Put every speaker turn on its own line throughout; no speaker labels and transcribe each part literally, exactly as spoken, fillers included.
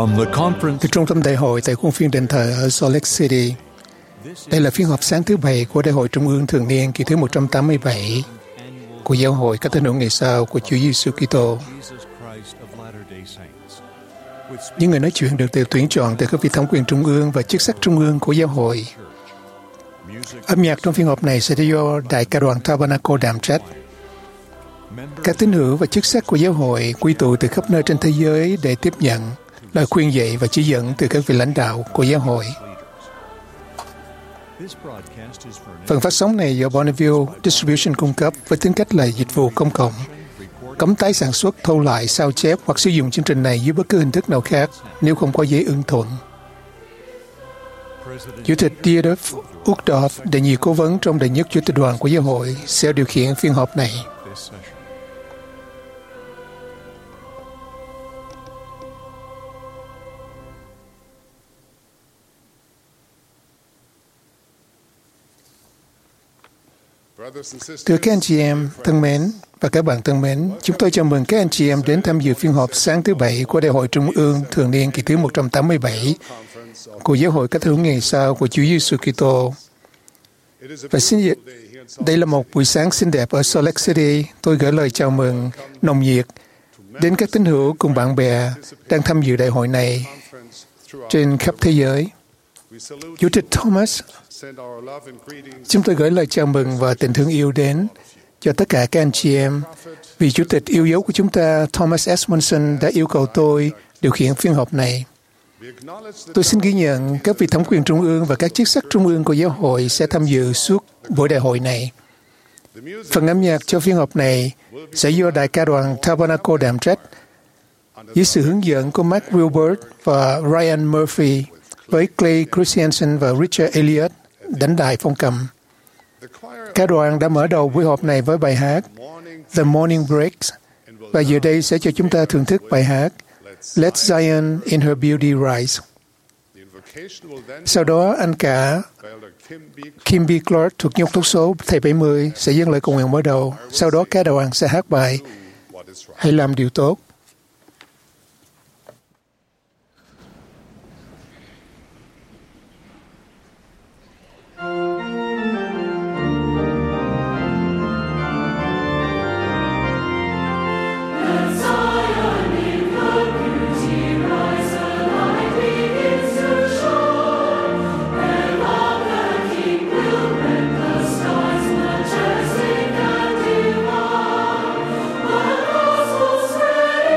From the conference
Từ trung tâm đại hội tại khuôn viên đền thờ ở Salt Lake City. Đây là phiên họp sáng thứ bảy của Đại hội Trung ương thường niên kỳ thứ một trăm tám mươi bảy của Giáo hội các tín hữu ngày sau của Chúa Giêsu Kitô. Những người nói chuyện được từ tuyển chọn từ các vị thống quyền trung ương và chức sắc trung ương của Giáo hội. Âm nhạc trong phiên họp này sẽ do Đại ca đoàn Tabernacle đảm trách. Các tín hữu và chức sắc của Giáo hội quy tụ từ khắp nơi trên thế giới để tiếp nhận lời khuyên dạy và chỉ dẫn từ các vị lãnh đạo của Giáo hội. Phần phát sóng này do Bonneville Distribution cung cấp với tính cách là dịch vụ công cộng. Cấm tái sản xuất, thu lại, sao chép hoặc sử dụng chương trình này dưới bất cứ hình thức nào khác nếu không có giấy ưng thuận. Chủ tịch Dieter Uchtdorf, đệ nhị cố vấn trong đệ nhất chủ tịch đoàn của Giáo hội, sẽ điều khiển phiên họp này. Thưa các anh chị em thân mến và các bạn thân mến, chúng tôi chào mừng các anh chị em đến tham dự phiên họp sáng thứ bảy của Đại hội Trung ương thường niên kỳ thứ một trăm tám mươi bảy của Giáo hội các tín hữu ngày sau của Chúa Giêsu Kitô. Và xin đây là một buổi sáng xinh đẹp ở Salt Lake City. Tôi gửi lời chào mừng nồng nhiệt đến các tín hữu cùng bạn bè đang tham dự đại hội này trên khắp thế giới. Chủ tịch Thomas, chúng tôi gửi lời chào mừng và tình thương yêu đến cho tất cả các anh chị em. Vì Chủ tịch yêu dấu của chúng ta, Thomas Edmondson, đã yêu cầu tôi điều khiển phiên họp này. Tôi xin ghi nhận các vị thống quyền trung ương và các chức sắc trung ương của Giáo hội sẽ tham dự suốt buổi đại hội này. Phần âm nhạc cho phiên họp này sẽ do Đại ca đoàn Tabernacle đảm trách dưới sự hướng dẫn của Mark Wilbert và Ryan Murphy, với Clay Christensen và Richard Elliott đánh đài phong cầm. Ca đoàn đã mở đầu buổi họp này với bài hát The Morning Breaks, và giờ đây sẽ cho chúng ta thưởng thức bài hát Let Zion in Her Beauty Rise. Sau đó, anh cả Kim B. Clark thuộc nhóm tấu số thầy bảy mươi sẽ dâng lời cầu nguyện mở đầu. Sau đó, ca đoàn sẽ hát bài Hãy làm điều tốt.
Spread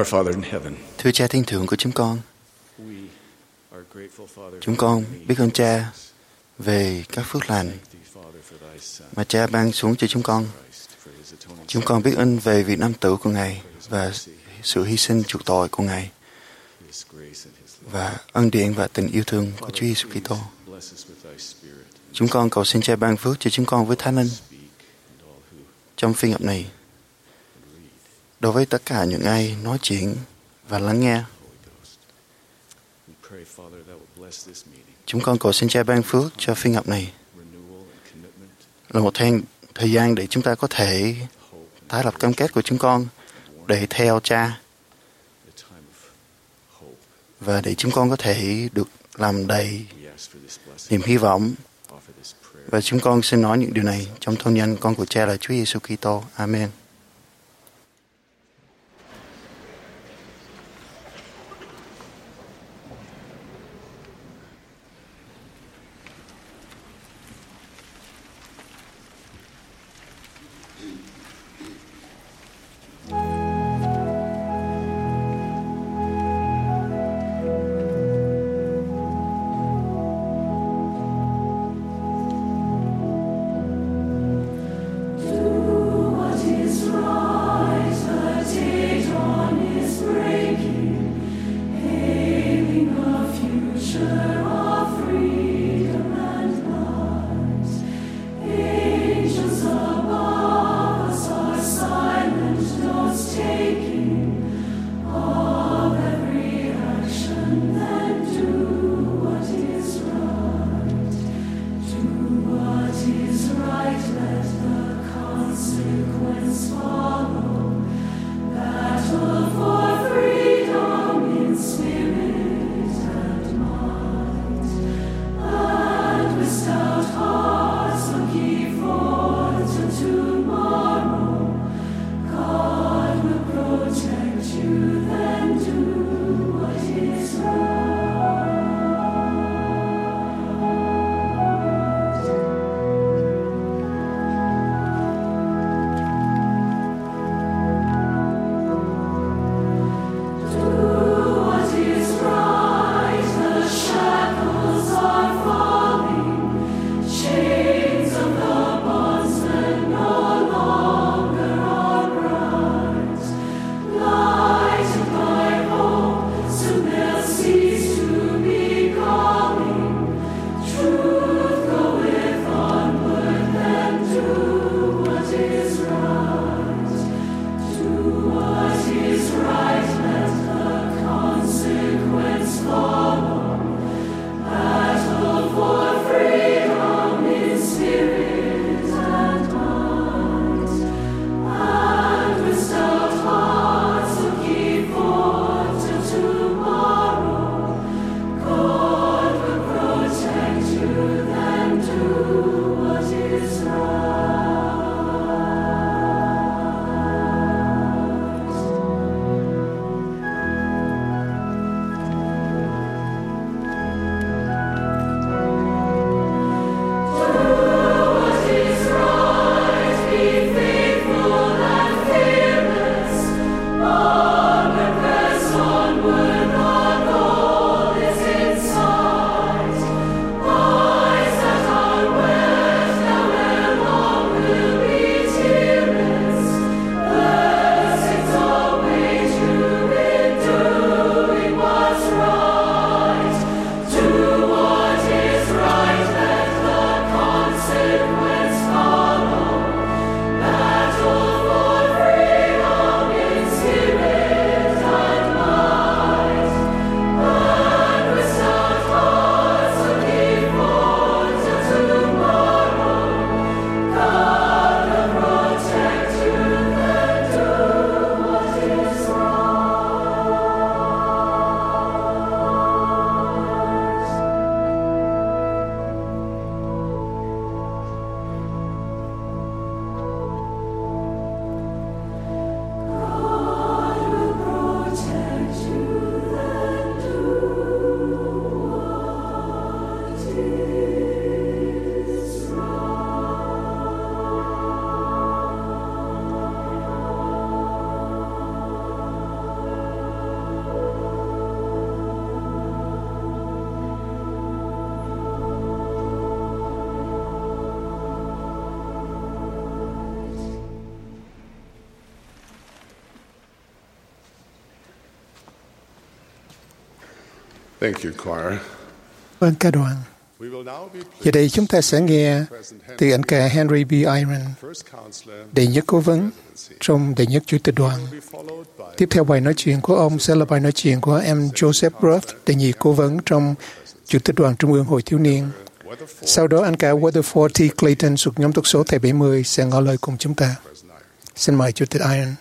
Our Father in heaven,
Thưa Cha Thiên Thượng của chúng con, chúng con biết ơn Cha về các phước lành mà Cha ban xuống cho chúng con. Chúng con biết ơn về việc năm tử của Ngài và sự hy sinh chuộc tội của Ngài và ân điển và tình yêu thương của Chúa Giêsu Kitô. Chúng con cầu xin Cha ban phước cho chúng con với Thánh Linh trong phiên họp này, đối với tất cả những ai nói chuyện và lắng nghe. Chúng con cầu xin Cha ban phước cho phiên họp này là một thời, thời gian để chúng ta có thể tái lập cam kết của chúng con để theo Cha, và để chúng con có thể được làm đầy niềm hy vọng. Và chúng con xin nói những điều này trong tôn danh con của Cha là Chúa Giêsu Kitô. Amen.
Do what is
Thank you, choir.
Vâng, ca đoàn.
We will now be
Giờ đây chúng ta sẽ nghe từ anh ca Henry B. Eyron,
first counselor,
đệ nhất cố vấn trong đệ nhất chủ tịch đoàn.
be followed by
Tiếp theo bài nói chuyện của ông sẽ là bài nói chuyện của em Joseph Roth, đệ nhị cố vấn trong chủ tịch đoàn Trung ương Hội Thiếu niên.
Weatherford
Sau đó anh ca Weatherford T. Clayton thuộc nhóm túc số thẻ bảy mươi sẽ ngỏ lời cùng chúng ta.
President Iron.
Xin mời chủ tịch Eyron.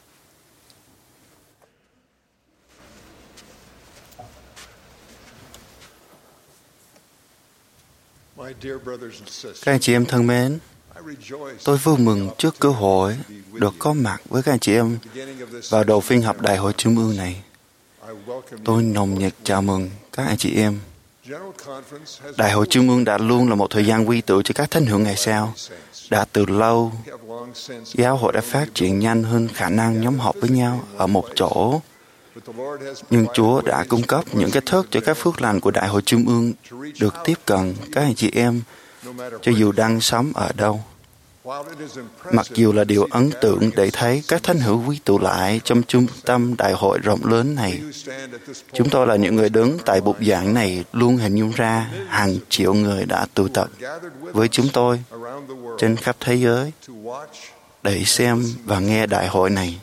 My dear brothers and sisters,
Các anh chị em thân mến,
I rejoice
tôi vui mừng trước cơ hội được có mặt với các anh chị em
beginning of this
vào đầu phiên họp Đại hội Trung ương này.
I welcome
Tôi
you.
nồng nhiệt chào mừng các anh chị em.
General Conference has
Đại hội Trung ương đã luôn là một thời gian quy tụ cho các thánh hữu ngày sau. Đã từ lâu,
have long since
giáo hội đã phát triển nhanh hơn khả năng nhóm họp với nhau ở một chỗ.
but the Lord has
Nhưng
provided
Chúa đã
ways
cung cấp những cách thức cho các phước lành của Đại hội Trung ương được tiếp cận các anh chị em
no matter
cho
where.
dù đang sống ở đâu.
While it is impressive
Mặc dù là điều
to see
ấn tượng để
gatherings
thấy các thánh hữu quy tụ lại trong trung tâm đại hội rộng lớn này,
who stand at this
chúng tôi là những người đứng tại bục giảng này luôn hình dung ra hàng triệu người đã tụ tập
gathered with
với
us
chúng tôi
around the world
trên khắp thế giới
to watch.
để xem và nghe đại hội này.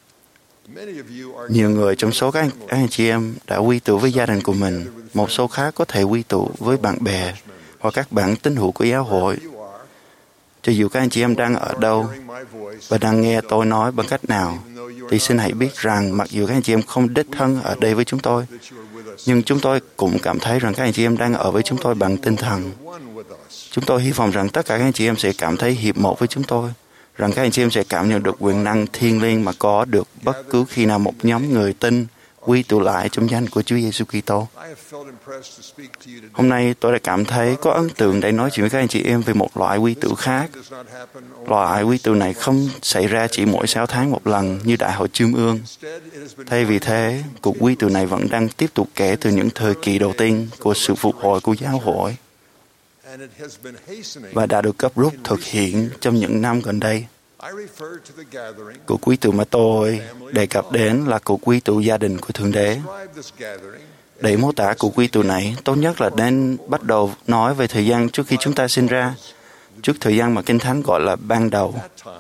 Many of you are
Nhiều người trong số các anh, các anh chị em đã quy tụ với gia đình của mình, một số khác có thể quy tụ với bạn bè hoặc các bạn tín hữu của giáo hội.
you are
Cho dù các anh chị em đang ở đâu
hearing my voice,
và đang nghe tôi nói bằng cách nào, thì xin hãy biết rằng mặc dù các anh chị em không đích thân ở đây với chúng tôi,
that you are with us.
nhưng chúng tôi cũng cảm thấy rằng các anh chị em đang ở với chúng tôi bằng tinh thần.
You're one with us.
Chúng tôi hy vọng rằng tất cả các anh chị em sẽ cảm thấy hiệp một với chúng tôi, rằng các anh chị em sẽ cảm nhận được quyền năng thiêng liêng mà có được bất cứ khi nào một nhóm người tin quy tụ lại trong danh của Chúa Giêsu Kitô.
I have felt impressed to speak to you today.
Hôm nay tôi đã cảm thấy có ấn tượng để nói chuyện với các anh chị em về một loại quy tụ khác.
Does not happen only.
Loại quy tụ này không xảy ra chỉ mỗi sáu tháng một lần như Đại hội Trung ương.
Instead, it has been
Thay vì thế, cuộc quy tụ này vẫn đang tiếp tục kể từ những thời kỳ đầu tiên của sự phục hồi của giáo hội
and it has been hastening.
và đã được gấp rút thực hiện trong những năm gần đây.
I refer to the gathering.
Cuộc quy tụ mà tôi đề cập đến là cuộc quy tụ gia đình của Thượng Đế.
Describe this gathering.
Để mô tả cuộc quy tụ này, tốt nhất là nên bắt đầu nói về thời gian trước khi chúng ta sinh ra, trước thời gian mà Kinh Thánh gọi là ban đầu.
That time,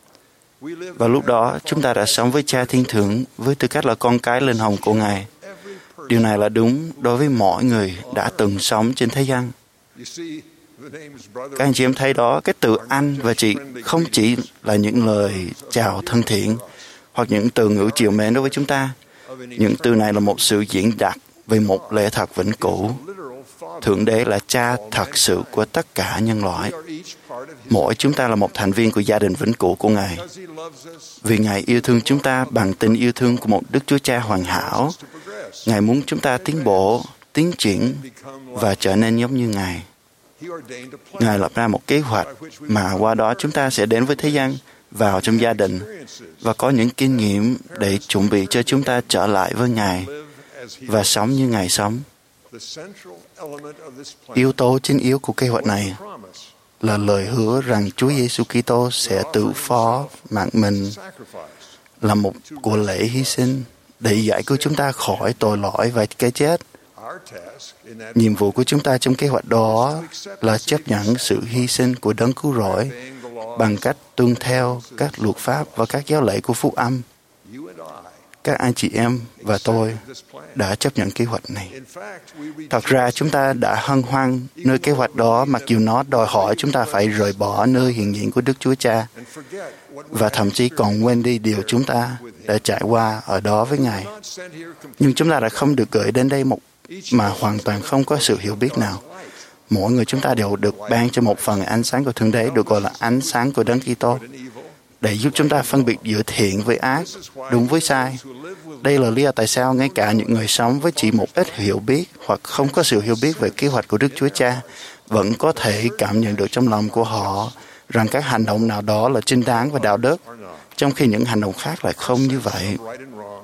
we lived
Và lúc đó, chúng ta đã sống với Cha Thiên Thượng với tư cách là con cái linh hồn của Ngài.
every person.
Điều này là đúng đối với mọi người đã từng sống trên thế gian.
You see, the names brother
Các anh chị em thấy đó, cái từ anh và chị không chỉ là những lời chào thân thiện hoặc những từ ngữ chiều mến đối với chúng ta.
of an
Những từ này là một sự diễn đạt về một lẽ thật vĩnh cửu.
literal father.
Thượng Đế là cha thật sự của tất cả nhân loại.
We are each part of his.
Mỗi chúng ta là một thành viên của gia đình vĩnh cửu của Ngài.
Because he loves us
Vì Ngài yêu thương chúng ta bằng tình yêu thương của một Đức Chúa Cha hoàn hảo,
to progress.
Ngài muốn chúng ta tiến bộ, tiến triển
Become
và trở nên giống như Ngài.
he ordained a plan.
Ngài lập ra một kế hoạch mà qua đó chúng ta sẽ đến với thế gian, vào trong gia đình
Experiences
và có những kinh nghiệm để chuẩn bị cho chúng ta trở lại với Ngài
live as he
và sống như Ngài sống.
The central element of this plan
Yếu tố chính yếu của kế hoạch này
promise
là lời hứa rằng Chúa Giêsu Kitô sẽ tự phó mạng mình
sacrifice.
là một của lễ hy sinh để giải cứu chúng ta khỏi tội lỗi và cái chết.
Our task in that
Nhiệm vụ của chúng ta trong kế hoạch đó là chấp nhận sự hy sinh của đấng cứu rỗi
obeying the law.
bằng cách tuân theo các luật pháp và các giáo lệ của phúc âm.
You and I
Các anh chị em và tôi
accepted this plan.
đã chấp nhận kế hoạch này.
In fact, we
Thật ra chúng ta đã hân hoan nơi kế hoạch đó mặc dù nó đòi hỏi chúng ta phải rời bỏ nơi hiện diện của Đức Chúa Cha
and forget what we
và thậm chí còn quên đi điều chúng ta đã trải qua ở đó với Ngài.
not sent here completely.
Nhưng chúng ta đã không được gửi đến đây một mà hoàn toàn không có sự hiểu biết nào. Mỗi người chúng ta đều được ban cho một phần ánh sáng của Thượng Đế được gọi là ánh sáng của Đấng Kitô
An evil.
để giúp chúng ta phân biệt giữa thiện với ác, đúng với sai. Đây là lý do tại sao ngay cả những người sống với chỉ một ít hiểu biết hoặc không có sự hiểu biết về kế hoạch của Đức Chúa Cha vẫn có thể cảm nhận được trong lòng của họ rằng các hành động nào đó là chính đáng và đạo đức, trong khi những hành động khác lại không như vậy.
Right and wrong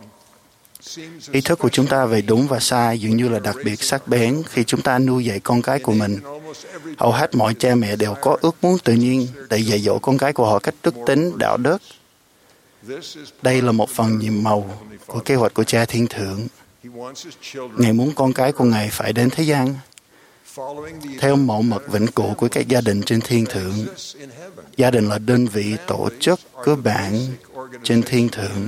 seems
Ý thức của chúng ta về đúng và sai dường như là đặc biệt sắc bén khi chúng ta nuôi dạy con cái của mình.
in almost every
Hầu hết mọi cha mẹ đều có ước muốn tự nhiên để dạy dỗ con cái của họ cách đức tính, đạo đức.
this is
Đây là một phần nhiệm màu của kế hoạch của Cha Thiên Thượng. Ngài muốn con cái của Ngài phải đến thế gian theo mẫu mực vĩnh cửu của các gia đình trên thiên thượng. Gia đình là đơn vị tổ chức cơ bản trên thiên thượng.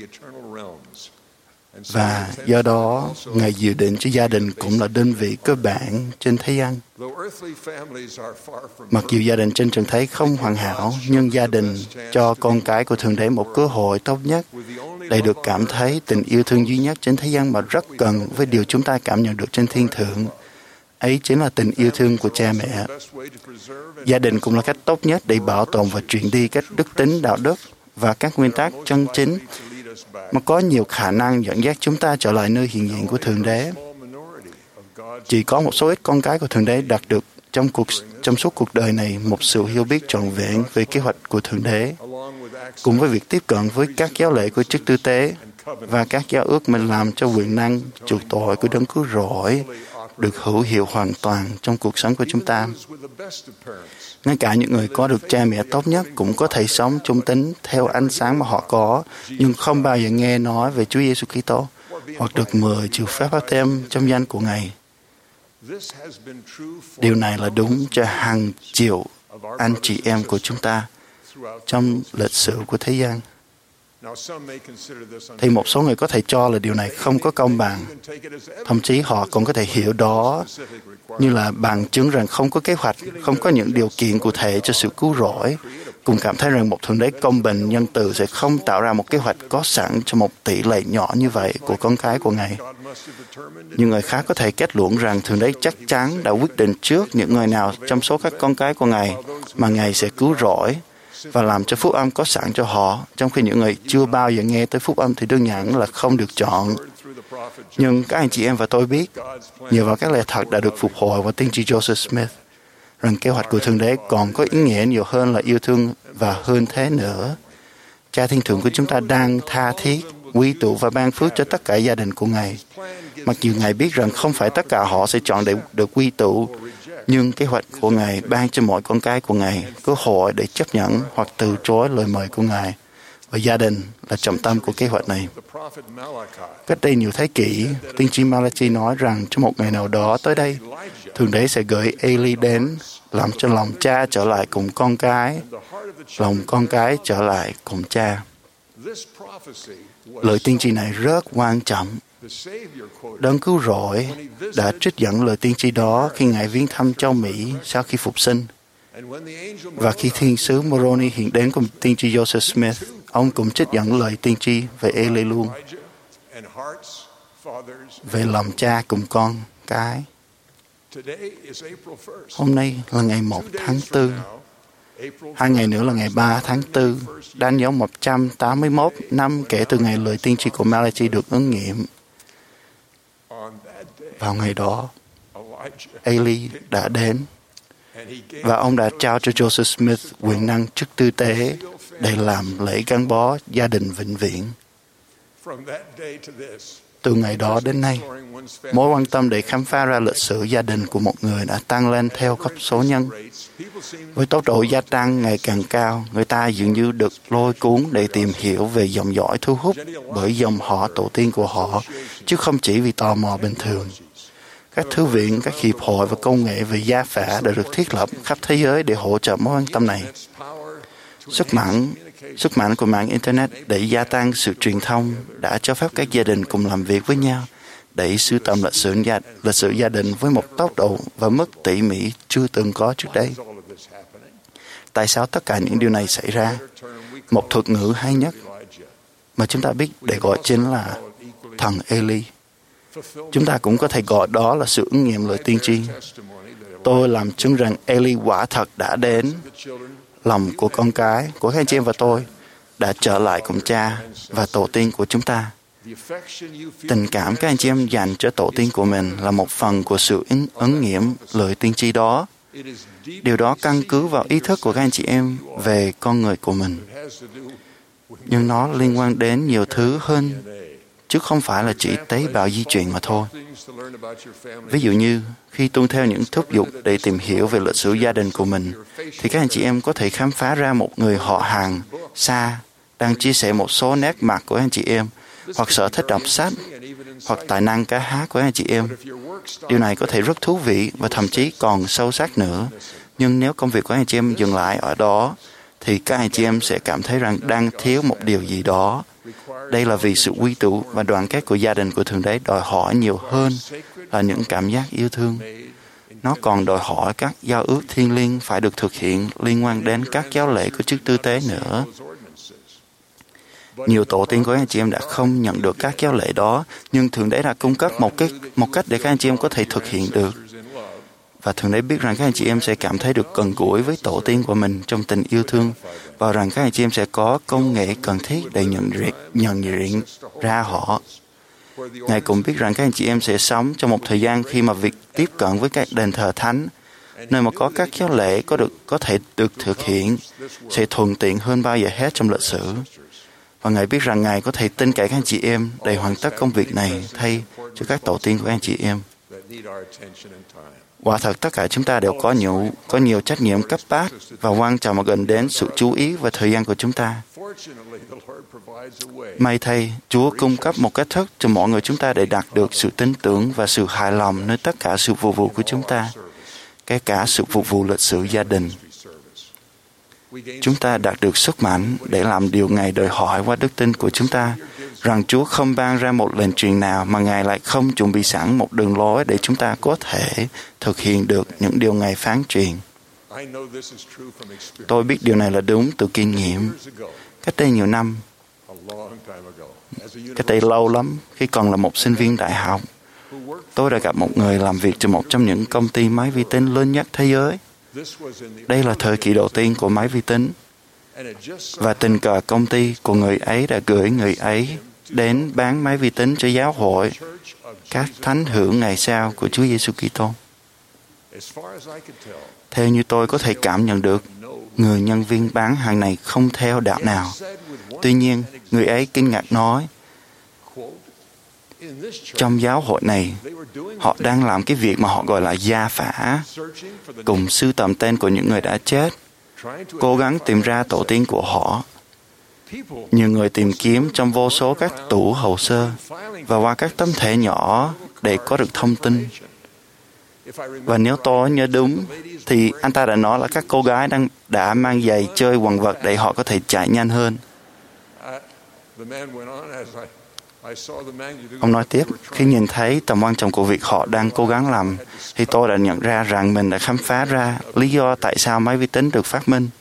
Và do đó, Ngài dự định cho gia đình cũng là đơn vị cơ bản trên thế gian. Mặc dù gia đình trên trần thế không hoàn hảo, nhưng gia đình cho con cái của Thượng Đế một cơ hội tốt nhất để được cảm thấy tình yêu thương duy nhất trên thế gian mà rất cần với điều chúng ta cảm nhận được trên thiên thượng. Ấy chính là tình yêu thương của cha mẹ. Gia đình cũng là cách tốt nhất để bảo tồn và truyền đi các đức tính đạo đức và các nguyên tắc chân chính mà có nhiều khả năng dẫn dắt chúng ta trở lại nơi hiện diện của Thượng Đế. Chỉ có một số ít con cái của Thượng Đế đạt được trong cuộc trong suốt cuộc đời này một sự hiểu biết trọn vẹn về kế hoạch của Thượng Đế, cùng với việc tiếp cận với các giáo lệ của chức tư tế và các giao ước mình làm cho quyền năng chuộc tội của Đấng Cứu Rỗi được hữu hiệu hoàn toàn trong cuộc sống của chúng ta. Ngay cả những người có được cha mẹ tốt nhất cũng có thể sống trung tín theo ánh sáng mà họ có, nhưng không bao giờ nghe nói về Chúa Giêsu Kitô hoặc được mời chịu phép báp têm trong danh của Ngài. Điều này là đúng cho hàng triệu anh chị em của chúng ta trong lịch sử của thế gian. Thì một số người có thể cho là điều này không có công bằng. Thậm chí họ còn có thể hiểu đó như là bằng chứng rằng không có kế hoạch, không có những điều kiện cụ thể cho sự cứu rỗi, cùng cảm thấy rằng một Thượng Đế công bình, nhân từ sẽ không tạo ra một kế hoạch có sẵn cho một tỷ lệ nhỏ như vậy của con cái của Ngài. Những người khác có thể kết luận rằng Thượng Đế chắc chắn đã quyết định trước những người nào trong số các con cái của Ngài mà Ngài sẽ cứu rỗi và làm cho phúc âm có sẵn cho họ, trong khi những người chưa bao giờ nghe tới phúc âm thì đương nhiên là không được chọn. Nhưng các anh chị em và tôi biết, nhờ vào các lẽ thật đã được phục hồi và tiên tri Joseph Smith, rằng kế hoạch của Thượng Đế còn có ý nghĩa nhiều hơn là yêu thương và hơn thế nữa. Cha Thiên Thượng của chúng ta đang tha thiết, quy tụ và ban phước cho tất cả gia đình của Ngài. Mặc dù Ngài biết rằng không phải tất cả họ sẽ chọn để được quy tụ, nhưng kế hoạch của Ngài ban cho mỗi con cái của Ngài cơ hội để chấp nhận hoặc từ chối lời mời của Ngài. Và gia đình là trọng tâm của kế hoạch này. Cách đây nhiều thế kỷ, tiên tri Malachi nói rằng trong một ngày nào đó tới đây, Thượng Đế sẽ gửi Eli đến làm cho lòng cha trở lại cùng con cái, lòng con cái trở lại cùng cha. Lời tiên tri này rất quan trọng. Đấng Cứu Rỗi đã trích dẫn lời tiên tri đó khi Ngài viếng thăm châu Mỹ sau khi phục sinh. Và khi thiên sứ Moroni hiện đến cùng tiên tri Joseph Smith, ông cũng trích dẫn lời tiên tri về Eli luôn, về lòng cha cùng con cái. Hôm nay là ngày một tháng tư. Hai ngày nữa là ngày ba tháng tư, đánh dấu một trăm tám mươi mốt năm kể từ ngày lời tiên tri của Malachi được ứng nghiệm. Vào ngày đó, Eli đã đến và ông đã trao cho Joseph Smith quyền năng chức tư tế để làm lễ gắn bó gia đình vĩnh viễn. Từ ngày đó đến nay, mối quan tâm để khám phá ra lịch sử gia đình của một người đã tăng lên theo cấp số nhân. Với tốc độ gia tăng ngày càng cao, người ta dường như được lôi cuốn để tìm hiểu về dòng dõi thu hút bởi dòng họ tổ tiên của họ, chứ không chỉ vì tò mò bình thường. Các thư viện, các hiệp hội và công nghệ về gia phả đã được thiết lập khắp thế giới để hỗ trợ mối quan tâm này. Sức mạnh, sức mạnh của mạng Internet để gia tăng sự truyền thông đã cho phép các gia đình cùng làm việc với nhau để sưu tầm lịch sử gia, lịch sử gia đình với một tốc độ và mức tỉ mỉ chưa từng có trước đây. Tại sao tất cả những điều này xảy ra? Một thuật ngữ hay nhất mà chúng ta biết để gọi chính là thần Eli. Chúng ta cũng có thể gọi đó là sự ứng nghiệm lời tiên tri. Tôi làm chứng rằng Eli quả thật đã đến. Lòng của con cái, của các anh chị em và tôi đã trở lại cùng cha và tổ tiên của chúng ta. Tình cảm các anh chị em dành cho tổ tiên của mình là một phần của sự ứng nghiệm lời tiên tri đó. Điều đó căn cứ vào ý thức của các anh chị em về con người của mình. Nhưng nó liên quan đến nhiều thứ hơn, chứ không phải là chỉ tế bào di truyền mà thôi. Ví dụ như, khi tuân theo những thúc giục để tìm hiểu về lịch sử gia đình của mình, thì các anh chị em có thể khám phá ra một người họ hàng xa đang chia sẻ một số nét mặt của anh chị em, hoặc sở thích đọc sách, hoặc tài năng ca hát của anh chị em. Điều này có thể rất thú vị và thậm chí còn sâu sắc nữa. Nhưng nếu công việc của anh chị em dừng lại ở đó, thì các anh chị em sẽ cảm thấy rằng đang thiếu một điều gì đó. Đây là vì sự quy tụ và đoàn kết của gia đình của Thượng Đế đòi hỏi nhiều hơn là những cảm giác yêu thương. Nó còn đòi hỏi các giao ước thiêng liêng phải được thực hiện liên quan đến các giáo lễ của chức tư tế nữa. Nhiều tổ tiên của anh chị em đã không nhận được các giáo lễ đó, nhưng Thượng Đế đã cung cấp một, cái, một cách để các anh chị em có thể thực hiện được. Và Thượng Đế biết rằng các anh chị em sẽ cảm thấy được gần gũi với tổ tiên của mình trong tình yêu thương, và rằng các anh chị em sẽ có công nghệ cần thiết để nhận diện, nhận diện ra họ. Ngài cũng biết rằng các anh chị em sẽ sống trong một thời gian khi mà việc tiếp cận với các đền thờ thánh, nơi mà có các giáo lễ có được có thể được thực hiện, sẽ thuận tiện hơn bao giờ hết trong lịch sử. Và Ngài biết rằng Ngài có thể tin cậy các anh chị em để hoàn tất công việc này thay cho các tổ tiên của anh chị em. Quả thật, tất cả chúng ta đều có nhiều, có nhiều trách nhiệm cấp bách và quan trọng mà gần đến sự chú ý và thời gian của chúng ta. May thay, Chúa cung cấp một cách thức cho mọi người chúng ta để đạt được sự tin tưởng và sự hài lòng nơi tất cả sự phục vụ của chúng ta, kể cả sự phục vụ lịch sử gia đình. Chúng ta đạt được sức mạnh để làm điều Ngài đòi hỏi qua đức tin của chúng ta, rằng Chúa không ban ra một lệnh truyền nào mà Ngài lại không chuẩn bị sẵn một đường lối để chúng ta có thể thực hiện được những điều Ngài phán truyền. Tôi biết điều này là đúng từ kinh nghiệm. Cách đây nhiều năm, cách đây lâu lắm, khi còn là một sinh viên đại học, tôi đã gặp một người làm việc cho một trong những công ty máy vi tính lớn nhất thế giới. Đây là thời kỳ đầu tiên của máy vi tính, và tình cờ công ty của người ấy đã gửi người ấy đến bán máy vi tính cho giáo hội, các thánh hữu ngày sau của Chúa Giêsu Kitô. Theo như tôi có thể cảm nhận được, người nhân viên bán hàng này không theo đạo nào. Tuy nhiên, người ấy kinh ngạc nói, trong giáo hội này, họ đang làm cái việc mà họ gọi là gia phả, cùng sưu tầm tên của những người đã chết, cố gắng tìm ra tổ tiên của họ. Nhiều người tìm kiếm trong vô số các tủ hồ sơ và qua các tấm thẻ nhỏ để có được thông tin. Và nếu tôi nhớ đúng, thì anh ta đã nói là các cô gái đang đã mang giày chơi quần vật để họ có thể chạy nhanh hơn. Ông nói tiếp, khi nhìn thấy tầm quan trọng của việc họ đang cố gắng làm, thì tôi đã nhận ra rằng mình đã khám phá ra lý do tại sao máy vi tính được phát minh.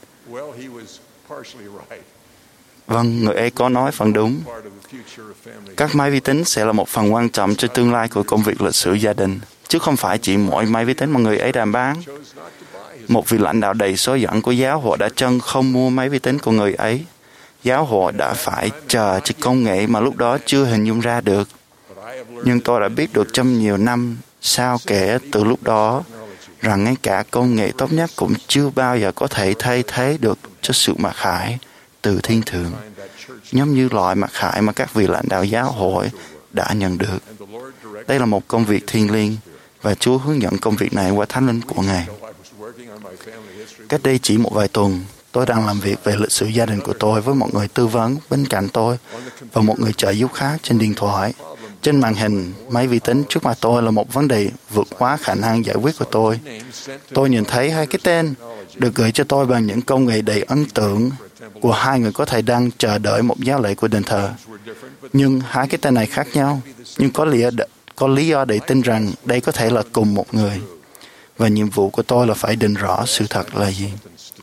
Vâng, người ấy có nói phần đúng. Các máy vi tính sẽ là một phần quan trọng cho tương lai của công việc lịch sử gia đình, chứ không phải chỉ mỗi máy vi tính mà người ấy đang bán. Một vị lãnh đạo đầy số dẫn của giáo hội đã chân không mua máy vi tính của người ấy. Giáo hội đã phải chờ cho công nghệ mà lúc đó chưa hình dung ra được. Nhưng tôi đã biết được trong nhiều năm sau kể từ lúc đó, rằng ngay cả công nghệ tốt nhất cũng chưa bao giờ có thể thay thế được cho sự mặc khải từ thiên thượng, giống như loại mặc khải mà các vị lãnh đạo giáo hội đã nhận được. Đây là một công việc thiêng liêng, và Chúa hướng dẫn công việc này qua Thánh Linh của Ngài. Cách đây chỉ một vài tuần, tôi đang làm việc về lịch sử gia đình của tôi với một người tư vấn bên cạnh tôi và một người trợ giúp khác trên điện thoại. Trên màn hình máy vi tính trước mặt tôi là một vấn đề vượt quá khả năng giải quyết của tôi. Tôi nhìn thấy hai cái tên được gửi cho tôi bằng những công nghệ đầy ấn tượng của hai người có thể đang chờ đợi một giáo lễ của đền thờ. Nhưng hai cái tên này khác nhau, nhưng có lý, có lý do để tin rằng đây có thể là cùng một người. Và nhiệm vụ của tôi là phải định rõ sự thật là gì.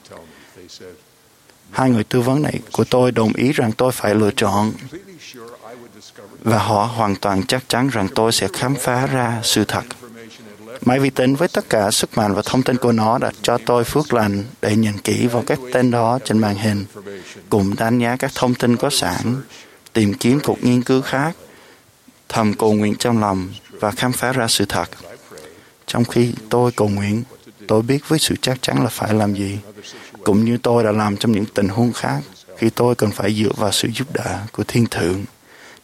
Hai người tư vấn này của tôi đồng ý rằng tôi phải lựa chọn, và họ hoàn toàn chắc chắn rằng tôi sẽ khám phá ra sự thật. Máy vi tính với tất cả sức mạnh và thông tin của nó đã cho tôi phước lành để nhìn kỹ vào các tên đó trên màn hình, cùng đánh giá các thông tin có sẵn, tìm kiếm cuộc nghiên cứu khác, thầm cầu nguyện trong lòng và khám phá ra sự thật. Trong khi tôi cầu nguyện, tôi biết với sự chắc chắn là phải làm gì, cũng như tôi đã làm trong những tình huống khác khi tôi cần phải dựa vào sự giúp đỡ của Thiên Thượng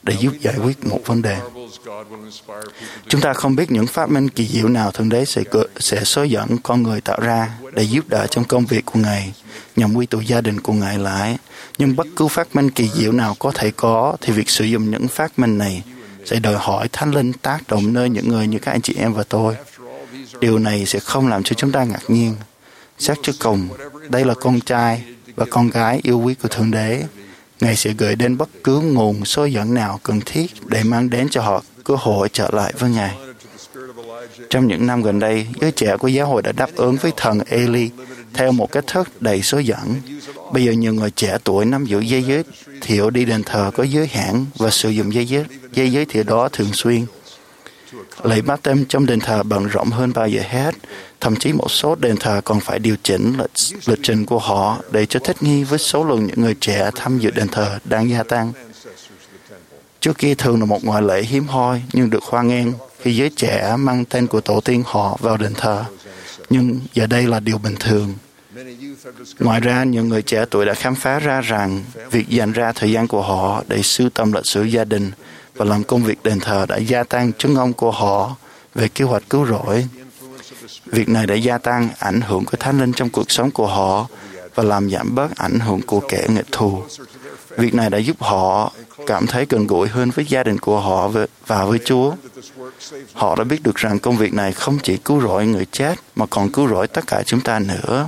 để giúp giải quyết một vấn đề. Chúng ta không biết những phát minh kỳ diệu nào Thượng Đế sẽ, sẽ xối dẫn con người tạo ra để giúp đỡ trong công việc của Ngài, nhằm quy tụ gia đình của Ngài lại. Nhưng bất cứ phát minh kỳ diệu nào có thể có, thì việc sử dụng những phát minh này sẽ đòi hỏi Thánh Linh tác động nơi những người như các anh chị em và tôi. Điều này sẽ không làm cho chúng ta ngạc nhiên. Xét cho cùng, đây là con trai và con gái yêu quý của Thượng Đế. Ngài sẽ gửi đến bất cứ nguồn xối dẫn nào cần thiết để mang đến cho họ cơ hội trở lại với Ngài. Trong những năm gần đây, giới trẻ của giáo hội đã đáp ứng với thần Eli theo một cách thức đầy xối dẫn. Bây giờ nhiều người trẻ tuổi nắm giữ giấy giới thiệu đi đền thờ có giới hạn và sử dụng giấy giới, giấy giới thiệu đó thường xuyên. Lễ báp têm trong đền thờ bận rộn hơn bao giờ hết. Thậm chí một số đền thờ còn phải điều chỉnh lịch, lịch trình của họ để cho thích nghi với số lượng những người trẻ tham dự đền thờ đang gia tăng. Trước kia thường là một ngoại lệ hiếm hoi nhưng được hoan nghênh khi giới trẻ mang tên của tổ tiên họ vào đền thờ. Nhưng giờ đây là điều bình thường. Ngoài ra, nhiều người trẻ tuổi đã khám phá ra rằng việc dành ra thời gian của họ để sưu tầm lịch sử gia đình và làm công việc đền thờ đã gia tăng chứng ngôn của họ về kế hoạch cứu rỗi. Việc này đã gia tăng ảnh hưởng của Thánh Linh trong cuộc sống của họ và làm giảm bớt ảnh hưởng của kẻ nghịch thù. Việc này đã giúp họ cảm thấy gần gũi hơn với gia đình của họ và với Chúa. Họ đã biết được rằng công việc này không chỉ cứu rỗi người chết mà còn cứu rỗi tất cả chúng ta nữa.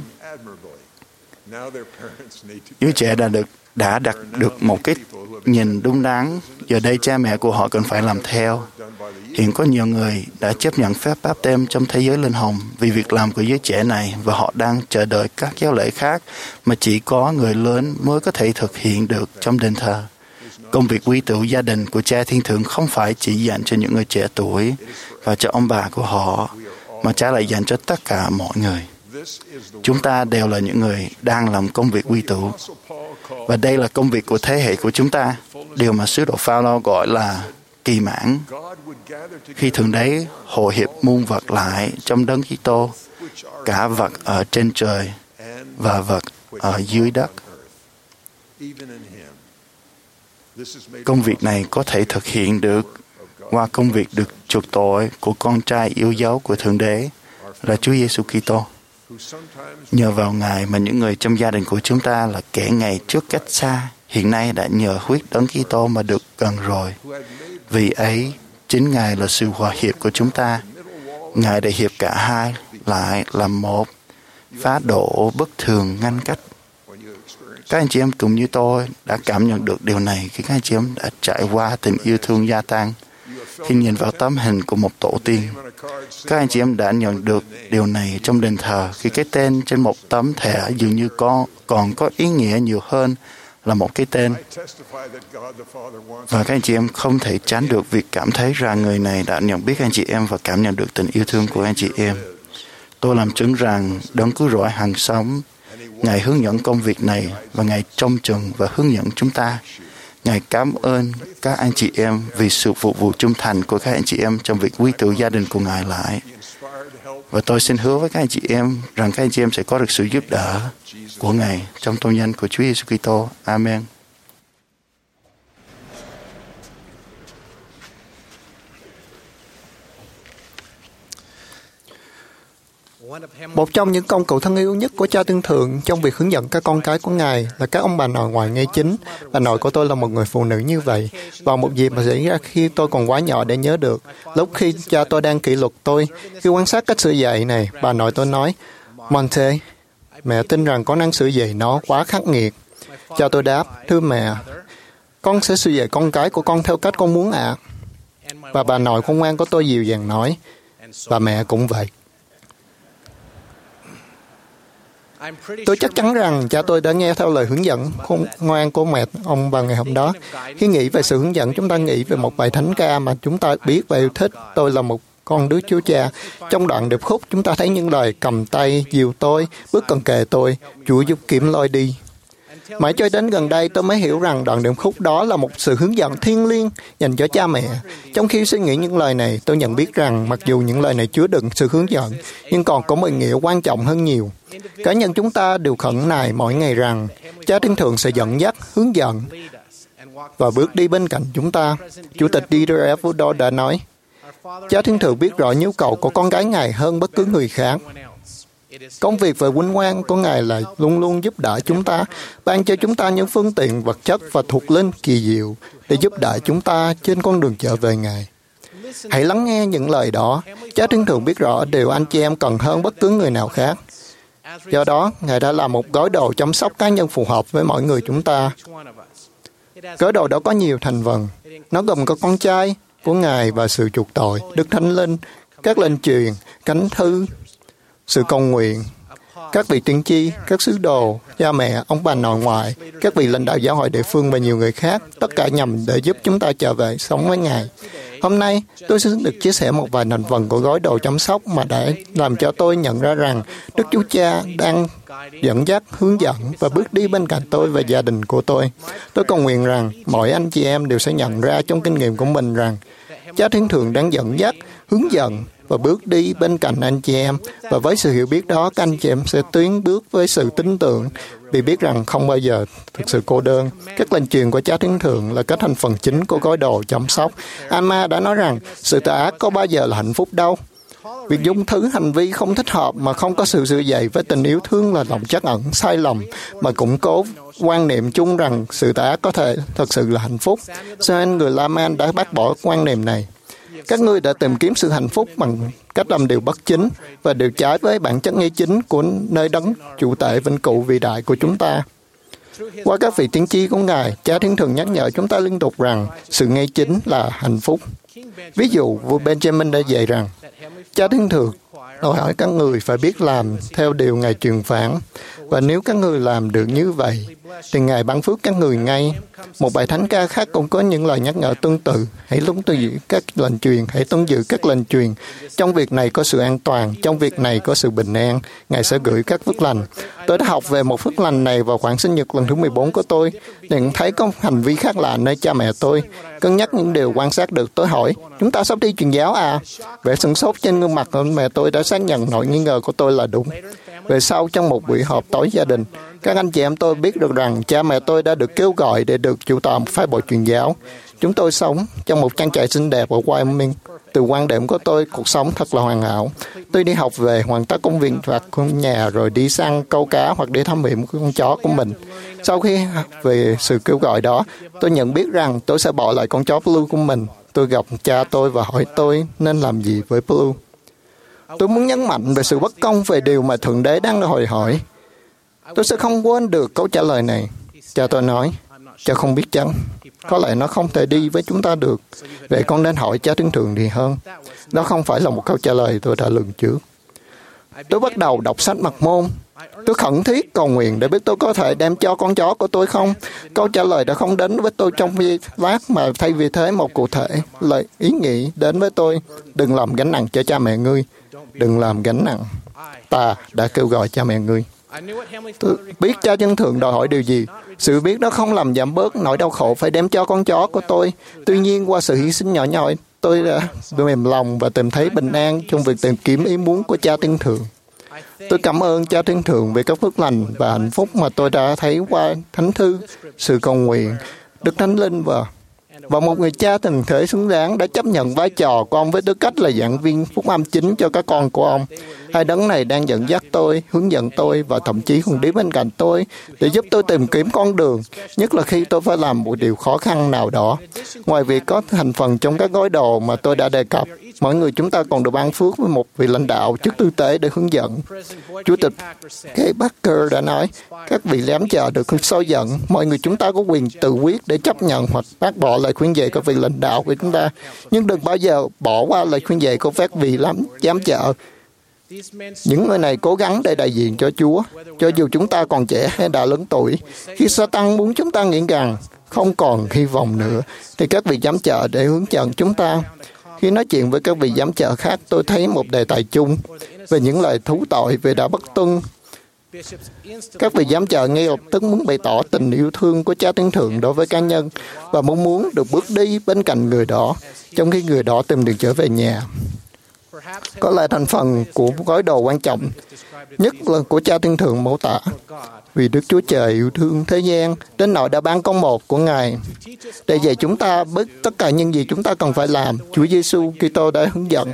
Đứa trẻ đã được đã đạt được một cái nhìn đúng đắn. Giờ đây cha mẹ của họ cần phải làm theo. Hiện có nhiều người đã chấp nhận phép báp têm trong thế giới linh hồn vì việc làm của giới trẻ này, và họ đang chờ đợi các giáo lễ khác mà chỉ có người lớn mới có thể thực hiện được trong đền thờ. Công việc quy tụ gia đình của Cha Thiên Thượng không phải chỉ dành cho những người trẻ tuổi và cho ông bà của họ, mà Cha lại dành cho tất cả mọi người. Chúng ta đều là những người đang làm công việc quy tụ. Và đây là công việc của thế hệ của chúng ta, điều mà sứ đồ Phao-lô gọi là kỳ mãn. Khi Thượng Đế hội hiệp muôn vật lại trong Đấng Kitô, cả vật ở trên trời và vật ở dưới đất. Công việc này có thể thực hiện được qua công việc được chuộc tội của con trai yêu dấu của Thượng Đế là Chúa Giêsu Kitô. Nhờ vào Ngài mà những người trong gia đình của chúng ta là kẻ ngày trước cách xa, hiện nay đã nhờ huyết Đấng Kitô mà được gần rồi. Vì ấy, chính Ngài là sự hòa hiệp của chúng ta. Ngài đã hiệp cả hai lại làm một, phá đổ bất thường ngăn cách. Các anh chị em cũng như tôi đã cảm nhận được điều này khi các anh chị em đã trải qua tình yêu thương gia tăng. Khi nhìn vào tấm hình của một tổ tiên, các anh chị em đã nhận được điều này trong đền thờ khi cái tên trên một tấm thẻ dường như có, còn có ý nghĩa nhiều hơn là một cái tên. Và các anh chị em không thể tránh được việc cảm thấy rằng người này đã nhận biết anh chị em và cảm nhận được tình yêu thương của anh chị em. Tôi làm chứng rằng Đấng cứu rỗi hằng sống, Ngài hướng dẫn công việc này và Ngài trông chừng và hướng dẫn chúng ta. Ngài cảm ơn các anh chị em vì sự phục vụ trung thành của các anh chị em trong việc quy tụ gia đình của Ngài lại. Và tôi xin hứa với các anh chị em rằng các anh chị em sẽ có được sự giúp đỡ của Ngài trong tôn danh của Chúa Giêsu Kitô. Amen.
Một trong những công cụ thân yêu nhất của Cha Thiên Thượng trong việc hướng dẫn các con cái của Ngài là các ông bà nội ngoại ngay chính. Bà nội của tôi là một người phụ nữ như vậy. Vào một dịp mà xảy ra khi tôi còn quá nhỏ để nhớ được, lúc khi cha tôi đang kỷ luật tôi, khi quan sát cách sửa dạy này, bà nội tôi nói, Monte, mẹ tin rằng con đang sửa dạy nó quá khắc nghiệt. Cha tôi đáp, thưa mẹ, con sẽ sửa dạy con cái của con theo cách con muốn ạ. À. Và bà nội khôn ngoan của tôi dịu dàng nói, và mẹ cũng vậy. Tôi chắc chắn rằng cha tôi đã nghe theo lời hướng dẫn khôn ngoan của mẹ ông vào ngày hôm đó. Khi nghĩ về sự hướng dẫn, chúng ta nghĩ về một bài thánh ca mà chúng ta biết và yêu thích. Tôi là một con đứa Chúa Cha. Trong đoạn điệp khúc, chúng ta thấy những lời cầm tay, dìu tôi, bước cần kề tôi, Chúa giúp kiếm lối đi. Mãi cho đến gần đây, tôi mới hiểu rằng đoạn điệp khúc đó là một sự hướng dẫn thiêng liêng dành cho cha mẹ. Trong khi suy nghĩ những lời này, tôi nhận biết rằng mặc dù những lời này chứa đựng sự hướng dẫn, nhưng còn có một nghĩa quan trọng hơn nhiều. Cá nhân chúng ta đều khẩn nài mỗi ngày rằng Cha Thiên Thượng sẽ dẫn dắt, hướng dẫn
và bước đi bên cạnh chúng ta. Chủ tịch Dieter F. Udoh đã nói, Cha Thiên Thượng biết rõ nhu cầu của con cái Ngài hơn bất cứ người khác. Công việc về vinh quang của Ngài là luôn luôn giúp đỡ chúng ta, ban cho chúng ta những phương tiện vật chất và thuộc linh kỳ diệu để giúp đỡ chúng ta trên con đường trở về Ngài. Hãy lắng nghe những lời đó. Cha Thiên Thượng biết rõ điều anh chị em cần hơn bất cứ người nào khác. Do đó, Ngài đã làm một gói đồ chăm sóc cá nhân phù hợp với mỗi người chúng ta. Gói đồ đó có nhiều thành phần. Nó gồm có con trai của Ngài và sự chuộc tội, Đức Thánh Linh, các lệnh truyền, cánh thư, sự cầu nguyện, các vị tiên tri, các sứ đồ, cha mẹ, ông bà nội ngoại, các vị lãnh đạo giáo hội địa phương và nhiều người khác, tất cả nhằm để giúp chúng ta trở về sống với Ngài. Hôm nay, tôi xin được chia sẻ một vài thành phần của gói đồ chăm sóc mà đã làm cho tôi nhận ra rằng Đức Chúa Cha đang dẫn dắt, hướng dẫn và bước đi bên cạnh tôi và gia đình của tôi. Tôi cầu nguyện rằng mọi anh chị em đều sẽ nhận ra trong kinh nghiệm của mình rằng Cha Thiên Thượng đang dẫn dắt, hướng dẫn và bước đi bên cạnh anh chị em. Và với sự hiểu biết đó, các anh chị em sẽ tiến bước với sự tin tưởng vì biết rằng không bao giờ thực sự cô đơn. Các lệnh truyền của Cha Thiên Thượng là các thành phần chính của gói đồ chăm sóc. Alma đã nói rằng sự tà ác có bao giờ là hạnh phúc đâu. Việc dung thứ hành vi không thích hợp mà không có sự dựa dậy với tình yêu thương là lòng trắc ẩn, sai lầm, mà củng cố quan niệm chung rằng sự tà ác có thể thật sự là hạnh phúc. Samuel người La-man đã bác bỏ quan niệm này. Các ngươi đã tìm kiếm sự hạnh phúc bằng cách làm điều bất chính và điều trái với bản chất ngay chính của nơi đấng chủ tể vĩnh cửu vĩ đại của chúng ta. Qua các vị tiên tri của Ngài, Cha Thiên Thượng nhắc nhở chúng ta liên tục rằng sự ngay chính là hạnh phúc. Ví dụ, vua Benjamin đã dạy rằng, Cha Thiên Thượng đòi hỏi các người phải biết làm theo điều Ngài truyền phán, và nếu các người làm được như vậy, thì Ngài ban phước các người ngay. Một bài thánh ca khác cũng có những lời nhắc nhở tương tự. Hãy luôn tuân giữ các lệnh truyền, hãy tuân giữ các lệnh truyền. Trong việc này có sự an toàn, trong việc này có sự bình an. Ngài sẽ gửi các phước lành. Tôi đã học về một phước lành này vào khoảng sinh nhật lần thứ mười bốn của tôi. Nhận thấy có hành vi khác lạ nơi cha mẹ tôi. Cân nhắc những điều quan sát được, tôi hỏi, chúng ta sắp đi truyền giáo à? Vẻ sửng sốt trên gương mặt của mẹ tôi đã xác nhận nỗi nghi ngờ của tôi là đúng. Về sau, trong một buổi họp tối gia đình, các anh chị em tôi biết được rằng cha mẹ tôi đã được kêu gọi để được chủ tọa một phái bộ truyền giáo. Chúng tôi sống trong một trang trại xinh đẹp ở Wyoming. Từ quan điểm của tôi, cuộc sống thật là hoàn hảo. Tôi đi học về, hoàn tất công việc hoặc nhà rồi đi săn, câu cá hoặc đi thăm hiểm con chó của mình. Sau khi về sự kêu gọi đó, tôi nhận biết rằng tôi sẽ bỏ lại con chó Blue của mình. Tôi gặp cha tôi và hỏi tôi nên làm gì với Blue. Tôi muốn nhấn mạnh về sự bất công về điều mà Thượng Đế đang đòi hỏi. Tôi sẽ không quên được câu trả lời này. Cha tôi nói, cha không biết chăng. Có lẽ nó không thể đi với chúng ta được. Vậy con nên hỏi Cha Thiên Thượng thì hơn. Đó không phải là một câu trả lời tôi đã lường trước. Tôi bắt đầu đọc sách Mặc Môn. Tôi khẩn thiết cầu nguyện để biết tôi có thể đem cho con chó của tôi không. Câu trả lời đã không đến với tôi trong vi vác, mà thay vì thế một cụ thể lời ý nghĩ đến với tôi. Đừng làm gánh nặng cho cha mẹ ngươi. Đừng làm gánh nặng. Ta đã kêu gọi cha mẹ ngươi. Tôi biết Cha Thiên Thượng đòi hỏi điều gì. Sự biết đó không làm giảm bớt nỗi đau khổ phải đem cho con chó của tôi. Tuy nhiên, qua sự hy sinh nhỏ nhoi, tôi đã mềm lòng và tìm thấy bình an trong việc tìm kiếm ý muốn của Cha Thiên Thượng. Tôi cảm ơn Cha Thiên Thượng về các phước lành và hạnh phúc mà tôi đã thấy qua Thánh Thư, sự cầu nguyện, Đức Thánh Linh và và một người cha từng thể xứng đáng đã chấp nhận vai trò của ông với tư cách là giảng viên phúc âm chính cho các con của ông. Hai đấng này đang dẫn dắt tôi, hướng dẫn tôi và thậm chí còn đi bên cạnh tôi để giúp tôi tìm kiếm con đường, nhất là khi tôi phải làm một điều khó khăn nào đó. Ngoài việc có thành phần trong các gói đồ mà tôi đã đề cập, mỗi người chúng ta còn được ban phước với một vị lãnh đạo chức tư tế để hướng dẫn. Chủ tịch Kay Packer đã nói, các vị giám trợ được soi dẫn, mọi người chúng ta có quyền tự quyết để chấp nhận hoặc bác bỏ lời khuyên dạy của vị lãnh đạo của chúng ta, nhưng đừng bao giờ bỏ qua lời khuyên dạy của các vị lắm giám trợ. Những người này cố gắng để đại diện cho Chúa, cho dù chúng ta còn trẻ hay đã lớn tuổi. Khi Satan muốn chúng ta nghĩ rằng không còn hy vọng nữa, thì các vị giám trợ để hướng dẫn chúng ta. Khi nói chuyện với các vị giám trợ khác, tôi thấy một đề tài chung về những lời thú tội về đã bất tuân. Các vị giám trợ ngay lập tức muốn bày tỏ tình yêu thương của Cha Thiên Thượng đối với cá nhân và mong muốn được bước đi bên cạnh người đó, trong khi người đó tìm đường trở về nhà. Có lẽ thành phần của gói đồ quan trọng nhất là của Cha Thiên Thượng mô tả. Vì Đức Chúa Trời yêu thương thế gian, đến nỗi đã ban con một của Ngài. Để dạy chúng ta biết tất cả những gì chúng ta cần phải làm, Chúa Giêsu Kitô đã hướng dẫn.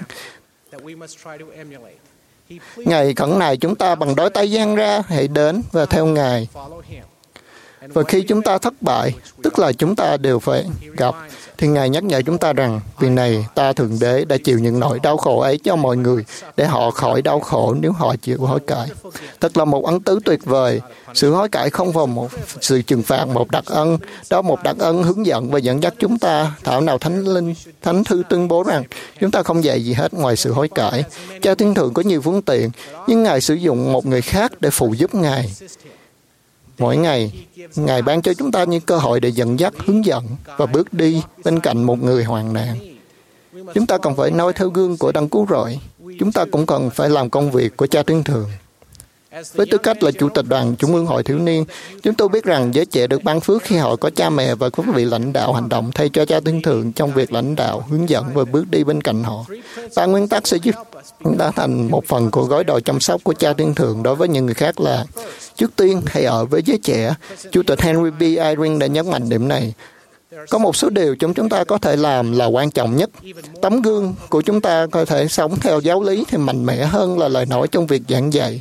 Ngài khẩn nài chúng ta bằng đôi tay dang ra, hãy đến và theo Ngài. Và khi chúng ta thất bại, tức là chúng ta đều phải gặp, thì Ngài nhắc nhở chúng ta rằng, vì này ta Thượng Đế đã chịu những nỗi đau khổ ấy cho mọi người, để họ khỏi đau khổ nếu họ chịu hối cải. Thật là một ân tứ tuyệt vời. Sự hối cải không phải một sự trừng phạt, một đặc ân. Đó một đặc ân hướng dẫn và dẫn dắt chúng ta. Thảo nào Thánh Linh, Thánh Thư tuyên bố rằng, chúng ta không dạy gì hết ngoài sự hối cải. Cha Thiên Thượng có nhiều phương tiện, nhưng Ngài sử dụng một người khác để phụ giúp Ngài. Mỗi ngày, Ngài ban cho chúng ta những cơ hội để dẫn dắt, hướng dẫn và bước đi bên cạnh một người hoạn nạn. Chúng ta cần phải noi theo gương của Đấng Cứu Rỗi. Chúng ta cũng cần phải làm công việc của Cha Thiên Thượng. Với tư cách là Chủ tịch Đoàn Trung ương Hội Thiếu niên, chúng tôi biết rằng giới trẻ được ban phước khi họ có cha mẹ và các vị lãnh đạo hành động thay cho Cha Thiên Thượng trong việc lãnh đạo, hướng dẫn và bước đi bên cạnh họ. Ba nguyên tắc sẽ giúp chúng ta thành một phần của gói đồ chăm sóc của Cha Thiên Thượng đối với những người khác là: trước tiên, hãy ở với giới trẻ. Chủ tịch Henry B. Eyring đã nhấn mạnh điểm này. Có một số điều chúng chúng ta có thể làm là quan trọng nhất. Tấm gương của chúng ta có thể sống theo giáo lý thì mạnh mẽ hơn là lời nói trong việc giảng dạy.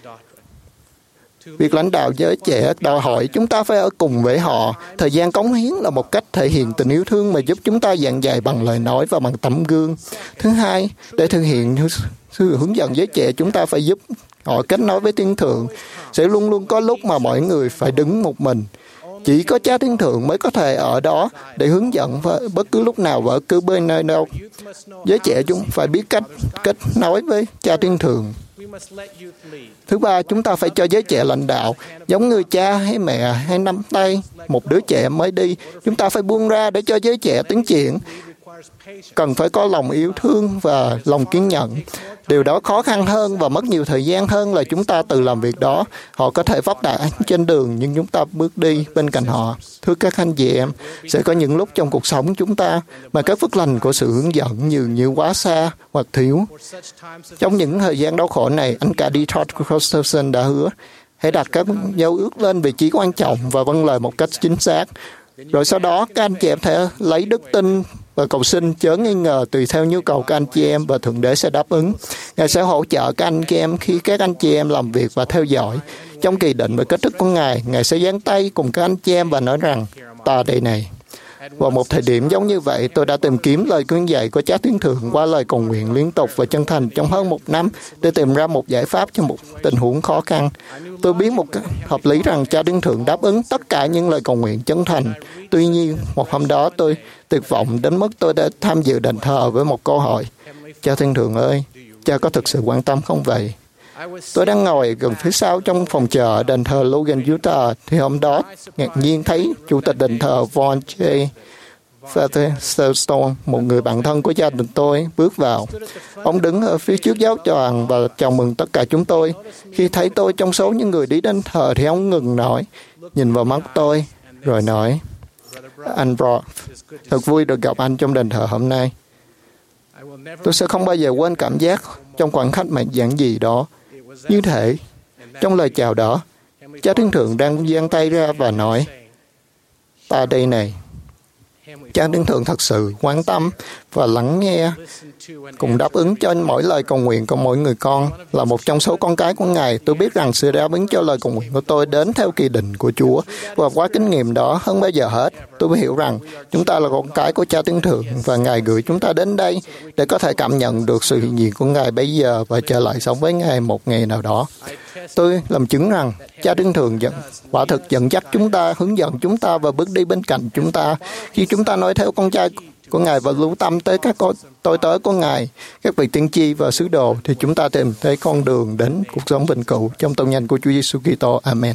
Việc lãnh đạo giới trẻ đòi hỏi chúng ta phải ở cùng với họ. Thời gian cống hiến là một cách thể hiện tình yêu thương mà giúp chúng ta giảng dạy bằng lời nói và bằng tấm gương. Thứ hai, để thực hiện sự hướng dẫn giới trẻ, chúng ta phải giúp họ kết nối với Thiên Thượng. Sẽ luôn luôn có lúc mà mọi người phải đứng một mình. Chỉ có Cha Thiên Thượng mới có thể ở đó để hướng dẫn bất cứ lúc nào và bất cứ bên nơi đâu. Giới trẻ chúng phải biết cách kết nối với Cha Thiên Thượng. Thứ ba, chúng ta phải cho giới trẻ lãnh đạo, giống người cha hay mẹ hay nắm tay một đứa trẻ mới đi. Chúng ta phải buông ra để cho giới trẻ tiến triển. Cần phải có lòng yêu thương và lòng kiên nhẫn. Điều đó khó khăn hơn và mất nhiều thời gian hơn là chúng ta tự làm việc đó. Họ có thể vấp ngã trên đường, nhưng chúng ta bước đi bên cạnh họ. Thưa các anh chị em, sẽ có những lúc trong cuộc sống chúng ta mà các phước lành của sự hướng dẫn dường như quá xa hoặc thiếu. Trong những thời gian đau khổ này, anh cả Todd Christensen đã hứa, hãy đặt các dấu ước lên vị trí quan trọng và vâng lời một cách chính xác. Rồi sau đó, các anh chị em thể lấy đức tin và cầu xin chớ nghi ngờ tùy theo nhu cầu các anh chị em và Thượng Đế sẽ đáp ứng. Ngài sẽ hỗ trợ các anh chị em khi các anh chị em làm việc và theo dõi. Trong kỳ định và kết thúc của Ngài, Ngài sẽ giang tay cùng các anh chị em và nói rằng, ta đây này. Vào một thời điểm giống như vậy, tôi đã tìm kiếm lời khuyên dạy của Cha Thiên Thượng qua lời cầu nguyện liên tục và chân thành trong hơn một năm để tìm ra một giải pháp cho một tình huống khó khăn. Tôi biết một cách hợp lý rằng Cha Thiên Thượng đáp ứng tất cả những lời cầu nguyện chân thành. Tuy nhiên, một hôm đó tôi tuyệt vọng đến mức tôi đã tham dự đền thờ với một câu hỏi. Cha Thiên Thượng ơi, Cha có thực sự quan tâm không vậy? Tôi đang ngồi gần phía sau trong phòng chờ ở đền thờ Logan, Utah, thì hôm đó ngạc nhiên thấy Chủ tịch đền thờ Von J. Featherstone, một người bạn thân của gia đình tôi, bước vào. Ông đứng ở phía trước giáo đoàn và chào mừng tất cả chúng tôi. Khi thấy tôi trong số những người đi đến thờ thì ông ngừng nói, nhìn vào mắt tôi, rồi nói, anh Brock, thật vui được gặp anh trong đền thờ hôm nay. Tôi sẽ không bao giờ quên cảm giác trong khoảnh khắc mà giản dị đó. Như thể, trong lời chào đó, Cha Thiên Thượng đang giang tay ra và nói, ta đây này. Cha Thiên Thượng thật sự quan tâm và lắng nghe, cùng đáp ứng cho mỗi lời cầu nguyện của mỗi người con. Là một trong số con cái của Ngài, tôi biết rằng sự đáp ứng cho lời cầu nguyện của tôi đến theo kỳ định của Chúa. Và qua kinh nghiệm đó, hơn bao giờ hết, tôi hiểu rằng chúng ta là con cái của Cha Thiên Thượng và Ngài gửi chúng ta đến đây để có thể cảm nhận được sự hiện diện của Ngài bây giờ và trở lại sống với Ngài một ngày nào đó. Tôi làm chứng rằng Cha Thiên Thượng dẫn, quả thực dẫn dắt chúng ta, hướng dẫn chúng ta và bước đi bên cạnh chúng ta. Khi chúng ta nói theo con trai của Ngài và lưu tâm tới các tôi tớ của Ngài, các vị tiên tri và sứ đồ, thì chúng ta tìm thấy con đường đến cuộc sống vĩnh cửu trong tôn danh của Chúa Giêsu Kitô. Amen.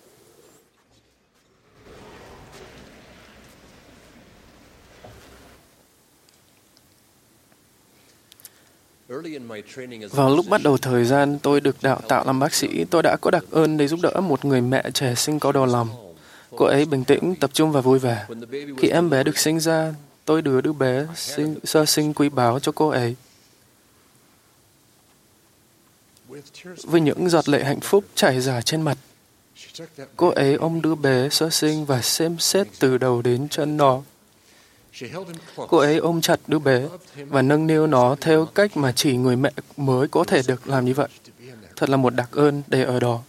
Vào lúc bắt đầu thời gian tôi được đào tạo làm bác sĩ, tôi đã có đặc ơn để giúp đỡ một người mẹ trẻ sinh có đau lòng. Cô ấy bình tĩnh, tập trung và vui vẻ. Khi em bé được sinh ra, tôi đưa đứa bé sinh, sơ sinh quý báu cho cô ấy. với những giọt lệ hạnh phúc chảy ra trên mặt. Cô ấy ôm đứa bé sơ sinh và xem xét từ đầu đến chân nó. Cô ấy ôm chặt đứa bé và nâng niu nó theo cách mà chỉ người mẹ mới có thể được làm như vậy. Thật là một đặc ơn để ở đó.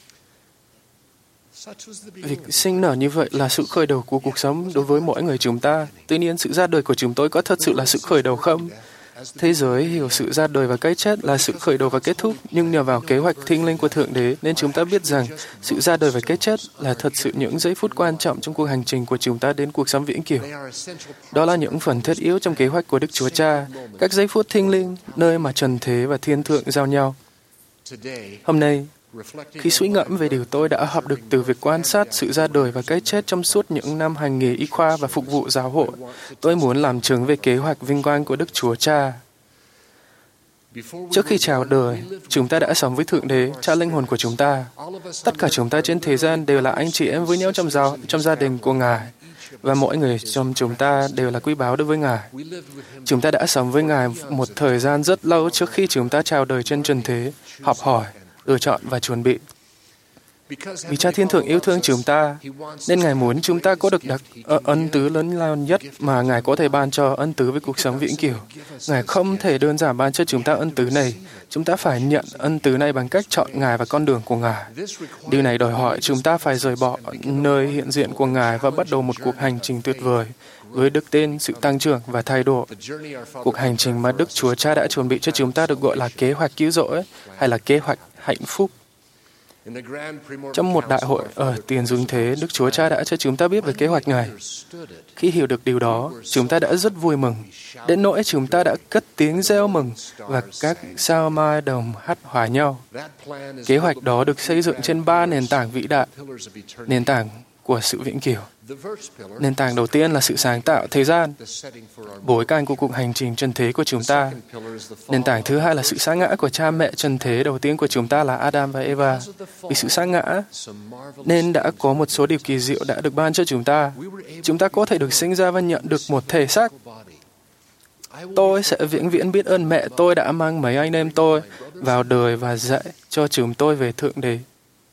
Việc sinh nở như vậy là sự khởi đầu của cuộc sống đối với mỗi người chúng ta. Tuy nhiên, sự ra đời của chúng tôi có thật sự là sự khởi đầu không? Thế giới hiểu sự ra đời và cái chết là sự khởi đầu và kết thúc, nhưng nhờ vào kế hoạch thiêng liêng của Thượng Đế nên chúng ta biết rằng sự ra đời và cái chết là thật sự những giây phút quan trọng trong cuộc hành trình của chúng ta đến cuộc sống vĩnh cửu. Đó là những phần thiết yếu trong kế hoạch của Đức Chúa Cha, các giây phút thiêng liêng, nơi mà trần thế và thiên thượng giao nhau. Hôm nay, khi suy ngẫm về điều tôi đã học được từ việc quan sát sự ra đời và cái chết trong suốt những năm hành nghề y khoa và phục vụ giáo hội, tôi muốn làm chứng về kế hoạch vinh quang của Đức Chúa Cha. Trước khi chào đời, chúng ta đã sống với Thượng Đế, Cha linh hồn của chúng ta. Tất cả chúng ta trên thế gian đều là anh chị em với nhau trong, giáo, trong gia đình của Ngài, và mỗi người trong chúng ta đều là quý báu đối với Ngài. Chúng ta đã sống với Ngài một thời gian rất lâu trước khi chúng ta chào đời trên trần thế, học hỏi, lựa chọn và chuẩn bị. Vì Cha Thiên Thượng yêu thương chúng ta, nên Ngài muốn chúng ta có được đặc ân tứ lớn lao nhất mà Ngài có thể ban cho, ân tứ với cuộc sống vĩnh cửu. Ngài không thể đơn giản ban cho chúng ta ân tứ này. Chúng ta phải nhận ân tứ này bằng cách chọn Ngài và con đường của Ngài. Điều này đòi hỏi chúng ta phải rời bỏ nơi hiện diện của Ngài và bắt đầu một cuộc hành trình tuyệt vời với đức tin, sự tăng trưởng và thay đổi. Cuộc hành trình mà Đức Chúa Cha đã chuẩn bị cho chúng ta được gọi là kế hoạch cứu rỗi hay là kế hoạch hạnh phúc. Trong một đại hội ở tiền dương thế, Đức Chúa Cha đã cho chúng ta biết về kế hoạch này. Khi hiểu được điều đó, chúng ta đã rất vui mừng, đến nỗi chúng ta đã cất tiếng reo mừng và các sao mai đồng hát hòa nhau. Kế hoạch đó được xây dựng trên ba nền tảng vĩ đại, nền tảng của sự vĩnh cửu. Nền tảng đầu tiên là sự sáng tạo thời gian, bối cảnh của cuộc hành trình trần thế của chúng ta. Nền tảng thứ hai là sự sa ngã của cha mẹ trần thế đầu tiên của chúng ta là Adam và Eva. Vì sự sa ngã, nên đã có một số điều kỳ diệu đã được ban cho chúng ta. Chúng ta có thể được sinh ra và nhận được một thể xác. Tôi sẽ vĩnh viễn biết ơn mẹ tôi đã mang mấy anh em tôi vào đời và dạy cho chúng tôi về Thượng Đế.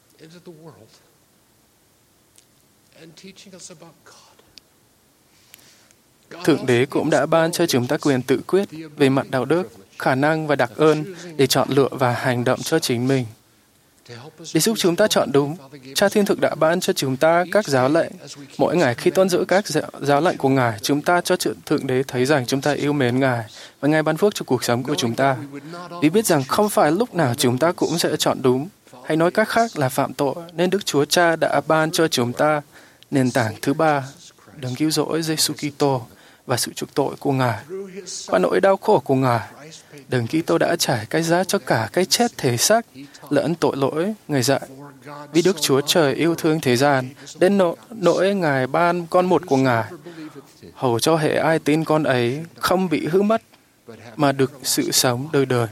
Thượng Đế cũng đã ban cho chúng ta quyền tự quyết về mặt đạo đức, khả năng và đặc ơn để chọn lựa và hành động cho chính mình. Để giúp chúng ta chọn đúng, Cha Thiên Thượng đã ban cho chúng ta các giáo lệnh. Mỗi ngày khi tuân giữ các giáo, giáo lệnh của Ngài, chúng ta cho Thượng Đế thấy rằng chúng ta yêu mến Ngài và Ngài ban phước cho cuộc sống của chúng ta. Vì biết rằng không phải lúc nào chúng ta cũng sẽ chọn đúng, hay nói cách khác là phạm tội, nên Đức Chúa Cha đã ban cho chúng ta nền tảng thứ ba, đấng cứu rỗi Giêsu Kitô và sự chuộc tội của Ngài. Qua nỗi đau khổ của Ngài, đấng Kitô đã trải cái giá cho cả cái chết thể xác lẫn tội lỗi Ngài dạy. Vì Đức Chúa Trời yêu thương thế gian, đến nỗi, nỗi Ngài ban con một của Ngài, hầu cho hễ ai tin con ấy không bị hư mất, mà được sự sống đời đời.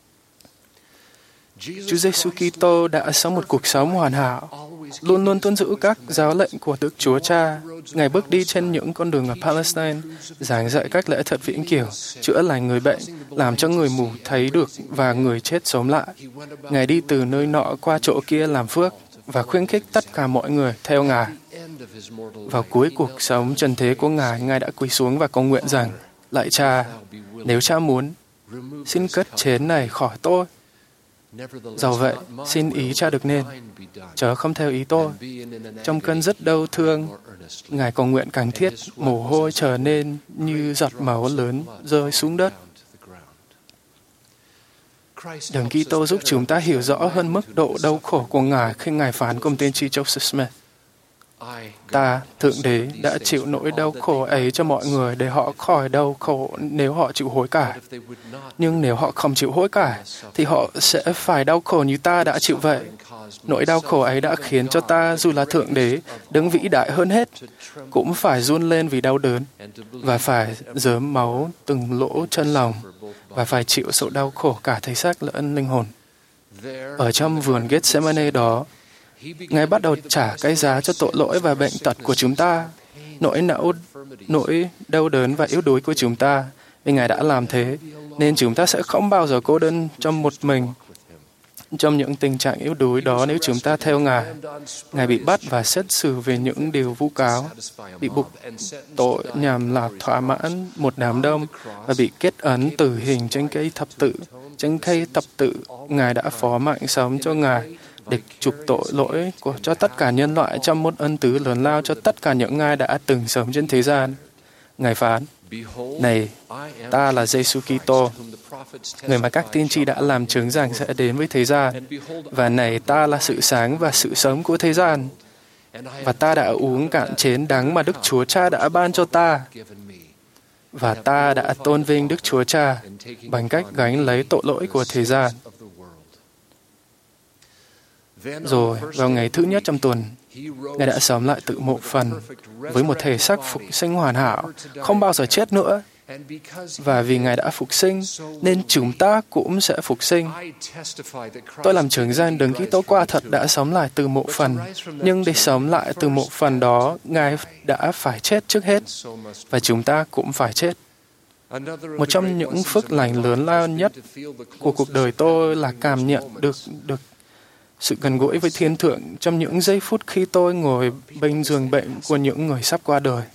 Chúa Giêsu Kitô đã sống một cuộc sống hoàn hảo, luôn luôn tuân giữ các giáo lệnh của Đức Chúa Cha. Ngài bước đi trên những con đường ở Palestine, giảng dạy các lẽ thật vĩnh cửu, chữa lành người bệnh, làm cho người mù thấy được và người chết sống lại. Ngài đi từ nơi nọ qua chỗ kia làm phước và khuyến khích tất cả mọi người theo Ngài. Vào cuối cuộc sống trần thế của Ngài, Ngài đã quỳ xuống và cầu nguyện rằng: Lạy Cha, nếu Cha muốn, xin cất chén này khỏi tôi. Dẫu vậy, xin ý Cha được nên, chớ không theo ý tôi. Trong cơn rất đau thương, Ngài cầu nguyện càng thiết, mồ hôi trở nên như giọt máu lớn rơi xuống đất. Đấng Kitô giúp chúng ta hiểu rõ hơn mức độ đau khổ của Ngài khi Ngài phán cùng tiên tri Joseph Smith: Ta, Thượng Đế, đã chịu nỗi đau khổ ấy cho mọi người để họ khỏi đau khổ nếu họ chịu hối cải. Nhưng nếu họ không chịu hối cải, thì họ sẽ phải đau khổ như ta đã chịu vậy. Nỗi đau khổ ấy đã khiến cho ta, dù là Thượng Đế, đấng vĩ đại hơn hết, cũng phải run lên vì đau đớn, và phải rớm máu từng lỗ chân lòng, và phải chịu sự đau khổ cả thể xác lẫn linh hồn. Ở trong vườn Gethsemane đó, Ngài bắt đầu trả cái giá cho tội lỗi và bệnh tật của chúng ta, nỗi não, nỗi đau đớn và yếu đuối của chúng ta. Vì Ngài đã làm thế, nên chúng ta sẽ không bao giờ cô đơn trong một mình. Trong những tình trạng yếu đuối đó, nếu chúng ta theo Ngài, Ngài bị bắt và xét xử về những điều vu cáo, bị buộc tội nhằm là thỏa mãn một đám đông và bị kết ấn tử hình trên cây thập tự. Trên cây thập tự, Ngài đã phó mạng sống cho Ngài để chuộc tội lỗi của cho tất cả nhân loại trong một ân tứ lớn lao cho tất cả những ai đã từng sống trên thế gian. Ngài phán: Này, ta là Giêsu Kitô, người mà các tiên tri đã làm chứng rằng sẽ đến với thế gian. Và này, ta là sự sáng và sự sống của thế gian. Và ta đã uống cạn chén đắng mà Đức Chúa Cha đã ban cho ta. Và ta đã tôn vinh Đức Chúa Cha bằng cách gánh lấy tội lỗi của thế gian. Rồi, vào ngày thứ nhất trong tuần, Ngài đã sống lại tự một phần với một thể xác phục sinh hoàn hảo, không bao giờ chết nữa. Và vì Ngài đã phục sinh, nên chúng ta cũng sẽ phục sinh. Tôi làm chứng rằng Đấng Kitô quả thật đã sống lại từ một phần, nhưng để sống lại từ một phần đó, Ngài đã phải chết trước hết, và chúng ta cũng phải chết. Một trong những phước lành lớn lao nhất của cuộc đời tôi là cảm nhận được được sự gần gũi với Thiên Thượng trong những giây phút khi tôi ngồi bên giường bệnh của những người sắp qua đời.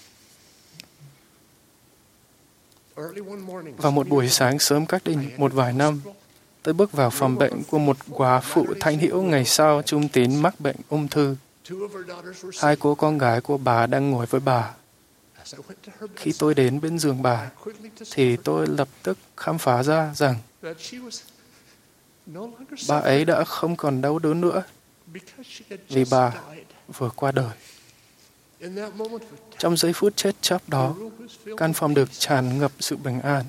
Vào một buổi sáng sớm cách đây một vài năm, tôi bước vào phòng bệnh của một góa phụ thánh hiễu ngày sau trung tín mắc bệnh ung thư. Hai cô con gái của bà đang ngồi với bà. Khi tôi đến bên giường bà, thì tôi lập tức khám phá ra rằng bà ấy đã không còn đau đớn nữa vì bà vừa qua đời. Trong giây phút chết chóc đó, căn phòng được tràn ngập sự bình an.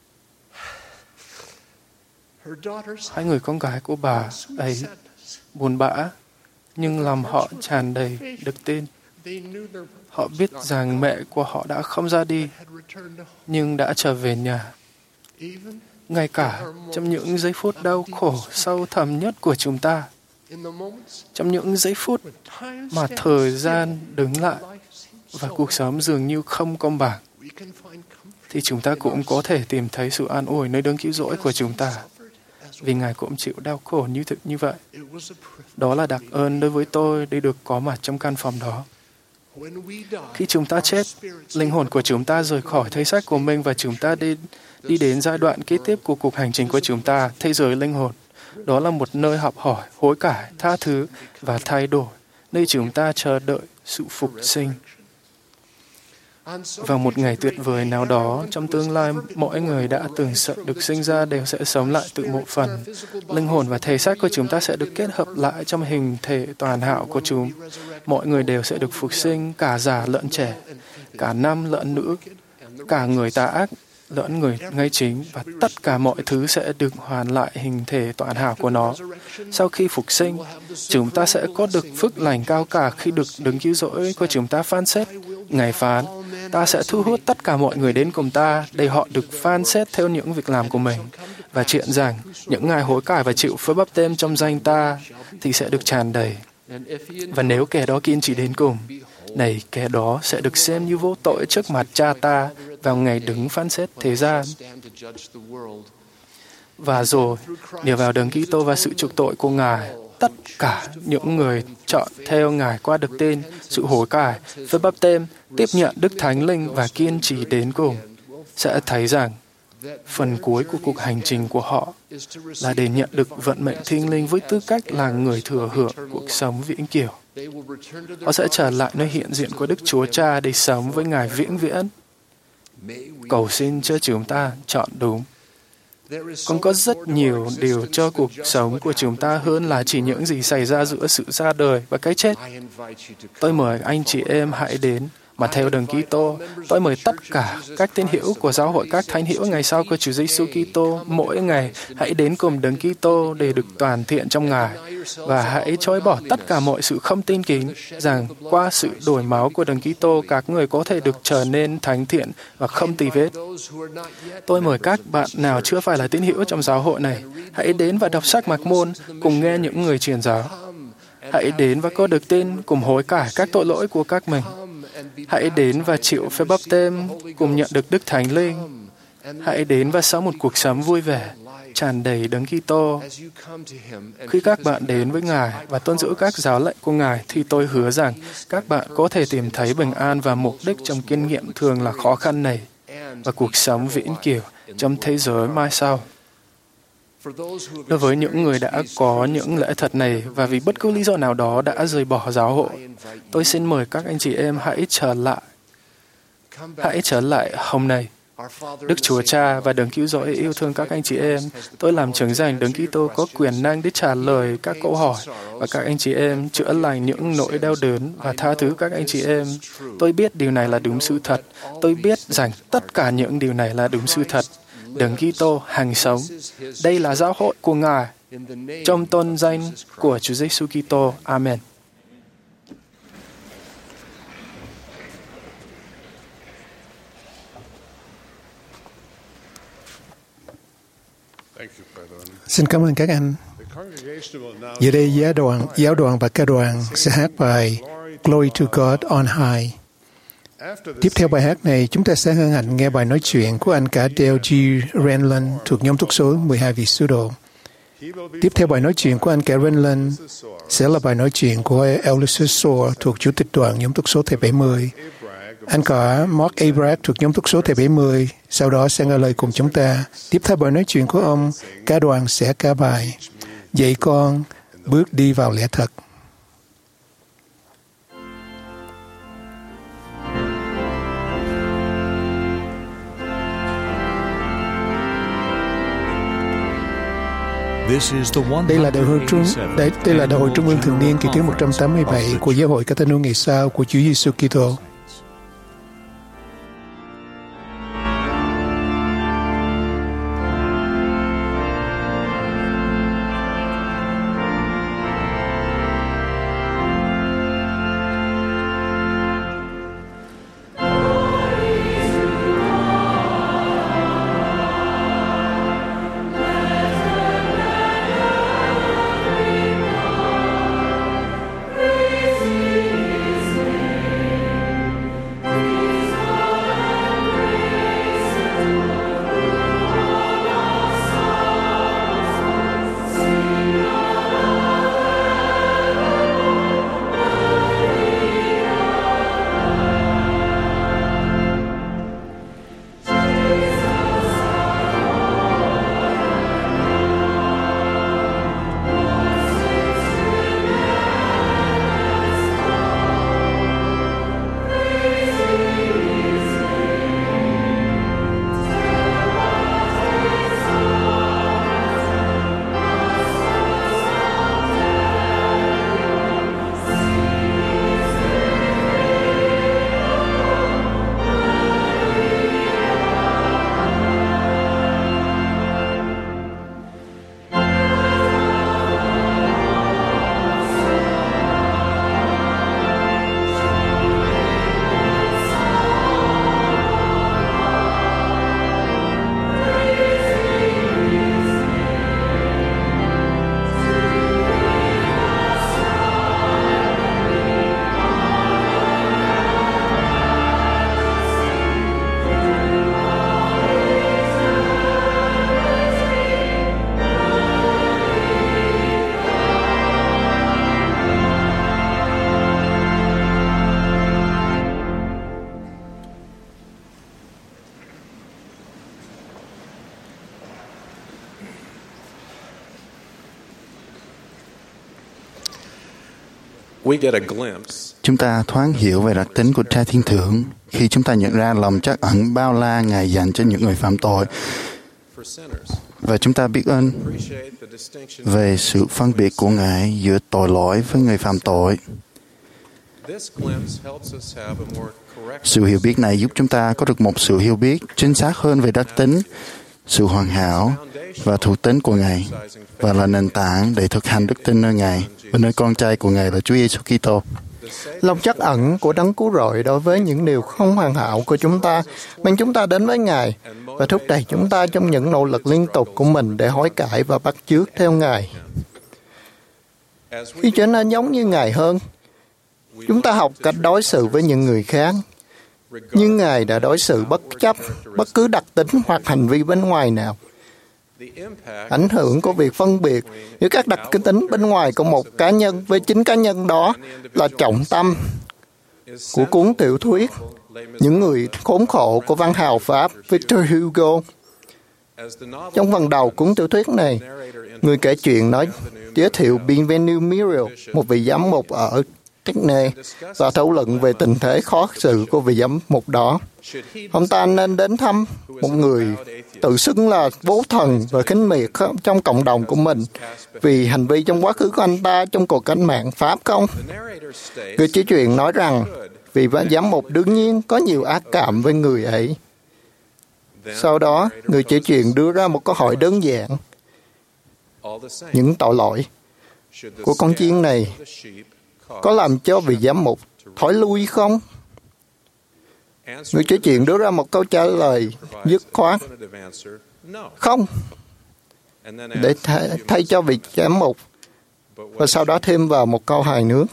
Hai người con gái của bà ấy buồn bã, nhưng lòng họ tràn đầy đức tin. Họ biết rằng mẹ của họ đã không ra đi, nhưng đã trở về nhà. Ngay cả trong những giây phút đau khổ sâu thẳm nhất của chúng ta, trong những giây phút mà thời gian đứng lại và cuộc sống dường như không công bằng, thì chúng ta cũng có thể tìm thấy sự an ủi nơi đấng cứu rỗi của chúng ta, vì Ngài cũng chịu đau khổ như thực như vậy. Đó là đặc ơn đối với tôi để được có mặt trong căn phòng đó. Khi chúng ta chết, linh hồn của chúng ta rời khỏi thể xác của mình và chúng ta đi, đi đến giai đoạn kế tiếp của cuộc hành trình của chúng ta, thế giới linh hồn. Đó là một nơi học hỏi, hối cải, tha thứ và thay đổi, nơi chúng ta chờ đợi sự phục sinh. Vào một ngày tuyệt vời nào đó, trong tương lai, mỗi người đã từng sợ được sinh ra đều sẽ sống lại tự một phần. Linh hồn và thể xác của chúng ta sẽ được kết hợp lại trong hình thể toàn hảo của chúng. Mọi người đều sẽ được phục sinh, cả già lẫn trẻ, cả nam lẫn nữ, cả người tà ác lẫn người ngay chính, và tất cả mọi thứ sẽ được hoàn lại hình thể toàn hảo của nó. Sau khi phục sinh, chúng ta sẽ có được phước lành cao cả khi được đấng cứu rỗi của chúng ta phán xét. Ngài phán, ta sẽ thu hút tất cả mọi người đến cùng ta để họ được phán xét theo những việc làm của mình, và chuyện rằng những ngài hối cải và chịu phép báp têm trong danh ta thì sẽ được tràn đầy. Và nếu kẻ đó kiên trì đến cùng, này kẻ đó sẽ được xem như vô tội trước mặt cha ta vào ngày đứng phán xét thế gian. Và rồi, nhờ vào đấng Kitô và sự chuộc tội của Ngài, tất cả những người chọn theo Ngài qua được tên, sự hối cải, phép báp têm, tiếp nhận Đức Thánh Linh và kiên trì đến cùng, sẽ thấy rằng phần cuối của cuộc hành trình của họ là để nhận được vận mệnh thiêng liêng với tư cách là người thừa hưởng cuộc sống vĩnh cửu. Họ sẽ trở lại nơi hiện diện của Đức Chúa Cha để sống với Ngài vĩnh viễn. Cầu xin cho chúng ta chọn đúng. Còn có rất nhiều điều cho cuộc sống của chúng ta hơn là chỉ những gì xảy ra giữa sự ra đời và cái chết. Tôi mời anh chị em hãy đến mà theo đấng Kitô. Tôi mời tất cả các tín hữu của giáo hội các thánh hữu ngày sau của Chúa Giêsu Kitô mỗi ngày hãy đến cùng đấng Kitô để được toàn thiện trong Ngài, và hãy chối bỏ tất cả mọi sự không tin kính rằng qua sự đổi máu của đấng Kitô các người có thể được trở nên thánh thiện và không tì vết. Tôi mời các bạn nào chưa phải là tín hữu trong giáo hội này hãy đến và đọc sách Mạc Môn cùng nghe những người truyền giáo. Hãy đến và có được tin cùng hối cải các tội lỗi của các mình. Hãy đến và chịu phép báp têm cùng nhận được Đức Thánh Linh. Hãy đến và sống một cuộc sống vui vẻ tràn đầy Đấng Kitô. Khi các bạn đến với Ngài và tuân giữ các giáo lệnh của Ngài, thì tôi hứa rằng các bạn có thể tìm thấy bình an và mục đích trong kinh nghiệm thường là khó khăn này và cuộc sống vĩnh cửu trong thế giới mai sau. Đối với những người đã có những lẽ thật này và vì bất cứ lý do nào đó đã rời bỏ giáo hội, tôi xin mời các anh chị em hãy trở lại. Hãy trở lại hôm nay. Đức Chúa Cha và Đấng Cứu Rỗi yêu thương các anh chị em. Tôi làm chứng rằng Đấng Kitô có quyền năng để trả lời các câu hỏi và các anh chị em chữa lành những nỗi đau đớn và tha thứ các anh chị em. Tôi biết điều này là đúng sự thật. Tôi biết rằng tất cả những điều này là đúng sự thật. Đấng Kitô hằng sống. Đây là giáo hội của Ngài. Trong tôn danh của Chúa Giêsu Kitô. Amen.
Xin cảm ơn các anh. Giờ đây giáo đoàn, giáo đoàn và ca đoàn sẽ hát bài Glory to God on High. Tiếp theo bài hát này, chúng ta sẽ hân hạnh nghe bài nói chuyện của anh cả Dale G. Renlund thuộc nhóm túc số mười hai vị sứ đồ. Tiếp theo bài nói chuyện của anh cả Renlund sẽ là bài nói chuyện của Elisha Soar thuộc chủ tịch đoàn nhóm túc số T bảy mươi. Anh cả Mark Abraham thuộc nhóm túc số T bảy mươi sau đó sẽ nghe lời cùng chúng ta. Tiếp theo bài nói chuyện của ông, cả đoàn sẽ ca bài Dạy con bước đi vào lẽ thật. Đây là đại hội trung đây, đây là đại hội trung ương thường niên kỳ thứ một trăm tám mươi bảy của giáo hội Ca-tơ-nôn ngày sau của Chúa Giêsu Kitô.
Chúng ta thoáng hiểu về đặc tính của Cha Thiên Thượng khi chúng ta nhận ra lòng trắc ẩn bao la Ngài dành cho những người phạm tội. Và chúng ta biết ơn về sự phân biệt của Ngài giữa tội lỗi với người phạm tội. Sự hiểu biết này giúp chúng ta có được một sự hiểu biết chính xác hơn về đặc tính, sự hoàn hảo và thuộc tính của Ngài, và là nền tảng để thực hành đức tin nơi Ngài và nơi con trai của Ngài là Chúa Giêsu Kitô.
Lòng trắc ẩn của Đấng Cứu Rỗi đối với những điều không hoàn hảo của chúng ta mang chúng ta đến với Ngài và thúc đẩy chúng ta trong những nỗ lực liên tục của mình để hối cải và bắt chước theo Ngài. Khi trở nên giống như Ngài hơn, chúng ta học cách đối xử với những người khác, như Ngài đã đối xử bất chấp bất cứ đặc tính hoặc hành vi bên ngoài nào. Ảnh hưởng của việc phân biệt giữa các đặc tính bên ngoài của một cá nhân với chính cá nhân đó là trọng tâm của cuốn tiểu thuyết Những người khốn khổ của văn hào Pháp Victor Hugo. Trong phần đầu cuốn tiểu thuyết này, người kể chuyện nói giới thiệu Bienvenu Muriel, một vị giám mục ở Techne, và thảo luận về tình thế khó xử của vị giám mục đó. Ông ta nên đến thăm một người tự xưng là vô thần và khinh miệt trong cộng đồng của mình vì hành vi trong quá khứ của anh ta trong cuộc cách mạng Pháp không? Người kể chuyện nói rằng vị giám mục đương nhiên có nhiều ác cảm với người ấy. Sau đó, người kể chuyện đưa ra một câu hỏi đơn giản. Những tội lỗi của con chiên này có làm cho vị giám mục thối lui không? Người kể chuyện đưa ra một câu trả lời dứt khoát. Không. Để thay, thay cho vị giám mục. Và sau đó thêm vào một câu hài nước.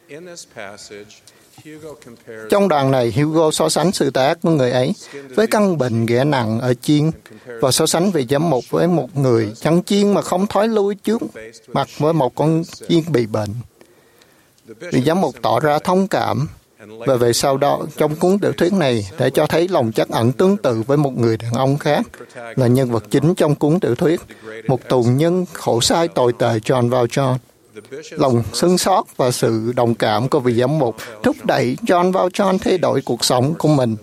Trong đoạn này, Hugo so sánh sự tà ác của người ấy với căn bệnh ghẻ nặng ở chiên và so sánh vị giám mục với một người chăn chiên mà không thói lui trước mặt với một con chiên bị bệnh. Vị giám mục tỏ ra thông cảm và về sau đó trong cuốn tiểu thuyết này để cho thấy lòng trắc ẩn tương tự với một người đàn ông khác là nhân vật chính trong cuốn tiểu thuyết, một tù nhân khổ sai tồi tệ John Valjean. Lòng sưng xót và sự đồng cảm của vị giám mục thúc đẩy John Valjean thay đổi cuộc sống của mình.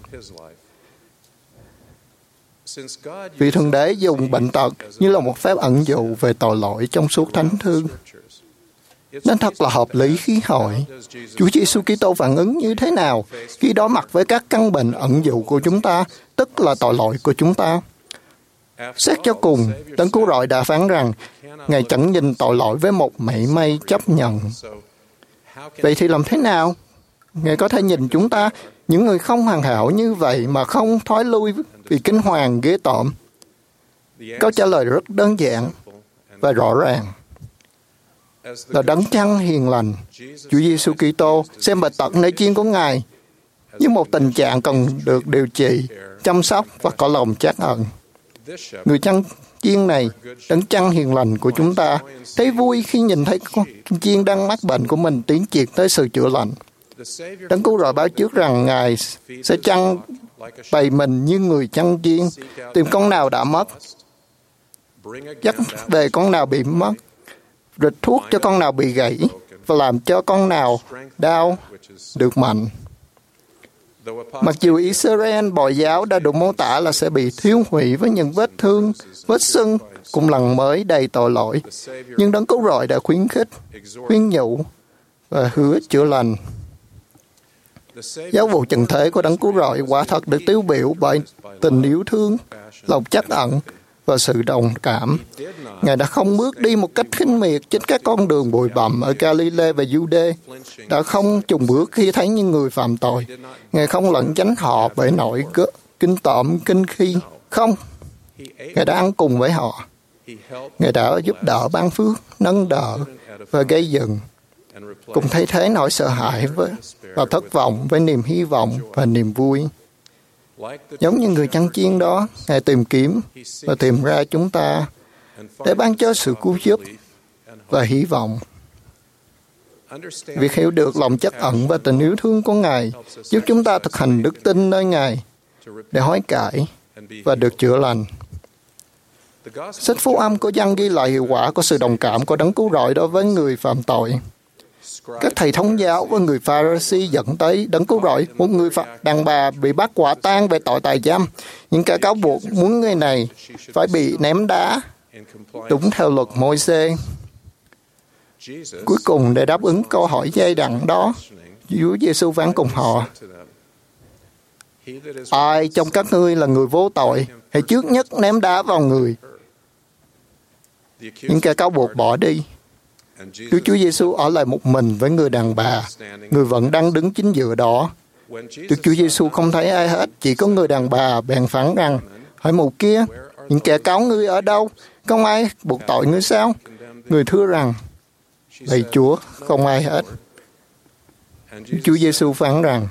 Vì Thượng Đế dùng bệnh tật như là một phép ẩn dụ về tội lỗi trong suốt thánh thư. Nên thật là hợp lý khi hỏi, Chúa Giêsu Kitô phản ứng như thế nào khi đối mặt với các căn bệnh ẩn dụ của chúng ta, tức là tội lỗi của chúng ta? Xét cho cùng, Đấng Cứu Rỗi đã phán rằng, Ngài chẳng nhìn tội lỗi với một mảy may chấp nhận. Vậy thì làm thế nào? Ngài có thể nhìn chúng ta, những người không hoàn hảo như vậy mà không thói lui vì kinh hoàng ghê tởm? Câu trả lời rất đơn giản và rõ ràng. Là Đấng Chăn hiền lành, Chúa Giêsu Kitô xem bệnh tật nơi chiên của Ngài như một tình trạng cần được điều trị, chăm sóc và có lòng trắc ẩn. Người chăn chiên này, Đấng Chăn hiền lành của chúng ta, thấy vui khi nhìn thấy con chiên đang mắc bệnh của mình tiến triển tới sự chữa lành. Đấng Cứu Rỗi báo trước rằng Ngài sẽ chăn bày mình như người chăn chiên, tìm con nào đã mất, dắt về con nào bị mất, rịch thuốc cho con nào bị gãy và làm cho con nào đau được mạnh. Mặc dù Israel Bội giáo đã được mô tả là sẽ bị thiêu hủy với những vết thương, vết sưng, cùng lần mới đầy tội lỗi, nhưng Đấng Cứu Rỗi đã khuyến khích, khuyên nhủ và hứa chữa lành. Giáo vụ trần thế của Đấng Cứu Rỗi quả thật được tiêu biểu bởi tình yêu thương, lòng trắc ẩn và sự đồng cảm. Ngài đã không bước đi một cách khinh miệt trên các con đường bụi bặm ở Galilee và Jude, đã không chùng bước khi thấy những người phạm tội. Ngài không lẩn tránh họ bởi nỗi kinh tởm, kinh khi. Không, Ngài đã ăn cùng với họ. Ngài đã giúp đỡ ban phước, nâng đỡ và gây dựng, cùng thay thế nỗi sợ hãi với, và thất vọng với niềm hy vọng và niềm vui. Giống như người chăn chiên đó, Ngài tìm kiếm và tìm ra chúng ta để ban cho sự cứu giúp và hy vọng. Việc hiểu được lòng trắc ẩn và tình yêu thương của Ngài giúp chúng ta thực hành đức tin nơi Ngài để hối cải và được chữa lành. Sách Phúc Âm của Giăng ghi lại hiệu quả của sự đồng cảm của Đấng Cứu Rỗi đối với người phạm tội. Các thầy thống giáo và người Pha-ri-si dẫn tới Đấng Cứu Rỗi, một người đàn bà bị bắt quả tang về tội tà dâm. Những kẻ cáo buộc muốn người này phải bị ném đá, đúng theo luật Môi-se. Cuối cùng, để đáp ứng câu hỏi dây đằng đó, Chúa Giêsu phán cùng họ, ai trong các ngươi là người vô tội, hãy trước nhất ném đá vào người. Những kẻ cáo buộc bỏ đi. Đức Chúa Giêsu ở lại một mình với người đàn bà, người vẫn đang đứng chính giữa đó. Đức Chúa Giêsu không thấy ai hết, chỉ có người đàn bà bèn phán rằng, hỏi mụ kia, những kẻ cáo ngươi ở đâu? Không ai buộc tội ngươi sao? Người thưa rằng, lạy Chúa, không ai hết. Đức Chúa Giêsu phán rằng,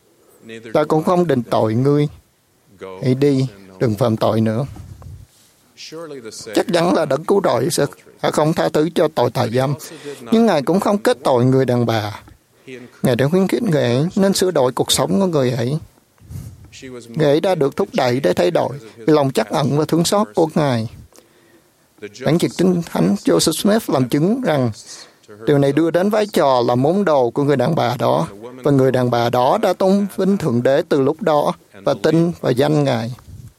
ta cũng không định tội ngươi. Hãy đi, đừng phạm tội nữa. Chắc chắn là đấng cứu rỗi sẽ không tha thứ cho tội tà dâm, nhưng Ngài cũng không kết tội người đàn bà. Ngài đã khuyến khích người ấy nên sửa đổi cuộc sống của người ấy. Người ấy đã được thúc đẩy để thay đổi vì lòng trắc ẩn và thương xót của Ngài. Bản dịch Kinh Thánh Joseph Smith làm chứng rằng điều này đưa đến vai trò là món đồ của người đàn bà đó, và người đàn bà đó đã tôn vinh Thượng Đế từ lúc đó và tin và danh Ngài.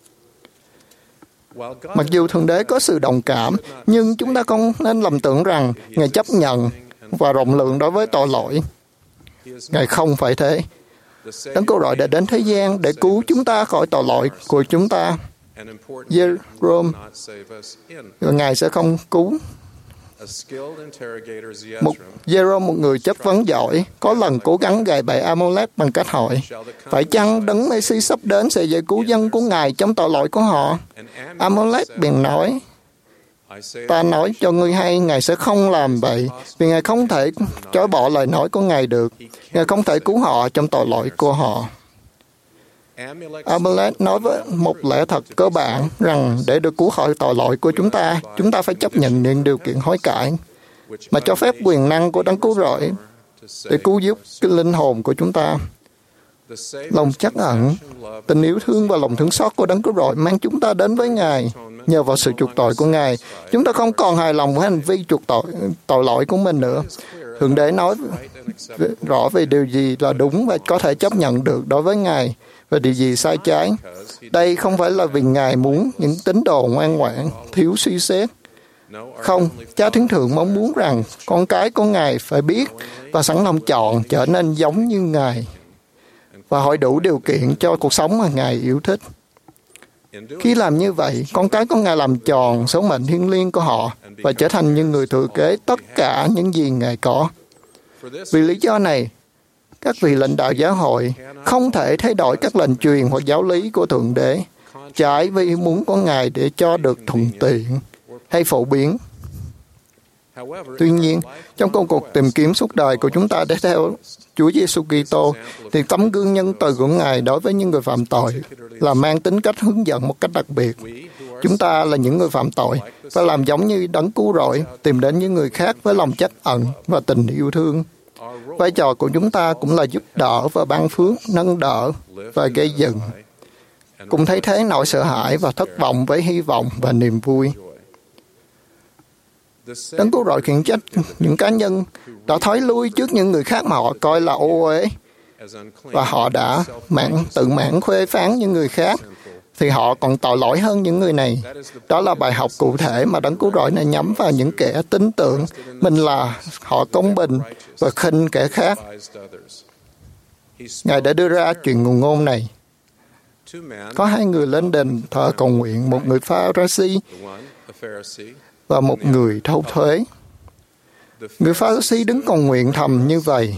Mặc dù Thượng Đế có sự đồng cảm, nhưng chúng ta không nên lầm tưởng rằng Ngài chấp nhận và rộng lượng đối với tội lỗi. Ngài không phải thế. Đấng Cứu Rỗi đã đến thế gian để cứu chúng ta khỏi tội lỗi của chúng ta. Jerome, và Ngài sẽ không cứu. Một Jerome, một người chất vấn giỏi, có lần cố gắng gài bẫy Amalek bằng cách hỏi, phải chăng Đấng Messi sắp đến sẽ giải cứu dân của Ngài trong tội lỗi của họ? Amalek bèn nói, ta nói cho ngươi hay, Ngài sẽ không làm vậy, vì Ngài không thể chối bỏ lời nói của Ngài được. Ngài không thể cứu họ trong tội lỗi của họ. Amalek nói với một lẽ thật cơ bản rằng để được cứu khỏi tội lỗi của chúng ta, chúng ta phải chấp nhận những điều kiện hối cải mà cho phép quyền năng của Đấng Cứu Rỗi để cứu giúp cái linh hồn của chúng ta. Lòng trắc ẩn, tình yêu thương và lòng thương xót của Đấng Cứu Rỗi mang chúng ta đến với Ngài. Nhờ vào sự chuộc tội của Ngài, chúng ta không còn hài lòng với hành vi chuộc tội, tội lỗi của mình nữa. Thượng Đế nói rõ về điều gì là đúng và có thể chấp nhận được đối với Ngài, và điều gì sai trái. Đây không phải là vì Ngài muốn những tín đồ ngoan ngoãn, thiếu suy xét. Không, Cha Thiên Thượng mong muốn rằng con cái của Ngài phải biết và sẵn lòng chọn trở nên giống như Ngài và hội đủ điều kiện cho cuộc sống mà Ngài yêu thích. Khi làm như vậy, con cái của Ngài làm tròn số mệnh thiêng liêng của họ và trở thành những người thừa kế tất cả những gì Ngài có. Vì lý do này, các vị lãnh đạo giáo hội không thể thay đổi các lệnh truyền hoặc giáo lý của Thượng Đế trái với ý muốn của Ngài để cho được thuận tiện hay phổ biến. Tuy nhiên, trong công cuộc tìm kiếm suốt đời của chúng ta để theo Chúa Giêsu Kitô, thì tấm gương nhân từ của Ngài đối với những người phạm tội là mang tính cách hướng dẫn một cách đặc biệt. Chúng ta là những người phạm tội và làm giống như Đấng Cứu Rỗi, tìm đến những người khác với lòng trắc ẩn và tình yêu thương. Vai trò của chúng ta cũng là giúp đỡ và ban phước, nâng đỡ và gây dựng, cùng thấy thế nỗi sợ hãi và thất vọng với hy vọng và niềm vui. Đấng Cứu Rỗi khiển trách những cá nhân đã thối lui trước những người khác mà họ coi là ô uế, và họ đã mãn, tự mãn khuê phán những người khác, thì họ còn tội lỗi hơn những người này. Đó là bài học cụ thể mà Đấng Cứu Rỗi này nhắm vào những kẻ tin tưởng mình là họ công bình và khinh kẻ khác. Ngài đã đưa ra chuyện ngụ ngôn này. Có hai người lên đền thờ cầu nguyện, một người Pha-ri-si và một người thâu thuế. Người Pha-ri-si đứng cầu nguyện thầm như vậy: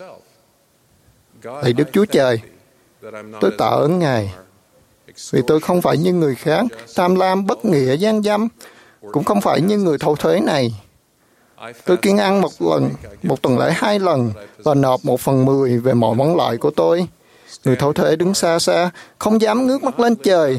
Lạy Đức Chúa Trời, tôi tạ ơn Ngài, vì tôi không phải như người khác, tham lam, bất nghĩa, gian dâm, cũng không phải như người thâu thuế này. Tôi kiêng ăn một lần, một tuần lễ hai lần, và nộp một phần mười về mọi món lợi của tôi. Người thâu thuế đứng xa xa, không dám ngước mắt lên trời,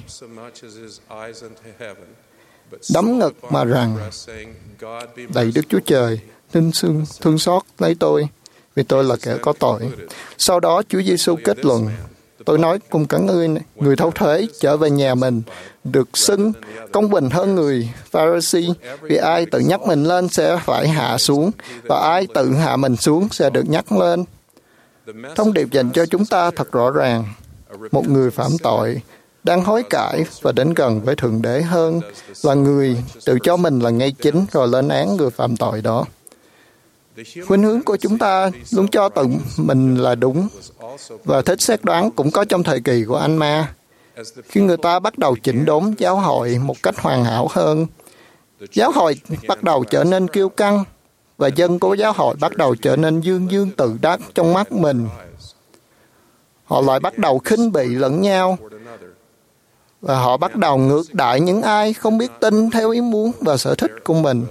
đấm ngực mà rằng: Lạy Đức Chúa Trời, xin thương, thương xót lấy tôi, vì tôi là kẻ có tội. Sau đó Chúa Giêsu kết luận: Tôi nói cùng cả ngươi, người thâu thuế trở về nhà mình được xưng công bình hơn người Pha-ri-si, vì ai tự nhắc mình lên sẽ phải hạ xuống, và ai tự hạ mình xuống sẽ được nhắc lên. Thông điệp dành cho chúng ta thật rõ ràng. Một người phạm tội đang hối cải và đến gần với Thượng Đế hơn là người tự cho mình là ngay chính rồi lên án người phạm tội đó. Khuynh hướng của chúng ta luôn cho tự mình là đúng, và thích xét đoán cũng có trong thời kỳ của Anh Ma. Khi người ta bắt đầu chỉnh đốn giáo hội một cách hoàn hảo hơn, giáo hội bắt đầu trở nên kiêu căng, và dân của giáo hội bắt đầu trở nên dương dương tự đắc trong mắt mình. Họ lại bắt đầu khinh bỉ lẫn nhau, và họ bắt đầu ngược đãi những ai không biết tin theo ý muốn và sở thích của mình.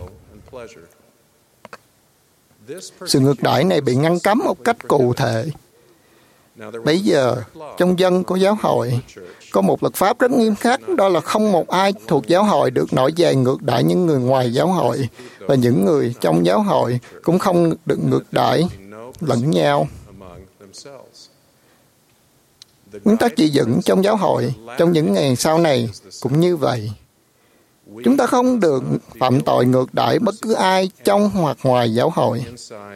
Sự ngược đãi này bị ngăn cấm một cách cụ thể. Bây giờ, trong dân của giáo hội, có một luật pháp rất nghiêm khắc, đó là không một ai thuộc giáo hội được nổi dậy ngược đãi những người ngoài giáo hội, và những người trong giáo hội cũng không được ngược đãi lẫn nhau. Nguyên tắc chỉ dẫn trong giáo hội trong những ngày sau này cũng như vậy. Chúng ta không được phạm tội ngược đãi bất cứ ai trong hoặc ngoài giáo hội.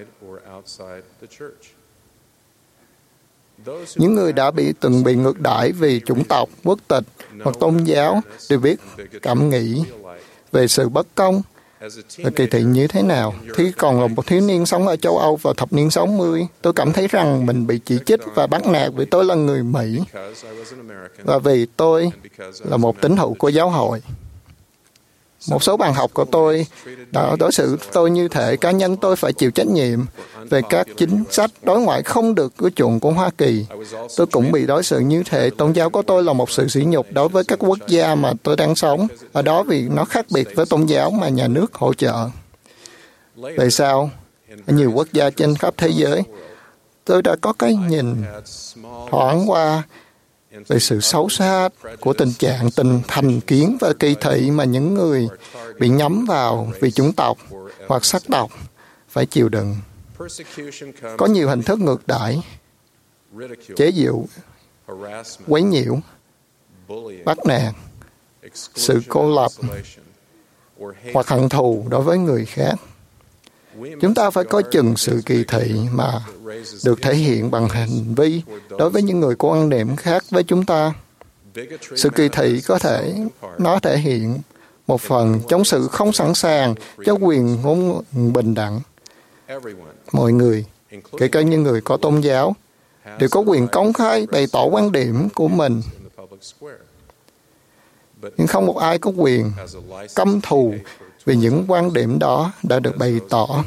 Những người đã bị từng bị ngược đãi vì chủng tộc, quốc tịch hoặc tôn giáo đều biết cảm nghĩ về sự bất công và kỳ thị như thế nào. Khi còn là một thiếu niên sống ở châu Âu vào thập niên sáu mươi, tôi cảm thấy rằng mình bị chỉ trích và bắt nạt vì tôi là người Mỹ và vì tôi là một tín hữu của giáo hội. Một số bạn học của tôi đã đối xử tôi như thể cá nhân tôi phải chịu trách nhiệm về các chính sách đối ngoại không được ưa chuộng của Hoa Kỳ. Tôi cũng bị đối xử như thể tôn giáo của tôi là một sự sỉ nhục đối với các quốc gia mà tôi đang sống ở đó vì nó khác biệt với tôn giáo mà nhà nước hỗ trợ. Về sau, ở nhiều quốc gia trên khắp thế giới, tôi đã có cái nhìn thoáng qua về sự xấu xa của tình trạng tình thành kiến và kỳ thị mà những người bị nhắm vào vì chủng tộc hoặc sắc tộc phải chịu đựng. Có nhiều hình thức ngược đãi, chế giễu, quấy nhiễu, bắt nạt, sự cô lập hoặc hận thù đối với người khác. Chúng ta phải coi chừng sự kỳ thị mà được thể hiện bằng hành vi đối với những người có quan điểm khác với chúng ta. Sự kỳ thị có thể nó thể hiện một phần trong sự không sẵn sàng cho quyền ngôn luận bình đẳng. Mọi người, kể cả những người có tôn giáo, đều có quyền công khai bày tỏ quan điểm của mình. Nhưng không một ai có quyền căm thù vì những quan điểm đó đã được bày tỏ.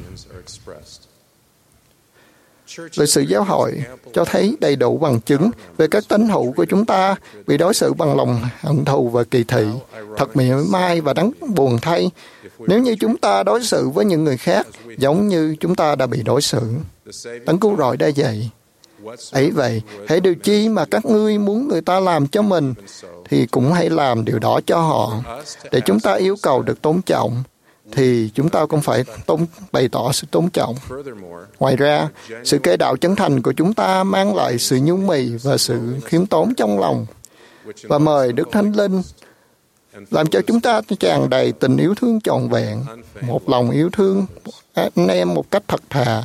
Lịch sử giáo hội cho thấy đầy đủ bằng chứng về các tín hữu của chúng ta bị đối xử bằng lòng hận thù và kỳ thị. Thật mỉa mai và đáng buồn thay nếu như chúng ta đối xử với những người khác giống như chúng ta đã bị đối xử. Đấng cứu rỗi đã dạy: ấy vậy, hãy điều chi mà các ngươi muốn người ta làm cho mình, thì cũng hãy làm điều đó cho họ. Để chúng ta yêu cầu được tôn trọng, thì chúng ta cũng phải tôn, bày tỏ sự tôn trọng. Ngoài ra, sự kể đạo chân thành của chúng ta mang lại sự nhu mì và sự khiêm tốn trong lòng, và mời Đức Thánh Linh làm cho chúng ta tràn đầy tình yêu thương trọn vẹn, một lòng yêu thương anh em một cách thật thà.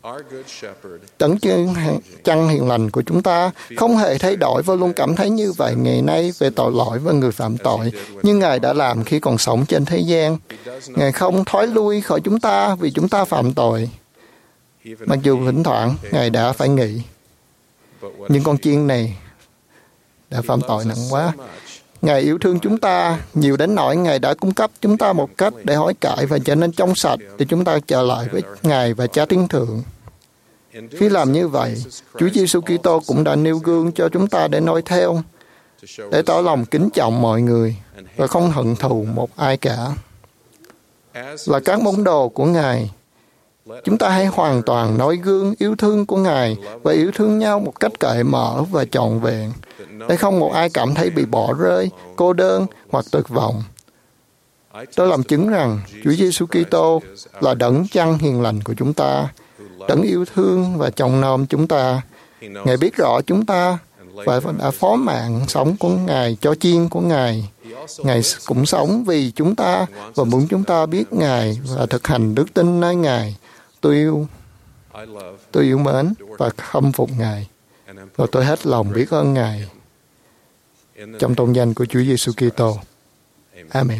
Đấng chăn hiền lành của chúng ta không hề thay đổi và luôn cảm thấy như vậy ngày nay về tội lỗi và người phạm tội, như Ngài đã làm khi còn sống trên thế gian. Ngài không thối lui khỏi chúng ta vì chúng ta phạm tội, mặc dù thỉnh thoảng Ngài đã phải nghĩ: những con chiên này đã phạm tội nặng quá. Ngài yêu thương chúng ta nhiều đến nỗi Ngài đã cung cấp chúng ta một cách để hối cải và trở nên trong sạch để chúng ta trở lại với Ngài và Cha Thiên Thượng. Khi làm như vậy, Chúa Giêsu Kitô cũng đã nêu gương cho chúng ta để noi theo, để tỏ lòng kính trọng mọi người và không hận thù một ai cả. Là các môn đồ của Ngài, chúng ta hãy hoàn toàn noi gương yêu thương của Ngài và yêu thương nhau một cách cởi mở và trọn vẹn, để không một ai cảm thấy bị bỏ rơi, cô đơn hoặc tuyệt vọng. Tôi làm chứng rằng Chúa Giêsu Kitô là đấng chăn hiền lành của chúng ta, đấng yêu thương và trông nom chúng ta. Ngài biết rõ chúng ta và đã phó mạng sống của Ngài cho chiên của Ngài. Ngài cũng sống vì chúng ta và muốn chúng ta biết Ngài và thực hành đức tin nơi Ngài. Tôi yêu, tôi yêu mến và khâm phục Ngài, và tôi hết lòng biết ơn Ngài. Trong tôn danh của Chúa Giêsu Kitô. Amen.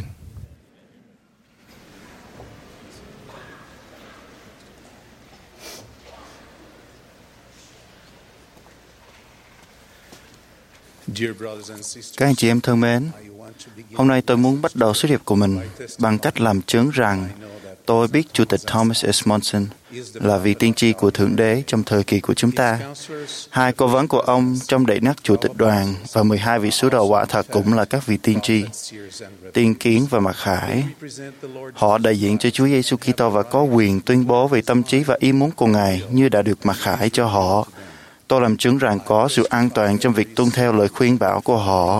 Các anh chị em thân mến, hôm nay tôi muốn bắt đầu sứ điệp của mình bằng cách làm chứng rằng tôi biết Chủ tịch Thomas S. Monson là vị tiên tri của Thượng Đế trong thời kỳ của chúng ta. Hai cố vấn của ông trong đệ nắc Chủ tịch đoàn và mười hai vị sứ đồ quả thật cũng là các vị tiên tri, Tiên Kiến và Mặc Khải. Họ đại diện cho Chúa Giêsu Kitô và có quyền tuyên bố về tâm trí và ý muốn của Ngài như đã được Mặc Khải cho họ. Tôi làm chứng rằng có sự an toàn trong việc tuân theo lời khuyên bảo của họ.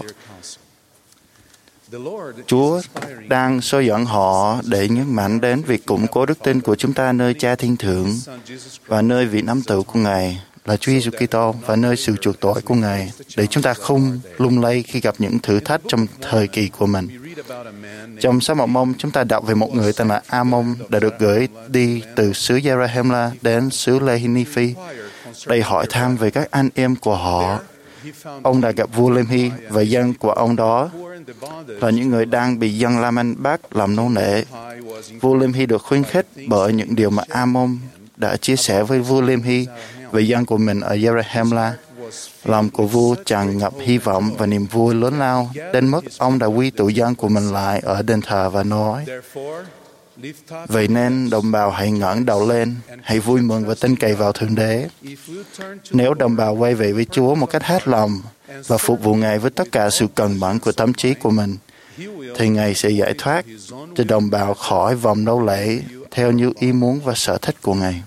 Chúa đang soi dẫn họ để nhấn mạnh đến việc củng cố đức tin của chúng ta nơi Cha Thiên Thượng và nơi vị nắm trụ của Ngài là Chúa Giêsu Kitô và nơi sự chuộc tội của Ngài, để chúng ta không lung lay khi gặp những thử thách trong thời kỳ của mình. Trong sách Mộc Mông, chúng ta đọc về một người tên là A-mông đã được gửi đi từ xứ Zarahemla đến xứ Lehi-Nephi để hỏi thăm về các anh em của họ. Ông đã gặp vua Lemhi và dân của ông đó là những người đang bị dân La-man bắt làm nô lệ. Vua Lemhi được khuyến khích bởi những điều mà A-mông đã chia sẻ với vua Lemhi về dân của mình ở Zarahemla. Lòng của vua tràn ngập hy vọng và niềm vui lớn lao, đến mức ông đã quy tụ dân của mình lại ở đền thờ và nói: Vậy nên đồng bào hãy ngẩng đầu lên, hãy vui mừng và tin cậy vào Thượng Đế. Nếu đồng bào quay về với Chúa một cách hết lòng và phục vụ Ngài với tất cả sự cần mẫn của tâm trí của mình, thì Ngài sẽ giải thoát cho đồng bào khỏi vòng nô lệ theo như ý muốn và sở thích của Ngài.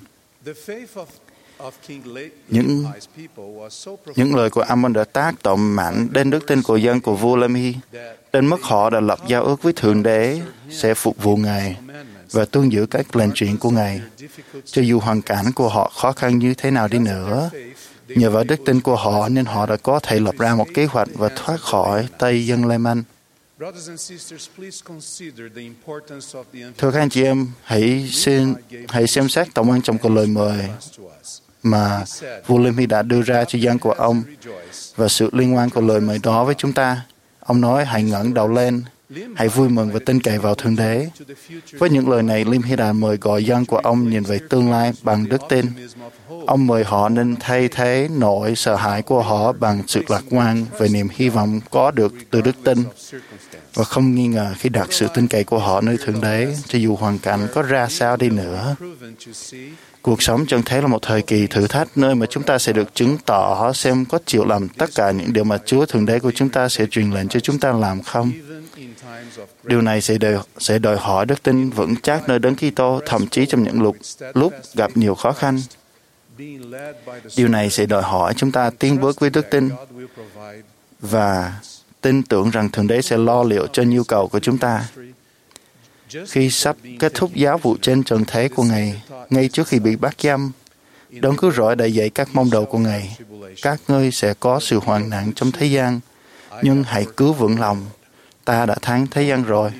Những, những lời của Amon đã tác động mạnh đến đức tin của dân của vua Lemhi, đến mức họ đã lập giao ước với Thượng Đế sẽ phục vụ Ngài và tuân giữ các lệnh truyền của Ngài, cho dù hoàn cảnh của họ khó khăn như thế nào đi nữa. Nhờ vào đức tin của họ nên họ đã có thể lập ra một kế hoạch và thoát khỏi tay dân La-man. Thưa các anh chị em, hãy xem, hãy xem xét tầm quan trọng của lời mời mà vua Lemhi đã đưa ra cho dân của ông và sự liên quan của lời mời đó với chúng ta. Ông nói: hãy ngẩng đầu lên, hãy vui mừng và tin cậy vào Thượng Đế. Với những lời này, Lemhi đã mời gọi dân của ông nhìn về tương lai bằng đức tin. Ông mời họ nên thay thế nỗi sợ hãi của họ bằng sự lạc quan về niềm hy vọng có được từ đức tin, và không nghi ngờ khi đặt sự tin cậy của họ nơi Thượng Đế, cho dù hoàn cảnh có ra sao đi nữa. Cuộc sống chân thế là một thời kỳ thử thách, nơi mà chúng ta sẽ được chứng tỏ xem có chịu làm tất cả những điều mà Chúa Thượng Đế của chúng ta sẽ truyền lệnh cho chúng ta làm không. Điều này sẽ đòi, sẽ đòi hỏi đức tin vững chắc nơi Đấng Kitô, thậm chí trong những lúc, lúc gặp nhiều khó khăn. Điều này sẽ đòi hỏi chúng ta tiến bước với đức tin và tin tưởng rằng Thượng Đế sẽ lo liệu cho nhu cầu của chúng ta. Khi sắp kết thúc giáo vụ trên trần thế của Ngài, ngay trước khi bị bắt giam, Đấng Cứu Rỗi đã dạy các môn đồ của Ngài: các ngươi sẽ có sự hoạn nạn trong thế gian, nhưng hãy cứ vững lòng, ta đã thắng thế gian rồi.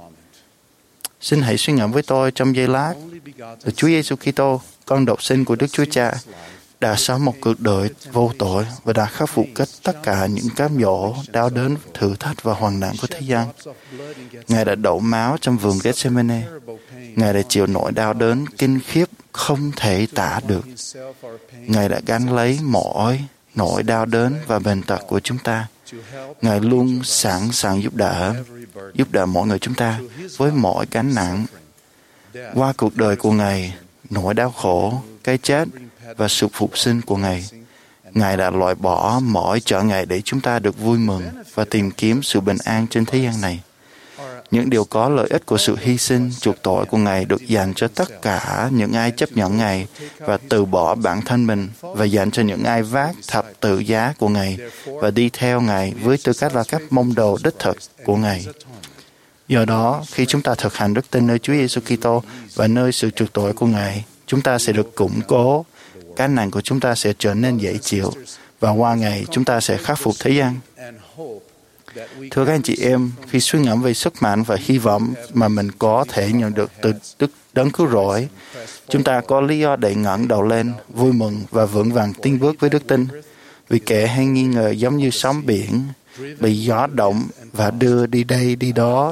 Xin hãy suy ngẫm với tôi trong giây lát là Chúa Giêsu Kitô, con độc sinh của Đức Chúa Cha, đã sống một cuộc đời vô tội và đã khắc phục hết tất cả những cám dỗ, đau đớn, thử thách và hoạn nạn của thế gian. Ngài đã đổ máu trong vườn Gethsemane. Ngài đã chịu nỗi đau đớn kinh khiếp không thể tả được. Ngài đã gánh lấy mỗi nỗi đau đớn và bệnh tật của chúng ta. Ngài luôn sẵn sàng giúp đỡ, giúp đỡ mọi người chúng ta với mỗi gánh nặng. Qua cuộc đời của Ngài, nỗi đau khổ, cái chết và sự phục sinh của Ngài, Ngài đã loại bỏ mọi trở ngại để chúng ta được vui mừng và tìm kiếm sự bình an trên thế gian này. Những điều có lợi ích của sự hy sinh, chuộc tội của Ngài được dành cho tất cả những ai chấp nhận Ngài và từ bỏ bản thân mình, và dành cho những ai vác thập tự giá của Ngài và đi theo Ngài với tư cách là các môn đồ đích thực của Ngài. Do đó, khi chúng ta thực hành đức tin nơi Chúa Giêsu Kitô và nơi sự chuộc tội của Ngài, chúng ta sẽ được củng cố, gánh nặng của chúng ta sẽ trở nên dễ chịu, và qua Ngài chúng ta sẽ khắc phục thế gian. Thưa các anh chị em, khi suy ngẫm về sức mạnh và hy vọng mà mình có thể nhận được từ Đức Đấng Cứu Rỗi, chúng ta có lý do để ngẩng đầu lên, vui mừng và vững vàng tiến bước với đức tin. Vì kẻ hay nghi ngờ giống như sóng biển, bị gió động và đưa đi đây đi đó.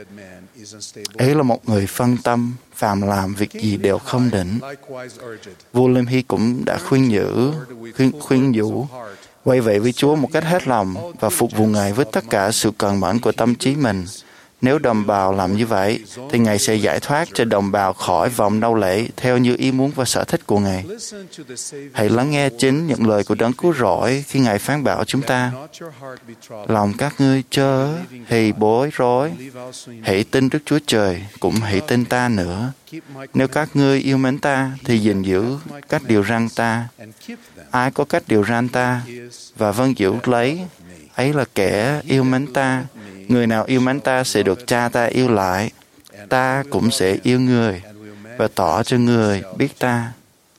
Ấy là một người phân tâm, phàm làm việc gì đều không định. Vua Lemhi cũng đã khuyên nhủ, khuyên, khuyên nhủ quay về với Chúa một cách hết lòng và phục vụ Ngài với tất cả sự cần mẫn của tâm trí mình. Nếu đồng bào làm như vậy, thì Ngài sẽ giải thoát cho đồng bào khỏi vòng nô lệ theo như ý muốn và sở thích của Ngài. Hãy lắng nghe chính những lời của Đấng Cứu Rỗi khi Ngài phán bảo chúng ta: lòng các ngươi chớ hề bối rối, hãy tin Đức Chúa Trời, cũng hãy tin ta nữa. Nếu các ngươi yêu mến ta, thì gìn giữ các điều răn ta. Ai có các điều răn ta và vâng giữ lấy, ấy là kẻ yêu mến ta. Người nào yêu mến ta sẽ được Cha ta yêu lại. Ta cũng sẽ yêu người và tỏ cho người biết ta.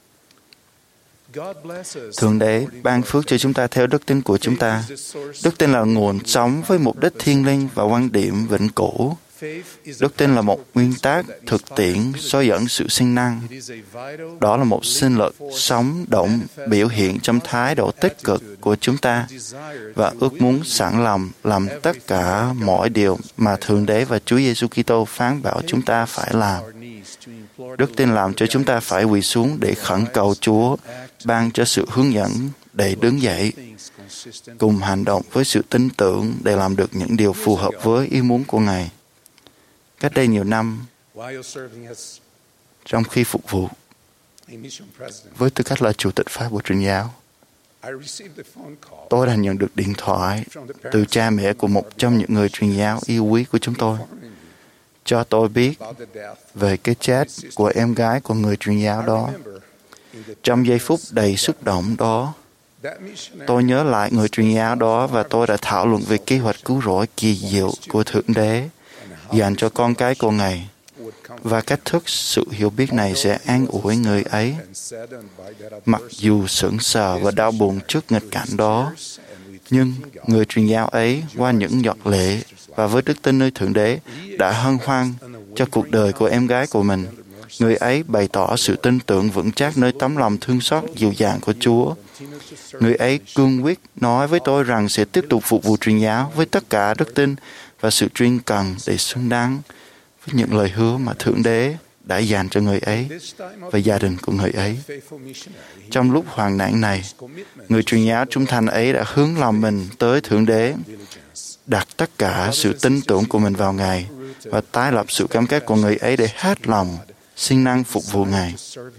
Thượng Đế ban phước cho chúng ta theo đức tin của chúng ta. Đức tin là nguồn sống với mục đích thiêng liêng và quan điểm vĩnh cửu. Đức tin là một nguyên tắc thực tiễn soi dẫn sự siêng năng. Đó là một sinh lực sống động biểu hiện trong thái độ tích cực của chúng ta và ước muốn sẵn lòng làm tất cả mọi điều mà Thượng Đế và Chúa Giêsu Kitô phán bảo chúng ta phải làm. Đức tin làm cho chúng ta phải quỳ xuống để khẩn cầu Chúa ban cho sự hướng dẫn để đứng dậy, cùng hành động với sự tin tưởng để làm được những điều phù hợp với ý muốn của Ngài. Cách đây nhiều năm, trong khi phục vụ với tư cách là Chủ tịch Pháp của Truyền giáo, tôi đã nhận được điện thoại từ cha mẹ của một trong những người truyền giáo yêu quý của chúng tôi, cho tôi biết về cái chết của em gái của người truyền giáo đó. Trong giây phút đầy xúc động đó, tôi nhớ lại người truyền giáo đó và tôi đã thảo luận về kế hoạch cứu rỗi kỳ diệu của Thượng Đế dành cho con cái của Ngài, và cách thức sự hiểu biết này sẽ an ủi người ấy. Mặc dù sững sờ và đau buồn trước nghịch cảnh đó, nhưng người truyền giáo ấy, qua những giọt lệ và với đức tin nơi Thượng Đế, đã hân hoan cho cuộc đời của em gái của mình. Người ấy bày tỏ sự tin tưởng vững chắc nơi tấm lòng thương xót dịu dàng của Chúa. Người ấy cương quyết nói với tôi rằng sẽ tiếp tục phục vụ truyền giáo với tất cả đức tin và sự chuyên cần để xứng đáng với những lời hứa mà Thượng Đế đã dành cho người ấy và gia đình của người ấy. Trong lúc hoạn nạn này, người truyền giáo trung thành ấy đã hướng lòng mình tới Thượng Đế, đặt tất cả sự tin tưởng của mình vào Ngài và tái lập sự cam kết của người ấy để hết lòng siêng năng phục vụ Ngài.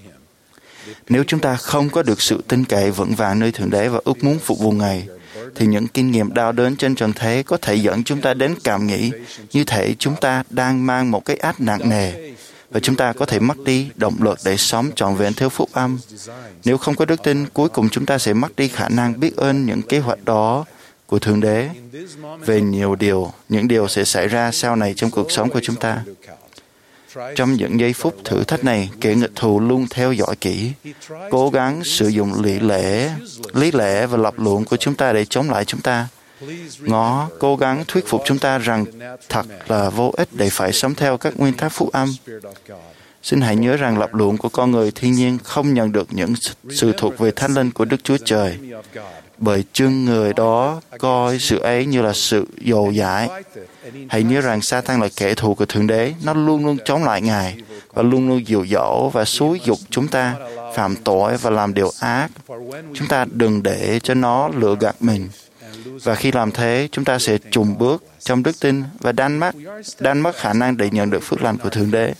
Nếu chúng ta không có được sự tin cậy vững vàng nơi Thượng Đế và ước muốn phục vụ Ngài, thì những kinh nghiệm đau đớn trên trần thế có thể dẫn chúng ta đến cảm nghĩ như thể chúng ta đang mang một cái ách nặng nề, và chúng ta có thể mất đi động lực để sống trọn vẹn theo phúc âm. Nếu không có đức tin, cuối cùng chúng ta sẽ mất đi khả năng biết ơn những kế hoạch đó của Thượng Đế về nhiều điều, những điều sẽ xảy ra sau này trong cuộc sống của chúng ta. Trong những giây phút thử thách này, kẻ nghịch thù luôn theo dõi kỹ, cố gắng sử dụng lý lẽ, lý lẽ và lập luận của chúng ta để chống lại chúng ta. Ngó cố gắng thuyết phục chúng ta rằng thật là vô ích để phải sống theo các nguyên tắc phúc âm. Xin hãy nhớ rằng lập luận của con người thiên nhiên không nhận được những sự thuộc về Thánh Linh của Đức Chúa Trời, bởi chưng người đó coi sự ấy như là sự dồ dãi. Hãy nhớ rằng Sa-tan là kẻ thù của Thượng Đế. Nó luôn luôn chống lại Ngài và luôn luôn dụ dỗ và xúi giục chúng ta phạm tội và làm điều ác. Chúng ta đừng để cho nó lừa gạt mình. Và khi làm thế, chúng ta sẽ chùn bước trong đức tin và đánh mất, đánh mất khả năng để nhận được phước lành của Thượng Đế.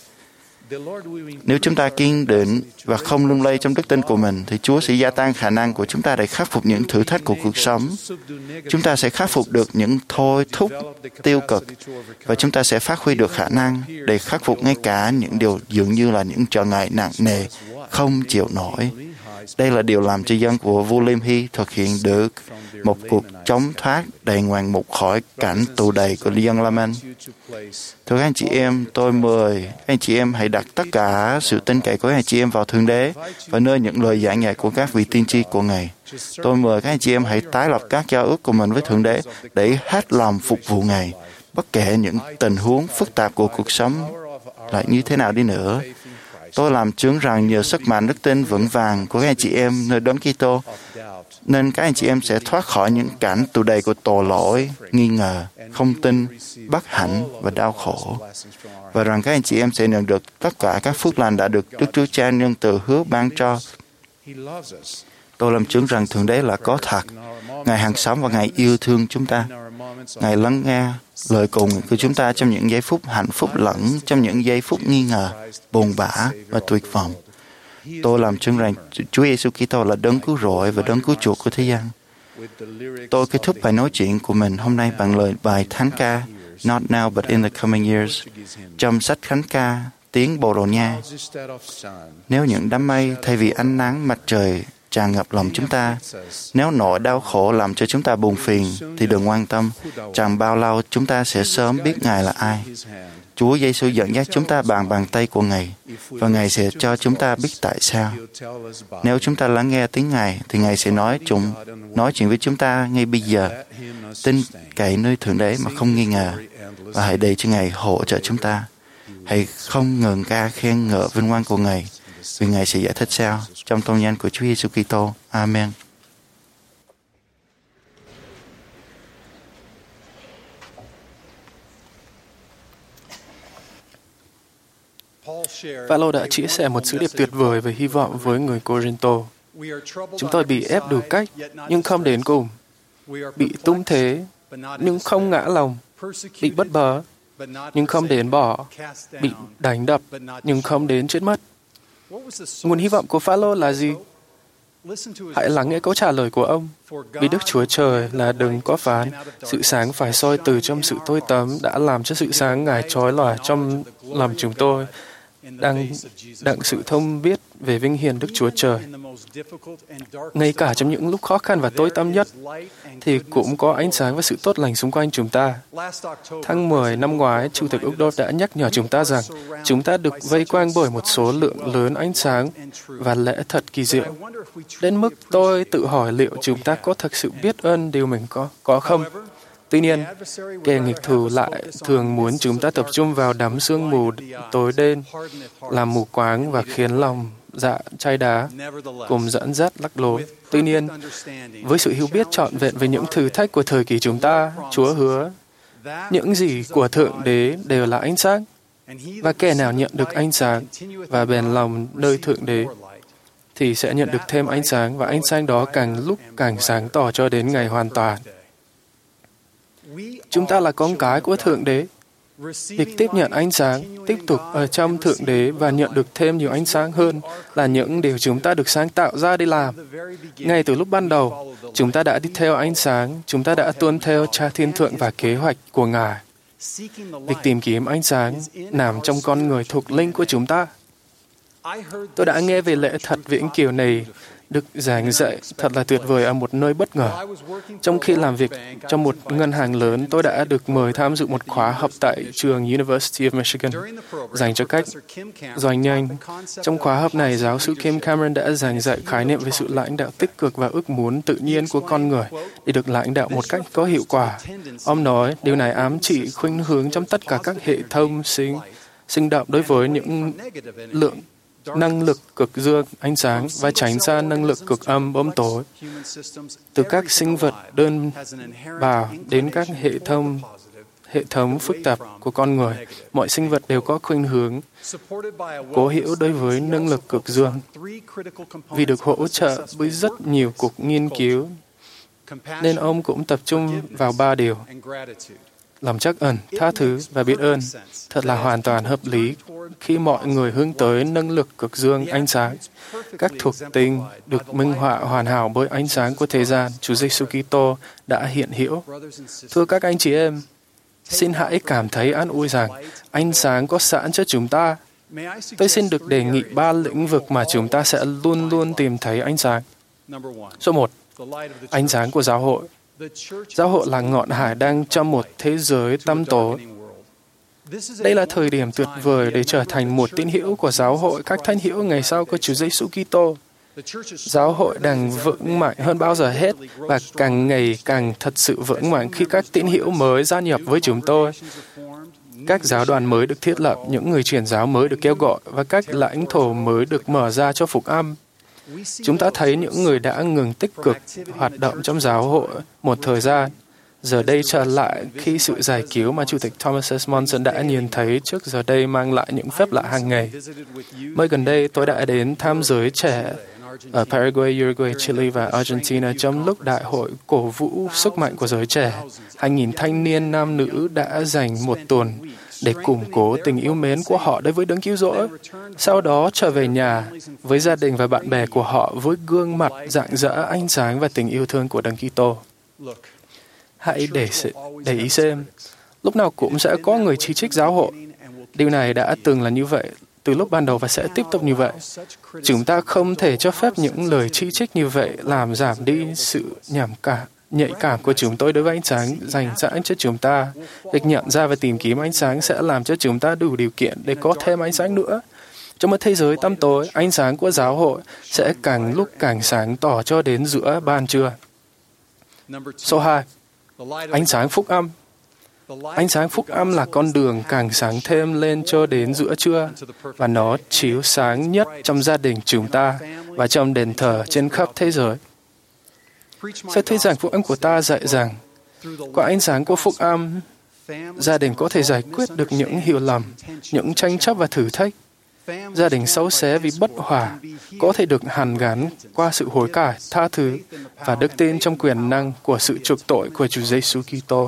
Nếu chúng ta kiên định và không lung lay trong đức tin của mình, thì Chúa sẽ gia tăng khả năng của chúng ta để khắc phục những thử thách của cuộc sống. Chúng ta sẽ khắc phục được những thôi thúc tiêu cực, và chúng ta sẽ phát huy được khả năng để khắc phục ngay cả những điều dường như là những trở ngại nặng nề, không chịu nổi. Đây là điều làm cho dân của vua Liêm Hy thực hiện được một cuộc chống thoát đầy ngoạn mục khỏi cảnh tù đầy của dân La-mân. Thưa các anh chị em, tôi mời các anh chị em hãy đặt tất cả sự tin cậy của các anh chị em vào Thượng Đế và nơi những lời giảng dạy của các vị tiên tri của Ngài. Tôi mời các anh chị em hãy tái lập các giao ước của mình với Thượng Đế để hết lòng phục vụ Ngài, bất kể những tình huống phức tạp của cuộc sống là như thế nào đi nữa. Tôi làm chứng rằng nhờ sức mạnh đức tin vững vàng của các anh chị em nơi Đấng Kitô, nên các anh chị em sẽ thoát khỏi những cảnh tù đầy của tội lỗi, nghi ngờ, không tin, bất hạnh và đau khổ. Và rằng các anh chị em sẽ nhận được tất cả các phước lành đã được Đức Chúa Cha nhân từ hứa ban cho. Tôi làm chứng rằng Thượng Đế là có thật. Ngài hàng sống và Ngài yêu thương chúng ta. Ngài lắng nghe lời cầu nguyện của chúng ta trong những giây phút hạnh phúc lẫn trong những giây phút nghi ngờ, buồn bã và tuyệt vọng. Tôi làm chứng rằng Chúa Giêsu Kitô là đấng cứu rỗi và đấng cứu chuộc của thế gian. Tôi kết thúc bài nói chuyện của mình hôm nay bằng lời bài thánh ca Not Now But In The Coming Years trong sách thánh ca tiếng Bồ Đào Nha. Nếu những đám mây thay vì ánh nắng mặt trời tràn ngập lòng chúng ta, nếu nỗi đau khổ làm cho chúng ta buồn phiền, thì đừng quan tâm, chẳng bao lâu chúng ta sẽ sớm biết Ngài là ai. Chúa Giêsu dẫn dắt chúng ta bằng bàn tay của Ngài, và Ngài sẽ cho chúng ta biết tại sao. Nếu chúng ta lắng nghe tiếng Ngài, thì Ngài sẽ nói chúng, nói chuyện với chúng ta ngay bây giờ. Tin cậy nơi Thượng Đế mà không nghi ngờ, và hãy để cho Ngài hỗ trợ chúng ta. Hãy không ngừng ca khen ngợi vinh quang của Ngài, vì Ngài sẽ giải thích sao. Trong tôn danh của Chúa Giêsu Kitô. Amen.
Phaolô đã chia sẻ một sứ điệp tuyệt vời về hy vọng với người Cô-rinh-tô. Chúng tôi bị ép đủ cách, nhưng không đến cùng. Bị tung thế, nhưng không ngã lòng. Bị bất bớ, nhưng không đến bỏ. Bị đánh đập, nhưng không đến chết mất. Nguồn hy vọng của Phaolô là gì? Hãy lắng nghe câu trả lời của ông. Vì Đức Chúa Trời là đấng có phán, sự sáng phải soi từ trong sự tối tăm đã làm cho sự sáng Ngài chói lòa trong lòng chúng tôi, đang đặng sự thông biết về vinh hiển Đức Chúa Trời. Ngay cả trong những lúc khó khăn và tối tăm nhất, thì cũng có ánh sáng và sự tốt lành xung quanh chúng ta. Tháng mười năm ngoái, Chủ tịch Úc Đô đã nhắc nhở chúng ta rằng chúng ta được vây quanh bởi một số lượng lớn ánh sáng và lẽ thật kỳ diệu. Đến mức tôi tự hỏi liệu chúng ta có thực sự biết ơn điều mình có, có không? Tuy nhiên, kẻ nghịch thù lại thường muốn chúng ta tập trung vào đám sương mù tối đen, làm mù quáng và khiến lòng dạ chai đá, cùng dẫn dắt lắc lối. Tuy nhiên, với sự hiểu biết trọn vẹn về những thử thách của thời kỳ chúng ta, Chúa hứa, những gì của Thượng Đế đều là ánh sáng, và kẻ nào nhận được ánh sáng và bền lòng nơi Thượng Đế, thì sẽ nhận được thêm ánh sáng, và ánh sáng đó càng lúc càng sáng tỏ cho đến ngày hoàn toàn. Chúng ta là con cái của Thượng Đế. Việc tiếp nhận ánh sáng, tiếp tục ở trong Thượng Đế và nhận được thêm nhiều ánh sáng hơn là những điều chúng ta được sáng tạo ra để làm. Ngay từ lúc ban đầu, chúng ta đã đi theo ánh sáng, chúng ta đã tuân theo Cha Thiên Thượng và kế hoạch của Ngài. Việc tìm kiếm ánh sáng nằm trong con người thuộc linh của chúng ta. Tôi đã nghe về lẽ thật viễn kiều này được giảng dạy thật là tuyệt vời ở một nơi bất ngờ. Trong khi làm việc trong một ngân hàng lớn, tôi đã được mời tham dự một khóa học tại trường University of Michigan dành cho cách doanh nhân. Trong khóa học này, giáo sư Kim Cameron đã giảng dạy khái niệm về sự lãnh đạo tích cực và ước muốn tự nhiên của con người để được lãnh đạo một cách có hiệu quả. Ông nói, điều này ám chỉ khuynh hướng trong tất cả các hệ thống sinh, sinh động đối với những lượng năng lực cực dương ánh sáng và tránh xa năng lực cực âm bóng tối. Từ các sinh vật đơn bào đến các hệ thống hệ thống phức tạp của con người, mọi sinh vật đều có khuynh hướng cố hữu đối với năng lực cực dương. Vì được hỗ trợ với rất nhiều cuộc nghiên cứu, nên ông cũng tập trung vào ba điều: lòng trắc ẩn, tha thứ và biết ơn. Thật là hoàn toàn hợp lý khi mọi người hướng tới năng lực cực dương ánh sáng. Các thuộc tính được minh họa hoàn hảo bởi ánh sáng của thế gian, Chúa Giêsu Kitô đã hiện hữu. Thưa các anh chị em, xin hãy cảm thấy an ủi rằng ánh sáng có sẵn cho chúng ta. Tôi xin được đề nghị ba lĩnh vực mà chúng ta sẽ luôn luôn tìm thấy ánh sáng. Số một, ánh sáng của giáo hội. Giáo hội là ngọn hải đang trong một thế giới tăm tối. Đây là thời điểm tuyệt vời để trở thành một tín hữu của giáo hội, các thánh hữu ngày sau của Chúa Giêsu Kitô. Giáo hội đang vững mạnh hơn bao giờ hết và càng ngày càng thật sự vững mạnh khi các tín hữu mới gia nhập với chúng tôi. Các giáo đoàn mới được thiết lập, những người truyền giáo mới được kêu gọi và các lãnh thổ mới được mở ra cho phục âm. Chúng ta thấy những người đã ngừng tích cực hoạt động trong giáo hội một thời gian, giờ đây trở lại khi sự giải cứu mà Chủ tịch Thomas S. Monson đã nhìn thấy trước giờ đây mang lại những phép lạ hàng ngày. Mới gần đây, tôi đã đến thăm giới trẻ ở Paraguay, Uruguay, Chile và Argentina trong lúc đại hội cổ vũ sức mạnh của giới trẻ. Hàng nghìn thanh niên nam nữ đã dành một tuần để củng cố tình yêu mến của họ đối với Đấng Cứu Rỗi. Sau đó trở về nhà với gia đình và bạn bè của họ với gương mặt rạng rỡ ánh sáng và tình yêu thương của Đấng Kitô. Hãy để, để ý xem, lúc nào cũng sẽ có người chỉ trích giáo hội. Điều này đã từng là như vậy từ lúc ban đầu và sẽ tiếp tục như vậy. Chúng ta không thể cho phép những lời chỉ trích như vậy làm giảm đi sự nhảm cảm, nhạy cảm của chúng tôi đối với ánh sáng dành sẵn cho chúng ta. Việc nhận ra và tìm kiếm ánh sáng sẽ làm cho chúng ta đủ điều kiện để có thêm ánh sáng nữa. Trong một thế giới tăm tối, ánh sáng của giáo hội sẽ càng lúc càng sáng tỏ cho đến giữa ban trưa. Số hai. Ánh sáng phúc âm. Ánh sáng phúc âm là con đường càng sáng thêm lên cho đến giữa trưa, và nó chiếu sáng nhất trong gia đình chúng ta và trong đền thờ trên khắp thế giới. Sẽ thuyết giảng phúc âm của ta dạy rằng, qua ánh sáng của phúc âm, gia đình có thể giải quyết được những hiểu lầm, những tranh chấp và thử thách. Gia đình xấu xé vì bất hòa có thể được hàn gắn qua sự hối cải, tha thứ và đức tin trong quyền năng của sự chuộc tội của Chúa Giêsu Kitô.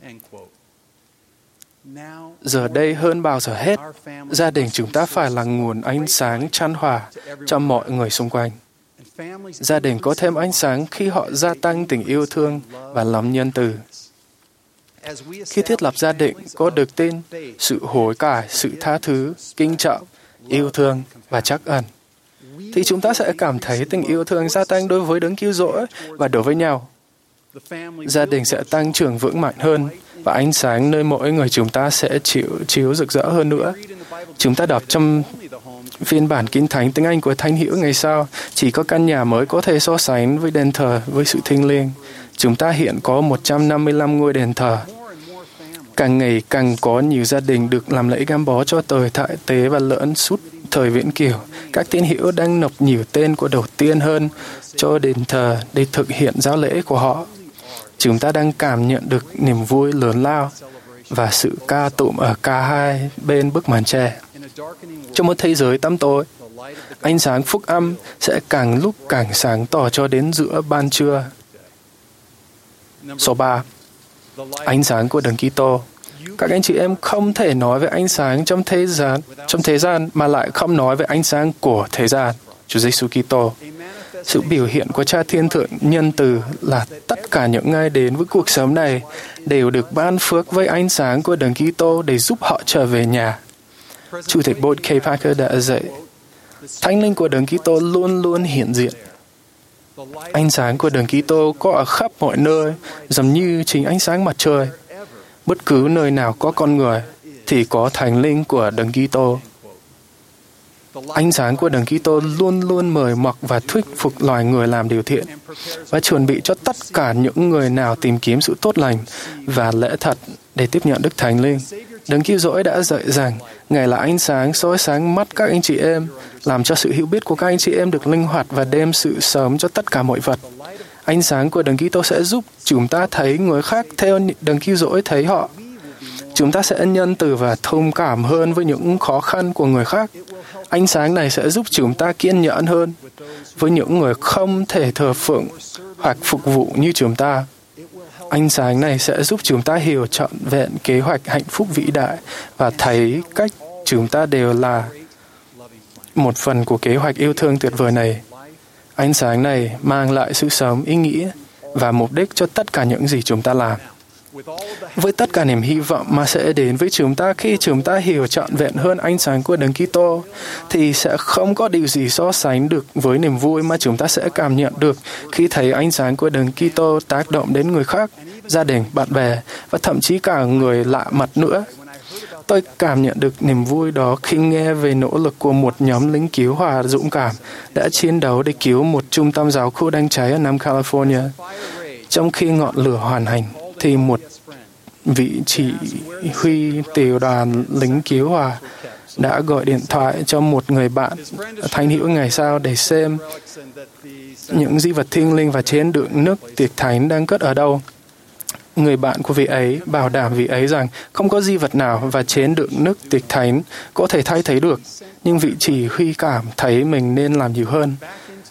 Giờ đây hơn bao giờ hết, gia đình chúng ta phải là nguồn ánh sáng chan hòa cho mọi người xung quanh. Gia đình có thêm ánh sáng khi họ gia tăng tình yêu thương và lòng nhân từ. Khi thiết lập gia đình có đức tin, sự hối cải, sự tha thứ, kính trọng, yêu thương và trắc ẩn, thì chúng ta sẽ cảm thấy tình yêu thương gia tăng đối với Đấng Cứu Rỗi và đối với nhau. Gia đình sẽ tăng trưởng vững mạnh hơn và ánh sáng nơi mỗi người chúng ta sẽ chiếu, chiếu rực rỡ hơn nữa. Chúng ta đọc trong phiên bản Kinh Thánh tiếng Anh của Thánh Hữu ngày sau, chỉ có căn nhà mới có thể so sánh với đền thờ với sự thiêng liêng. Chúng ta hiện có một trăm năm mươi lăm ngôi đền thờ. Càng ngày càng có nhiều gia đình được làm lễ gắn bó cho thời Đại Tế và lẫn suốt thời Viễn Kiểu. Các tín hữu đang nộp nhiều tên của đầu tiên hơn cho đền thờ để thực hiện giáo lễ của họ. Chúng ta đang cảm nhận được niềm vui lớn lao và sự ca tụng ở cả hai bên bức màn tre. Trong một thế giới tăm tối, ánh sáng phúc âm sẽ càng lúc càng sáng tỏ cho đến giữa ban trưa. Số ba. Ánh sáng của Đấng Kitô. Các anh chị em không thể nói về ánh sáng trong thế gian, trong thế gian mà lại không nói về ánh sáng của thế gian, Chúa Giêsu Kitô. Sự biểu hiện của Cha Thiên Thượng nhân từ là tất cả những ai đến với cuộc sống này đều được ban phước với ánh sáng của Đấng Kitô để giúp họ trở về nhà. Chủ tịch Boyd K. Parker đã dạy, Thánh linh của Đấng Kitô luôn luôn hiện diện. Ánh sáng của Đấng Kitô có ở khắp mọi nơi, giống như chính ánh sáng mặt trời. Bất cứ nơi nào có con người thì có Thánh linh của Đấng Kitô. Ánh sáng của Đấng Kitô luôn luôn mời mọc và thuyết phục loài người làm điều thiện và chuẩn bị cho tất cả những người nào tìm kiếm sự tốt lành và lẽ thật để tiếp nhận Đức Thánh Linh. Đấng Cứu Rỗi đã dạy rằng Ngài là ánh sáng soi sáng mắt các anh chị em, làm cho sự hiểu biết của các anh chị em được linh hoạt và đem sự sống cho tất cả mọi vật. Ánh sáng của Đấng Kitô sẽ giúp chúng ta thấy người khác theo Đấng Cứu Rỗi thấy họ. Chúng ta sẽ nhân từ và thông cảm hơn với những khó khăn của người khác. Ánh sáng này sẽ giúp chúng ta kiên nhẫn hơn với những người không thể thờ phượng hoặc phục vụ như chúng ta. Ánh sáng này sẽ giúp chúng ta hiểu trọn vẹn kế hoạch hạnh phúc vĩ đại và thấy cách chúng ta đều là một phần của kế hoạch yêu thương tuyệt vời này. Ánh sáng này mang lại sự sống, ý nghĩa và mục đích cho tất cả những gì chúng ta làm. Với tất cả niềm hy vọng mà sẽ đến với chúng ta khi chúng ta hiểu trọn vẹn hơn ánh sáng của Đấng Kitô, thì sẽ không có điều gì so sánh được với niềm vui mà chúng ta sẽ cảm nhận được khi thấy ánh sáng của Đấng Kitô tác động đến người khác, gia đình, bạn bè và thậm chí cả người lạ mặt nữa. Tôi cảm nhận được niềm vui đó khi nghe về nỗ lực của một nhóm lính cứu hỏa dũng cảm đã chiến đấu để cứu một trung tâm giáo khu đang cháy ở Nam California. Trong khi ngọn lửa hoàn hành, thì một vị chỉ huy tiểu đoàn lính cứu hỏa đã gọi điện thoại cho một người bạn thánh hữu ngày sau để xem những di vật thiêng liêng và chén đựng nước tiệc thánh đang cất ở đâu. Người bạn của vị ấy bảo đảm vị ấy rằng không có di vật nào và chén đựng nước tiệc thánh có thể thay thế được, nhưng vị chỉ huy cảm thấy mình nên làm nhiều hơn.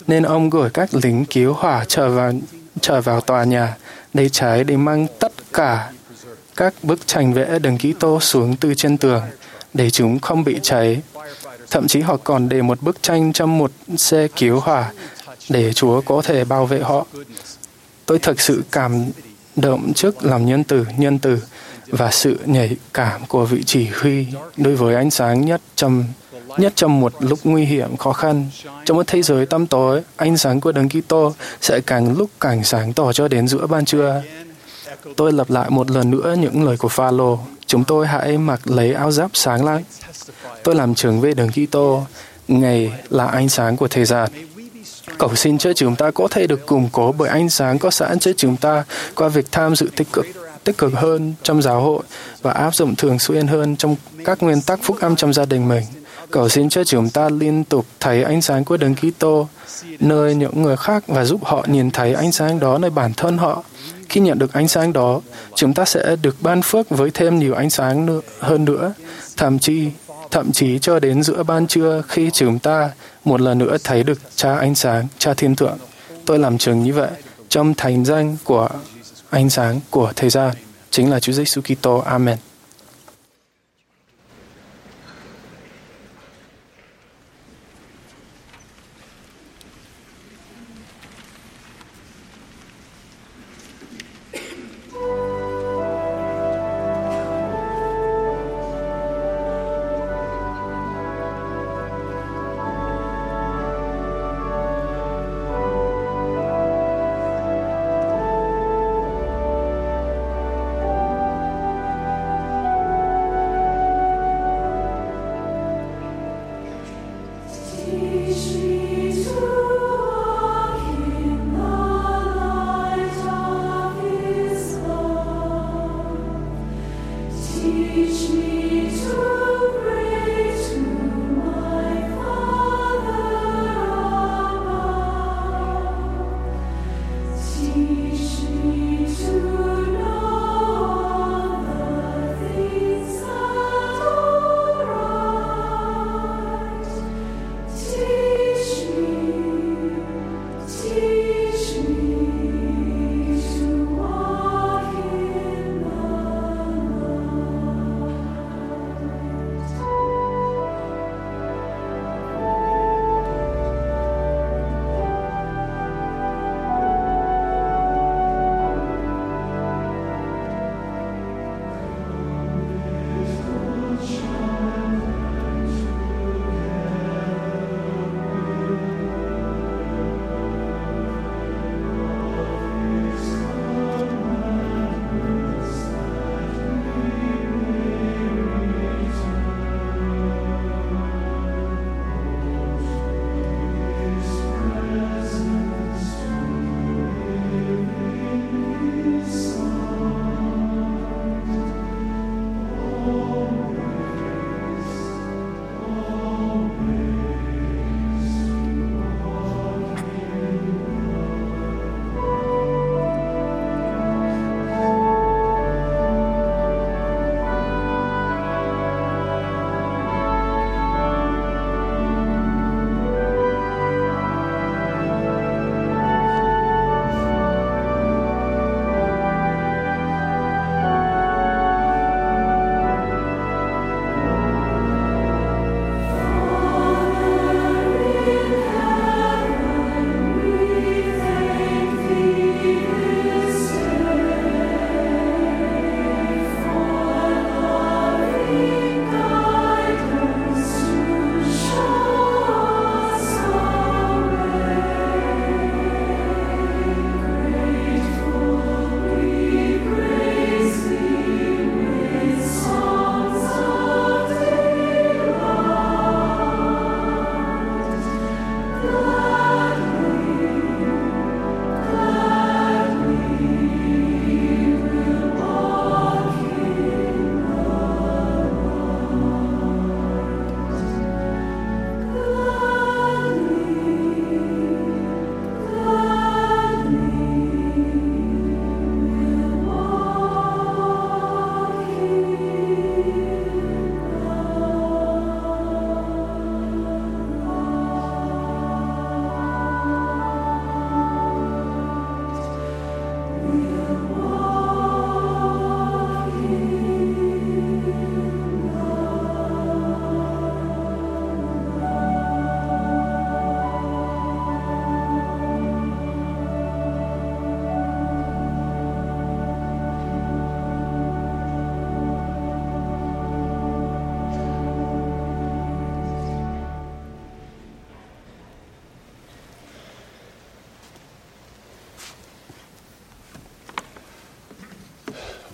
nên ông gửi các lính cứu hỏa trở vào trở vào tòa nhà để cháy để mang tất cả các bức tranh vẽ Đấng Kitô xuống từ trên tường để chúng không bị cháy. Thậm chí họ còn để một bức tranh trong một xe cứu hỏa để Chúa có thể bảo vệ họ. Tôi thực sự cảm động trước lòng nhân từ, nhân từ và sự nhạy cảm của vị chỉ huy đối với ánh sáng nhất trong nhất trong một lúc nguy hiểm khó khăn. Trong một thế giới tăm tối, ánh sáng của Đấng Kitô sẽ càng lúc càng sáng tỏ cho đến giữa ban trưa. Tôi lặp lại một lần nữa những lời của Pha-lô. Chúng tôi hãy mặc lấy áo giáp sáng láng. Tôi làm chứng về Đấng Kitô, Ngài là ánh sáng của thế gian. Cầu xin cho chúng ta có thể được củng cố bởi ánh sáng có sẵn cho chúng ta qua việc tham dự tích cực, tích cực hơn trong giáo hội và áp dụng thường xuyên hơn trong các nguyên tắc phúc âm trong gia đình mình. Cầu xin cho chúng ta liên tục thấy ánh sáng của Đấng Kitô nơi những người khác và giúp họ nhìn thấy ánh sáng đó nơi bản thân họ. Khi nhận được ánh sáng đó, chúng ta sẽ được ban phước với thêm nhiều ánh sáng nữa, hơn nữa, thậm chí thậm chí cho đến giữa ban trưa khi chúng ta một lần nữa thấy được Cha ánh sáng, Cha thiên thượng. Tôi làm chứng như vậy trong thành danh của ánh sáng của thế gian, chính là Chúa Giêsu Kitô. Amen.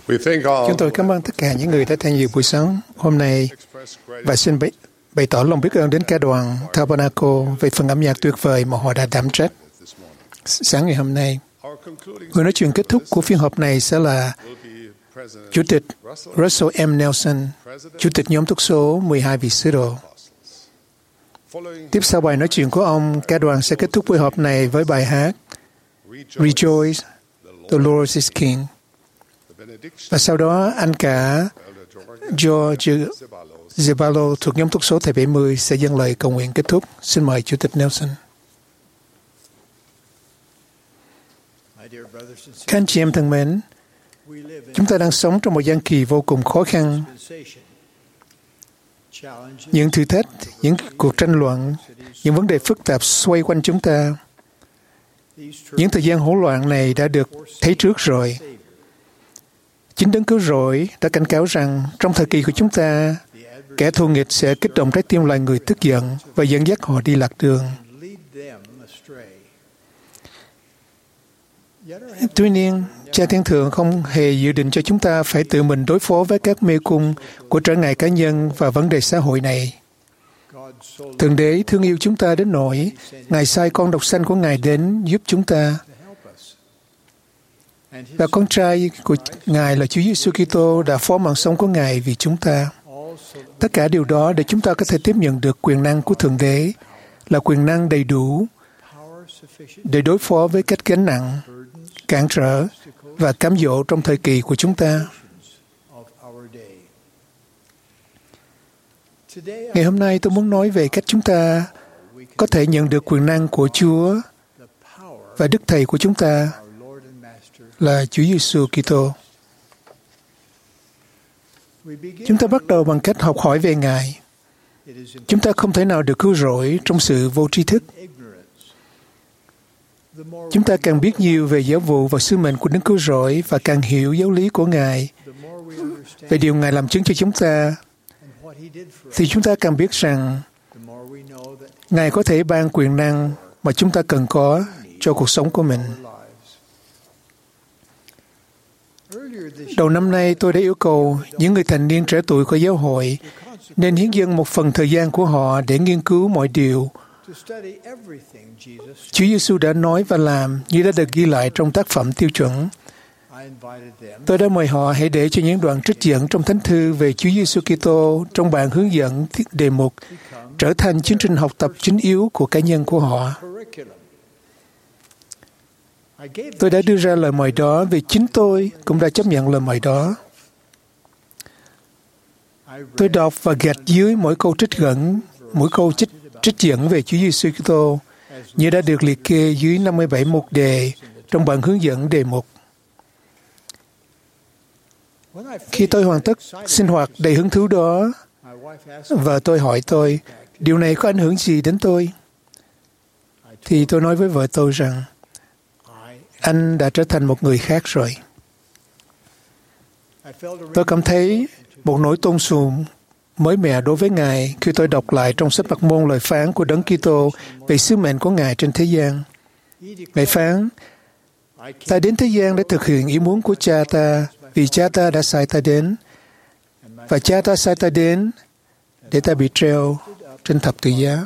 Chúng tôi cảm ơn tất cả những người đã tham dự buổi sáng hôm nay và xin bày, bày tỏ lòng biết ơn đến cả đoàn Tabernacle về phần âm nhạc tuyệt vời mà họ đã đảm trách sáng ngày hôm nay. Người nói chuyện kết thúc của phiên họp này sẽ là Chủ tịch Russell M. Nelson, Chủ tịch nhóm túc số mười hai vị sứ đồ. Tiếp sau bài nói chuyện của ông, cả đoàn sẽ kết thúc buổi họp này với bài hát Rejoice, the Lord is King. Và sau đó, anh cả George Zebalo thuộc nhóm túc số thầy bảy mươi sẽ dâng lời cầu nguyện kết thúc. Xin mời Chủ tịch Nelson. Các anh chị em thân mến, chúng ta đang sống trong một giai kỳ vô cùng khó khăn. Những thử thách, những cuộc tranh luận, những vấn đề phức tạp xoay quanh chúng ta. Những thời gian hỗn loạn này đã được thấy trước rồi. Chính Đấng Cứu Rỗi đã cảnh cáo rằng trong thời kỳ của chúng ta, kẻ thù nghịch sẽ kích động trái tim loài người tức giận và dẫn dắt họ đi lạc đường. Tuy nhiên, Cha Thiên Thượng không hề dự định cho chúng ta phải tự mình đối phó với các mê cung của trở ngại cá nhân và vấn đề xã hội này. Thượng Đế thương yêu chúng ta đến nỗi Ngài sai con độc sanh của Ngài đến giúp chúng ta. Và con trai của Ngài là Chúa Giêsu Kitô đã phó mạng sống của Ngài vì chúng ta. Tất cả điều đó để chúng ta có thể tiếp nhận được quyền năng của Thượng Đế, là quyền năng đầy đủ để đối phó với các gánh nặng, cản trở và cám dỗ trong thời kỳ của chúng ta. Ngày hôm nay tôi muốn nói về cách chúng ta có thể nhận được quyền năng của Chúa và Đức Thầy của chúng ta là Chúa Giêsu Kitô. Chúng ta bắt đầu bằng cách học hỏi về Ngài. Chúng ta không thể nào được cứu rỗi trong sự vô tri thức. Chúng ta càng biết nhiều về giáo vụ và sứ mệnh của Đấng Cứu Rỗi và càng hiểu giáo lý của Ngài, về điều Ngài làm chứng cho chúng ta, thì chúng ta càng biết rằng Ngài có thể ban quyền năng mà chúng ta cần có cho cuộc sống của mình. Đầu năm nay, tôi đã yêu cầu những người thành niên trẻ tuổi của giáo hội nên hiến dâng một phần thời gian của họ để nghiên cứu mọi điều Chúa Giêsu đã nói và làm như đã được ghi lại trong tác phẩm tiêu chuẩn. Tôi đã mời họ hãy để cho những đoạn trích dẫn trong Thánh Thư về Chúa Giêsu Kitô trong bản hướng dẫn đề mục trở thành chương trình học tập chính yếu của cá nhân của họ. Tôi đã đưa ra lời mời đó vì chính tôi cũng đã chấp nhận lời mời đó. Tôi đọc và gạch dưới mỗi câu trích dẫn, mỗi câu trích, trích dẫn về Chúa Giêsu Kitô như đã được liệt kê dưới năm mươi bảy mục đề trong bản hướng dẫn đề mục. Khi tôi hoàn tất sinh hoạt đầy hứng thú đó, vợ tôi hỏi tôi, điều này có ảnh hưởng gì đến tôi? Thì tôi nói với vợ tôi rằng, anh đã trở thành một người khác rồi. Tôi cảm thấy một nỗi tôn sùng mới mẻ đối với Ngài khi tôi đọc lại trong sách Mặc Môn lời phán của Đấng Kitô về sứ mệnh của Ngài trên thế gian. Ngài phán, ta đến thế gian để thực hiện ý muốn của Cha ta, vì Cha ta đã sai ta đến, và Cha ta sai ta đến để ta bị treo trên thập tự giá.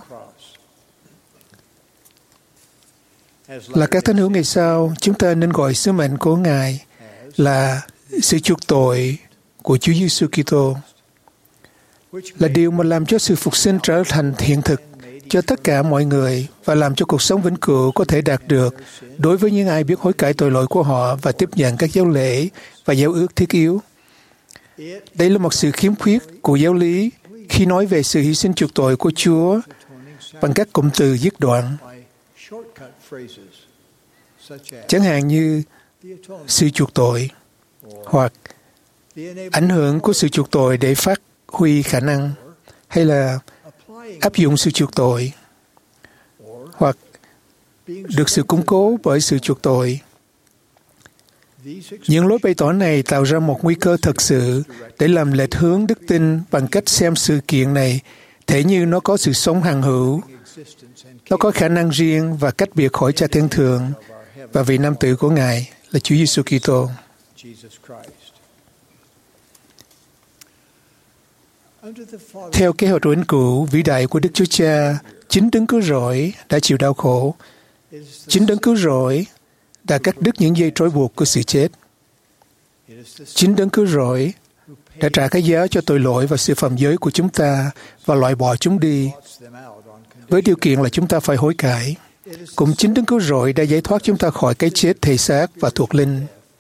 Là các thánh hữu ngày sau, chúng ta nên gọi sứ mệnh của Ngài là sự chuộc tội của Chúa Giêsu Kitô, là điều mà làm cho sự phục sinh trở thành hiện thực cho tất cả mọi người và làm cho cuộc sống vĩnh cửu có thể đạt được đối với những ai biết hối cải tội lỗi của họ và tiếp nhận các giáo lễ và giáo ước thiết yếu. Đây là một sự khiếm khuyết của giáo lý khi nói về sự hy sinh chuộc tội của Chúa bằng các cụm từ dứt đoạn, chẳng hạn như sự chuộc tội hoặc ảnh hưởng của sự chuộc tội để phát huy khả năng, hay là áp dụng sự chuộc tội, hoặc được sự củng cố bởi sự chuộc tội. Những lối bày tỏ này tạo ra một nguy cơ thật sự để làm lệch hướng đức tin bằng cách xem sự kiện này thể như nó có sự sống hằng hữu, nó có khả năng riêng và cách biệt khỏi Cha Thiên Thượng và vị Nam Tử của Ngài là Chúa Giêsu Kitô. Theo kế hoạch vĩnh cửu vĩ đại của Đức Chúa Cha, chính đấng cứu rỗi đã chịu đau khổ. Chính đấng cứu rỗi đã cắt đứt những dây trói buộc của sự chết. Chính đấng cứu rỗi đã trả cái giá cho tội lỗi và sự phạm giới của chúng ta và loại bỏ chúng đi, với điều kiện là chúng ta phải hối cải. Cũng chính đấng cứu rỗi đã giải thoát chúng ta khỏi cái chết thể xác và thuộc linh.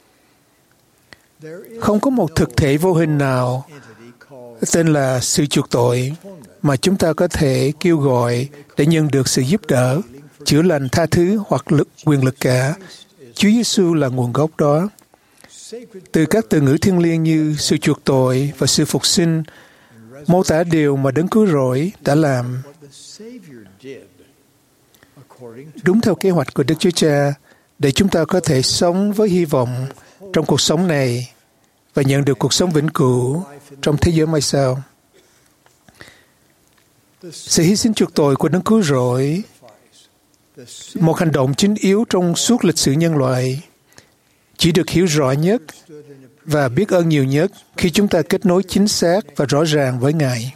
Không có một thực thể vô hình nào tên là sự chuộc tội mà chúng ta có thể kêu gọi để nhận được sự giúp đỡ, chữa lành, tha thứ hoặc lực quyền lực cả. Chúa Giêsu là nguồn gốc đó. Từ các từ ngữ thiêng liêng như sự chuộc tội và sự phục sinh, mô tả điều mà đấng cứu rỗi đã làm. Đúng theo kế hoạch của Đức Chúa Cha, để chúng ta có thể sống với hy vọng trong cuộc sống này và nhận được cuộc sống vĩnh cửu trong thế giới mai sau. Sự hy sinh chuộc tội của đấng cứu rỗi, một hành động chính yếu trong suốt lịch sử nhân loại, chỉ được hiểu rõ nhất và biết ơn nhiều nhất khi chúng ta kết nối chính xác và rõ ràng với Ngài.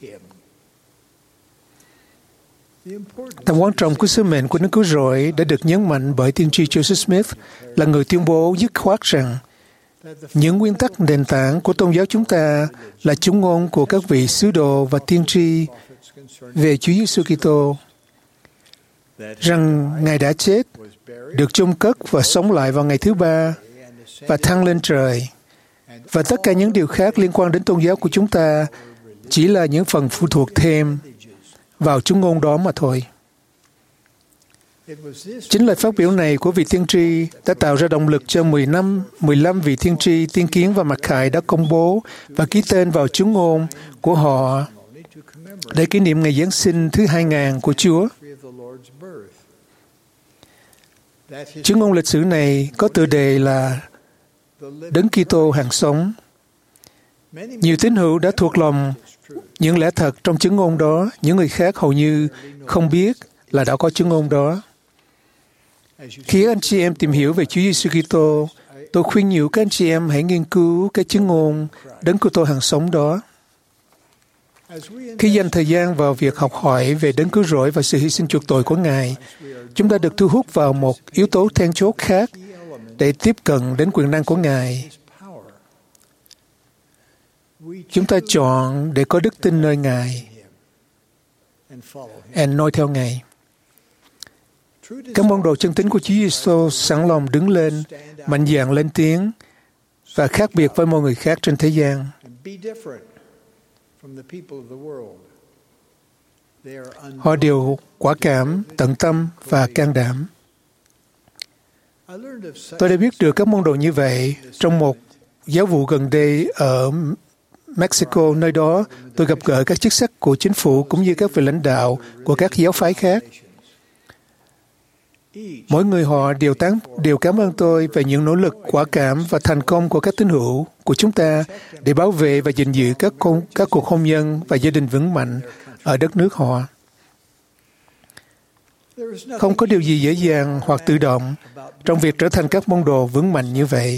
Tầm quan trọng của sứ mệnh của đấng cứu rỗi đã được nhấn mạnh bởi tiên tri Joseph Smith, là người tuyên bố dứt khoát rằng những nguyên tắc nền tảng của tôn giáo chúng ta là chứng ngôn của các vị sứ đồ và tiên tri về Chúa Giêsu Kitô, rằng Ngài đã chết, được chôn cất và sống lại vào ngày thứ ba và thăng lên trời, và tất cả những điều khác liên quan đến tôn giáo của chúng ta chỉ là những phần phụ thuộc thêm vào chứng ngôn đó mà thôi. Chính lời phát biểu này của vị tiên tri đã tạo ra động lực cho mười năm, mười lăm vị tiên tri tiên kiến và mặc khải đã công bố và ký tên vào chứng ngôn của họ để kỷ niệm ngày Giáng sinh thứ hai ngàn của Chúa. Chứng ngôn lịch sử này có tựa đề là Đấng Kitô hàng sống. Nhiều tín hữu đã thuộc lòng những lẽ thật trong chứng ngôn đó, những người khác hầu như không biết là đã có chứng ngôn đó. Khi anh chị em tìm hiểu về Chúa Giêsu Kitô, tôi khuyên nhủ các anh chị em hãy nghiên cứu cái chứng ngôn Đấng Kitô hàng sống đó. Khi dành thời gian vào việc học hỏi về đấng cứu rỗi và sự hy sinh chuộc tội của Ngài, chúng ta được thu hút vào một yếu tố then chốt khác để tiếp cận đến quyền năng của Ngài. Chúng ta chọn để có đức tin nơi Ngài và noi theo Ngài. Các môn đồ chân tín của Chúa Giêsu sẵn lòng đứng lên, mạnh dạn lên tiếng và khác biệt với mọi người khác trên thế gian. Họ đều quả cảm, tận tâm và can đảm. Tôi đã biết được các môn đồ như vậy trong một giáo vụ gần đây ở Mexico. Nơi đó, tôi gặp gỡ các chức sắc của chính phủ cũng như các vị lãnh đạo của các giáo phái khác. Mỗi người họ đều tán đều cảm ơn tôi về những nỗ lực, quả cảm và thành công của các tín hữu của chúng ta để bảo vệ và gìn giữ các con, các cuộc hôn nhân và gia đình vững mạnh ở đất nước họ. Không có điều gì dễ dàng hoặc tự động trong việc trở thành các môn đồ vững mạnh như vậy.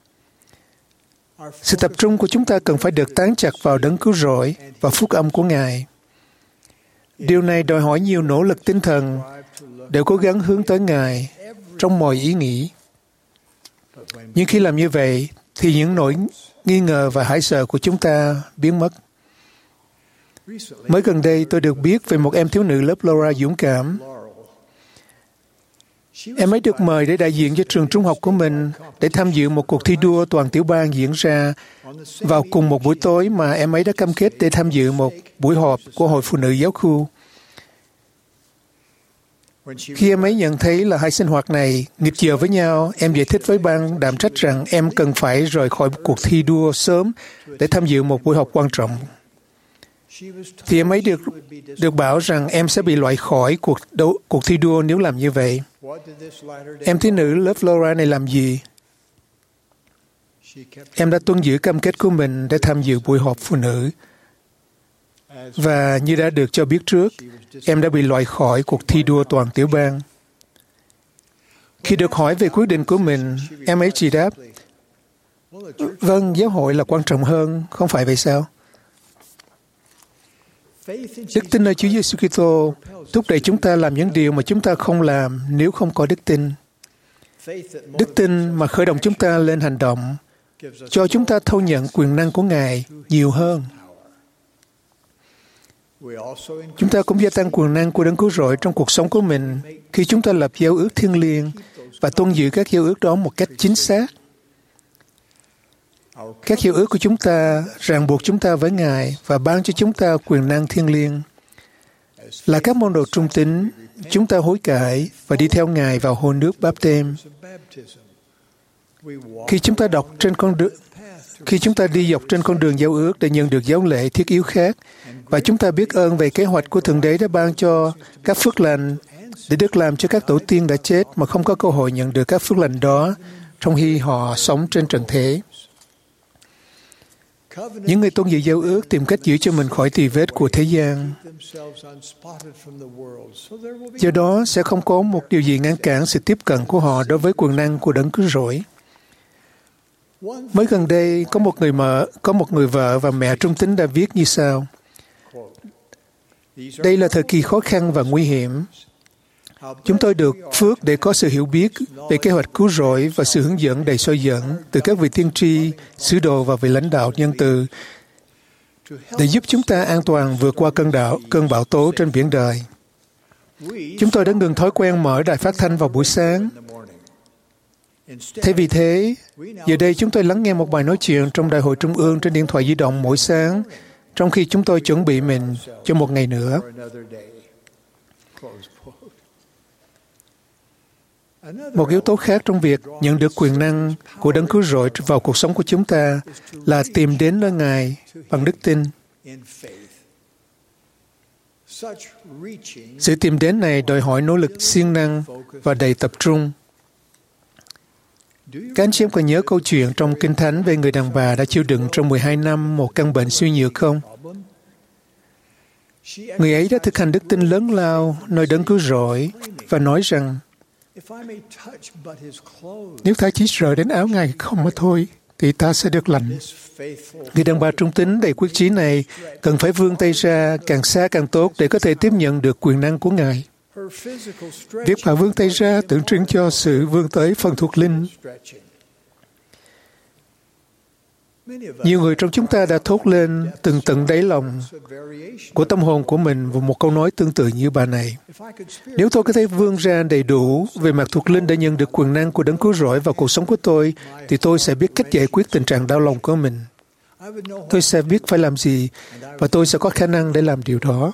Sự tập trung của chúng ta cần phải được tán chặt vào đấng cứu rỗi và phúc âm của Ngài. Điều này đòi hỏi nhiều nỗ lực tinh thần để cố gắng hướng tới Ngài trong mọi ý nghĩ. Nhưng khi làm như vậy, thì những nỗi nghi ngờ và hãi sợ của chúng ta biến mất. Mới gần đây, tôi được biết về một em thiếu nữ lớp Laura dũng cảm. Em ấy được mời để đại diện cho trường trung học của mình để tham dự một cuộc thi đua toàn tiểu bang diễn ra vào cùng một buổi tối mà em ấy đã cam kết để tham dự một buổi họp của Hội Phụ nữ Giáo khu. Khi em ấy nhận thấy là hai sinh hoạt này nghịch giờ với nhau, em giải thích với ban đảm trách rằng em cần phải rời khỏi cuộc thi đua sớm để tham dự một buổi họp quan trọng. Thì em ấy được được bảo rằng em sẽ bị loại khỏi cuộc đấu, cuộc thi đua nếu làm như vậy. Em thiếu nữ lớp Laura này làm gì? Em đã tuân giữ cam kết của mình để tham dự buổi họp phụ nữ. Và như đã được cho biết trước, em đã bị loại khỏi cuộc thi đua toàn tiểu bang. Khi được hỏi về quyết định của mình, em ấy chỉ đáp, vâng, giáo hội là quan trọng hơn, không phải vậy sao? Đức tin ở Chúa Giêsu Kitô thúc đẩy chúng ta làm những điều mà chúng ta không làm nếu không có đức tin. Đức tin mà khởi động chúng ta lên hành động, cho chúng ta thâu nhận quyền năng của Ngài nhiều hơn. Chúng ta cũng gia tăng quyền năng của Đấng Cứu Rỗi trong cuộc sống của mình khi chúng ta lập giao ước thiêng liêng và tuân giữ các giao ước đó một cách chính xác. Các giao ước của chúng ta ràng buộc chúng ta với Ngài và ban cho chúng ta quyền năng thiêng liêng. Là các môn đồ trung tín, chúng ta hối cải và đi theo Ngài vào hồ nước báp-têm. Khi chúng ta đọc trên con đường, khi chúng ta đi dọc trên con đường giao ước để nhận được giáo lễ thiết yếu khác, và chúng ta biết ơn về kế hoạch của Thượng Đế đã ban cho các phước lành để được làm cho các tổ tiên đã chết mà không có cơ hội nhận được các phước lành đó trong khi họ sống trên trần thế. Những người tuân giữ giao ước tìm cách giữ cho mình khỏi tì vết của thế gian. Do đó sẽ không có một điều gì ngăn cản sự tiếp cận của họ đối với quyền năng của Đấng Cứu Rỗi. Mới gần đây, có một người mợ, có một người vợ và mẹ trung tín đã viết như sau: đây là thời kỳ khó khăn và nguy hiểm. Chúng tôi được phước để có sự hiểu biết về kế hoạch cứu rỗi và sự hướng dẫn đầy soi dẫn từ các vị tiên tri, sứ đồ và vị lãnh đạo nhân từ để giúp chúng ta an toàn vượt qua cơn đảo, cơn bão tố trên biển đời. Chúng tôi đã ngừng thói quen mở đài phát thanh vào buổi sáng. Thay vì thế, giờ đây chúng tôi lắng nghe một bài nói chuyện trong Đại hội Trung ương trên điện thoại di động mỗi sáng, trong khi chúng tôi chuẩn bị mình cho một ngày nữa. Một yếu tố khác trong việc nhận được quyền năng của Đấng Cứu Rỗi vào cuộc sống của chúng ta là tìm đến nơi Ngài bằng đức tin. Sự tìm đến này đòi hỏi nỗ lực siêng năng và đầy tập trung. Các anh chị em còn nhớ câu chuyện trong Kinh Thánh về người đàn bà đã chịu đựng trong mười hai năm một căn bệnh suy nhược không? Người ấy đã thực hành đức tin lớn lao nơi Đấng Cứu Rỗi và nói rằng, nếu ta chỉ sờ đến áo Ngài không mà thôi, thì ta sẽ được lành. Người đàn bà trung tín đầy quyết chí này cần phải vươn tay ra càng xa càng tốt để có thể tiếp nhận được quyền năng của Ngài. Việc bà vươn tay ra tượng trưng cho sự vươn tới phần thuộc linh. Nhiều người trong chúng ta đã thốt lên từng tận đáy lòng của tâm hồn của mình vào một câu nói tương tự như bà này. Nếu tôi có thể vươn ra đầy đủ về mặt thuộc linh để nhận được quyền năng của Đấng Cứu Rỗi vào cuộc sống của tôi, thì tôi sẽ biết cách giải quyết tình trạng đau lòng của mình. Tôi sẽ biết phải làm gì, và tôi sẽ có khả năng để làm điều đó.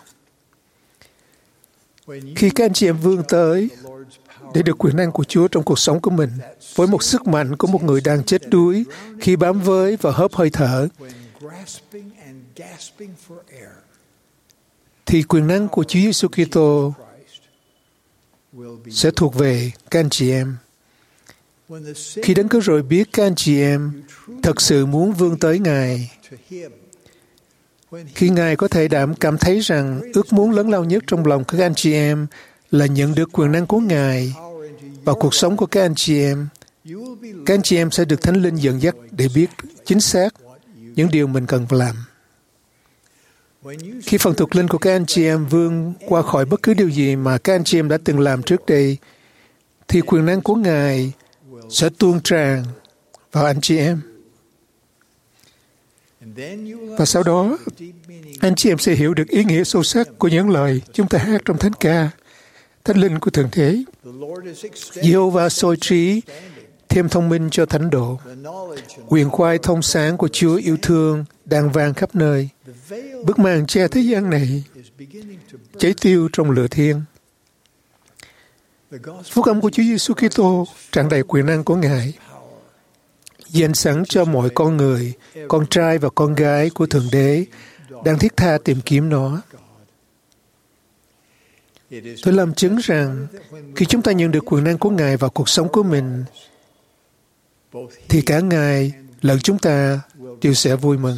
Khi các anh chị em vươn tới để được quyền năng của Chúa trong cuộc sống của mình, với một sức mạnh của một người đang chết đuối khi bám với và hớp hơi thở, thì quyền năng của Chúa Giêsu Kitô sẽ thuộc về các anh chị em. Khi Đấng Cứu Rỗi biết các anh chị em thật sự muốn vươn tới Ngài, khi Ngài có thể đảm cảm thấy rằng ước muốn lớn lao nhất trong lòng các anh chị em là nhận được quyền năng của Ngài vào cuộc sống của các anh chị em, các anh chị em sẽ được Thánh Linh dẫn dắt để biết chính xác những điều mình cần làm. Khi phần thuộc linh của các anh chị em vươn qua khỏi bất cứ điều gì mà các anh chị em đã từng làm trước đây, thì quyền năng của Ngài sẽ tuôn tràn vào anh chị em. Và sau đó, anh chị em sẽ hiểu được ý nghĩa sâu sắc của những lời chúng ta hát trong Thánh ca. Thánh Linh của Thượng Đế, Giê-hô-va soi trí, thêm thông minh cho thánh đồ. Quyền khoai thông sáng của Chúa yêu thương đang vang khắp nơi. Bức màn che thế gian này cháy tiêu trong lửa thiên. Phúc âm của Chúa Giêsu Kitô tràn đầy quyền năng của Ngài, dành sẵn cho mọi con người, con trai và con gái của Thượng Đế đang thiết tha tìm kiếm nó. Tôi làm chứng rằng khi chúng ta nhận được quyền năng của Ngài vào cuộc sống của mình, thì cả Ngài lẫn chúng ta đều sẽ vui mừng.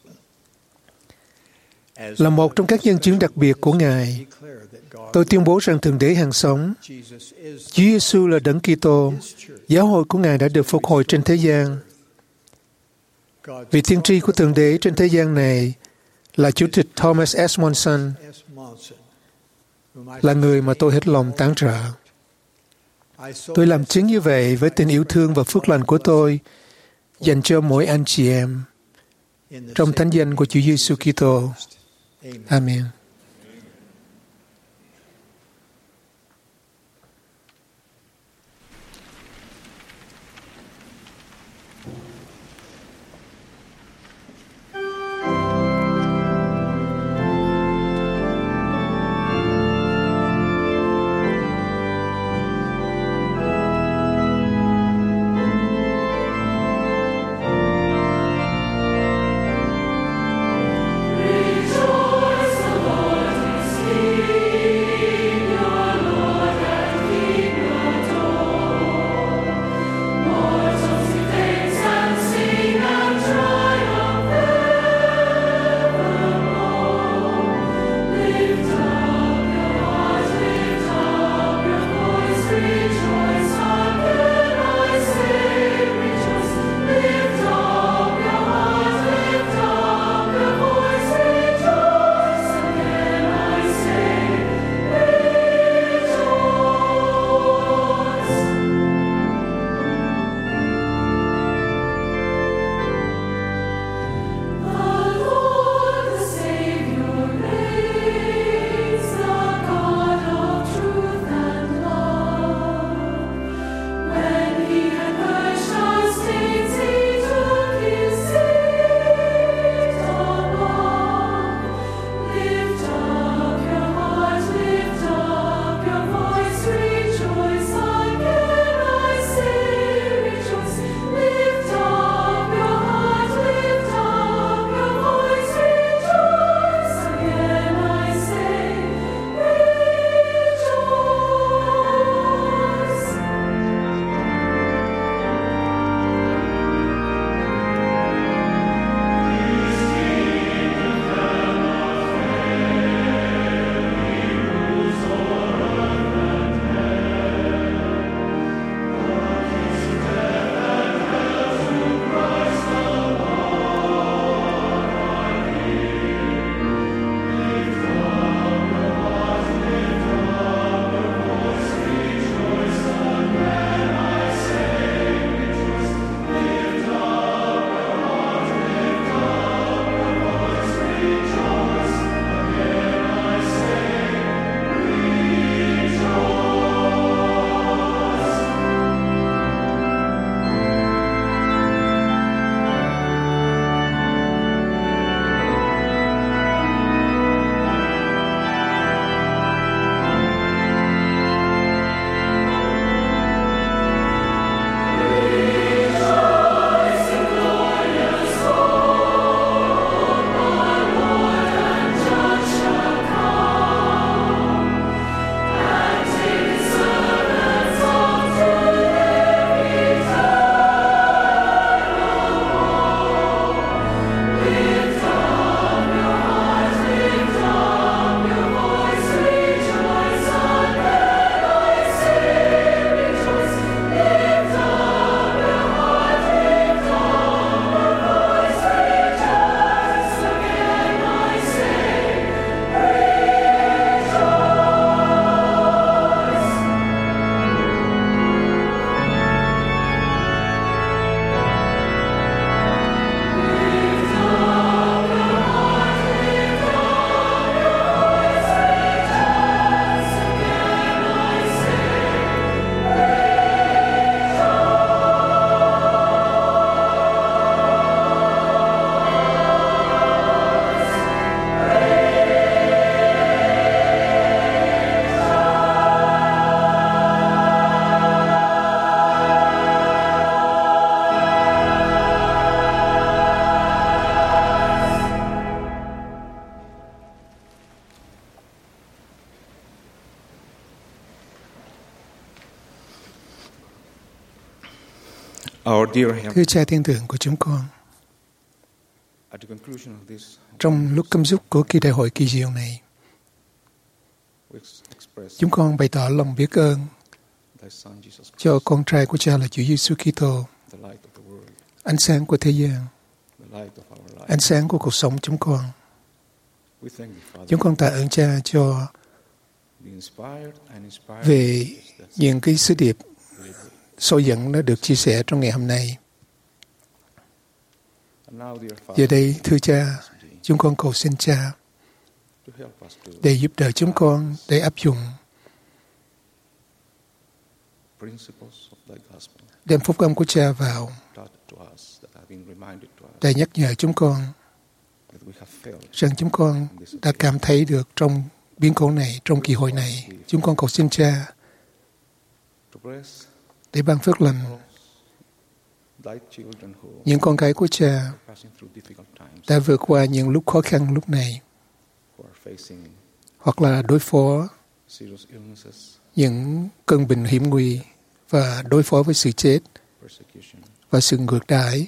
Là một trong các nhân chứng đặc biệt của Ngài, tôi tuyên bố rằng Thượng Đế hằng sống, Chúa Giêsu là Đấng Kitô, giáo hội của Ngài đã được phục hồi trên thế gian. Vị tiên tri của Thượng Đế trên thế gian này là Chủ tịch Thomas S. Monson, là người mà tôi hết lòng tán trợ. Tôi làm chứng như vậy với tình yêu thương và phước lành của tôi dành cho mỗi anh chị em trong thánh danh của Chúa Giêsu Kitô. Amen. Thưa Cha Thiên Thượng của chúng con, trong lúc cấm dúc của kỳ đại hội kỳ diệu này, chúng con bày tỏ lòng biết ơn cho con trai của Cha là Chúa Giêsu Kitô, ánh sáng của thế gian, ánh sáng của cuộc sống chúng con. Chúng con tạ ơn Cha cho về những cái sứ điệp soi dẫn nó được chia sẻ trong ngày hôm nay. Giờ đây, thưa Cha, chúng con cầu xin Cha để giúp đỡ chúng con để áp dụng đem phúc âm của Cha vào để nhắc nhở chúng con rằng chúng con đã cảm thấy được trong biến cố này, trong kỳ hội này. Chúng con cầu xin Cha để ban phước lành những con cái của Cha đã vượt qua những lúc khó khăn lúc này, hoặc là đối phó những cơn bệnh hiểm nguy và đối phó với sự chết và sự ngược đãi.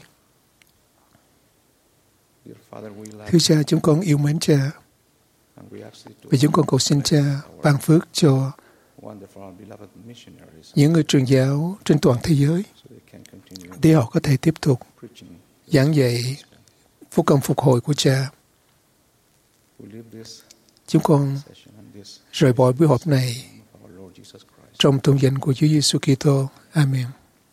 Thưa Cha, chúng con yêu mến Cha và chúng con cầu xin Cha ban phước cho những người truyền giáo trên toàn thế giới để họ có thể tiếp tục giảng dạy phúc âm phục hồi của Cha. Chúng con rời bỏ buổi họp này trong tôn danh của Chúa Giêsu Kitô. Amen.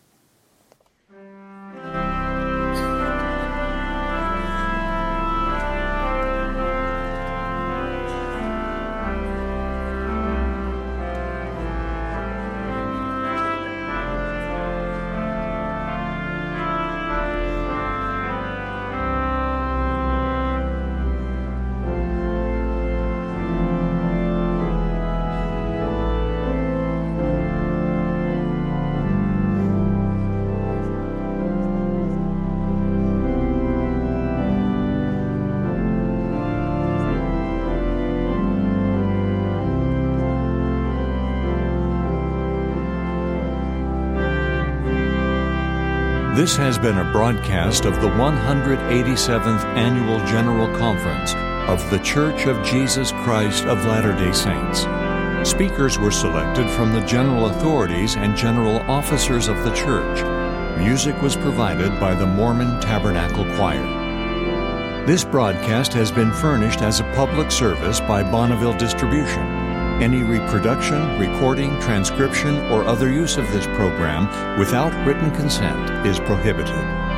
This has been a broadcast of the one hundred eighty-seventh Annual General Conference of The Church of Jesus Christ of Latter-day Saints. Speakers were selected from the general authorities and general officers of the church. Music was provided by the Mormon Tabernacle Choir. This broadcast has been furnished as a public service by Bonneville Distribution. Any reproduction, recording, transcription, or other use of this program without written consent is prohibited.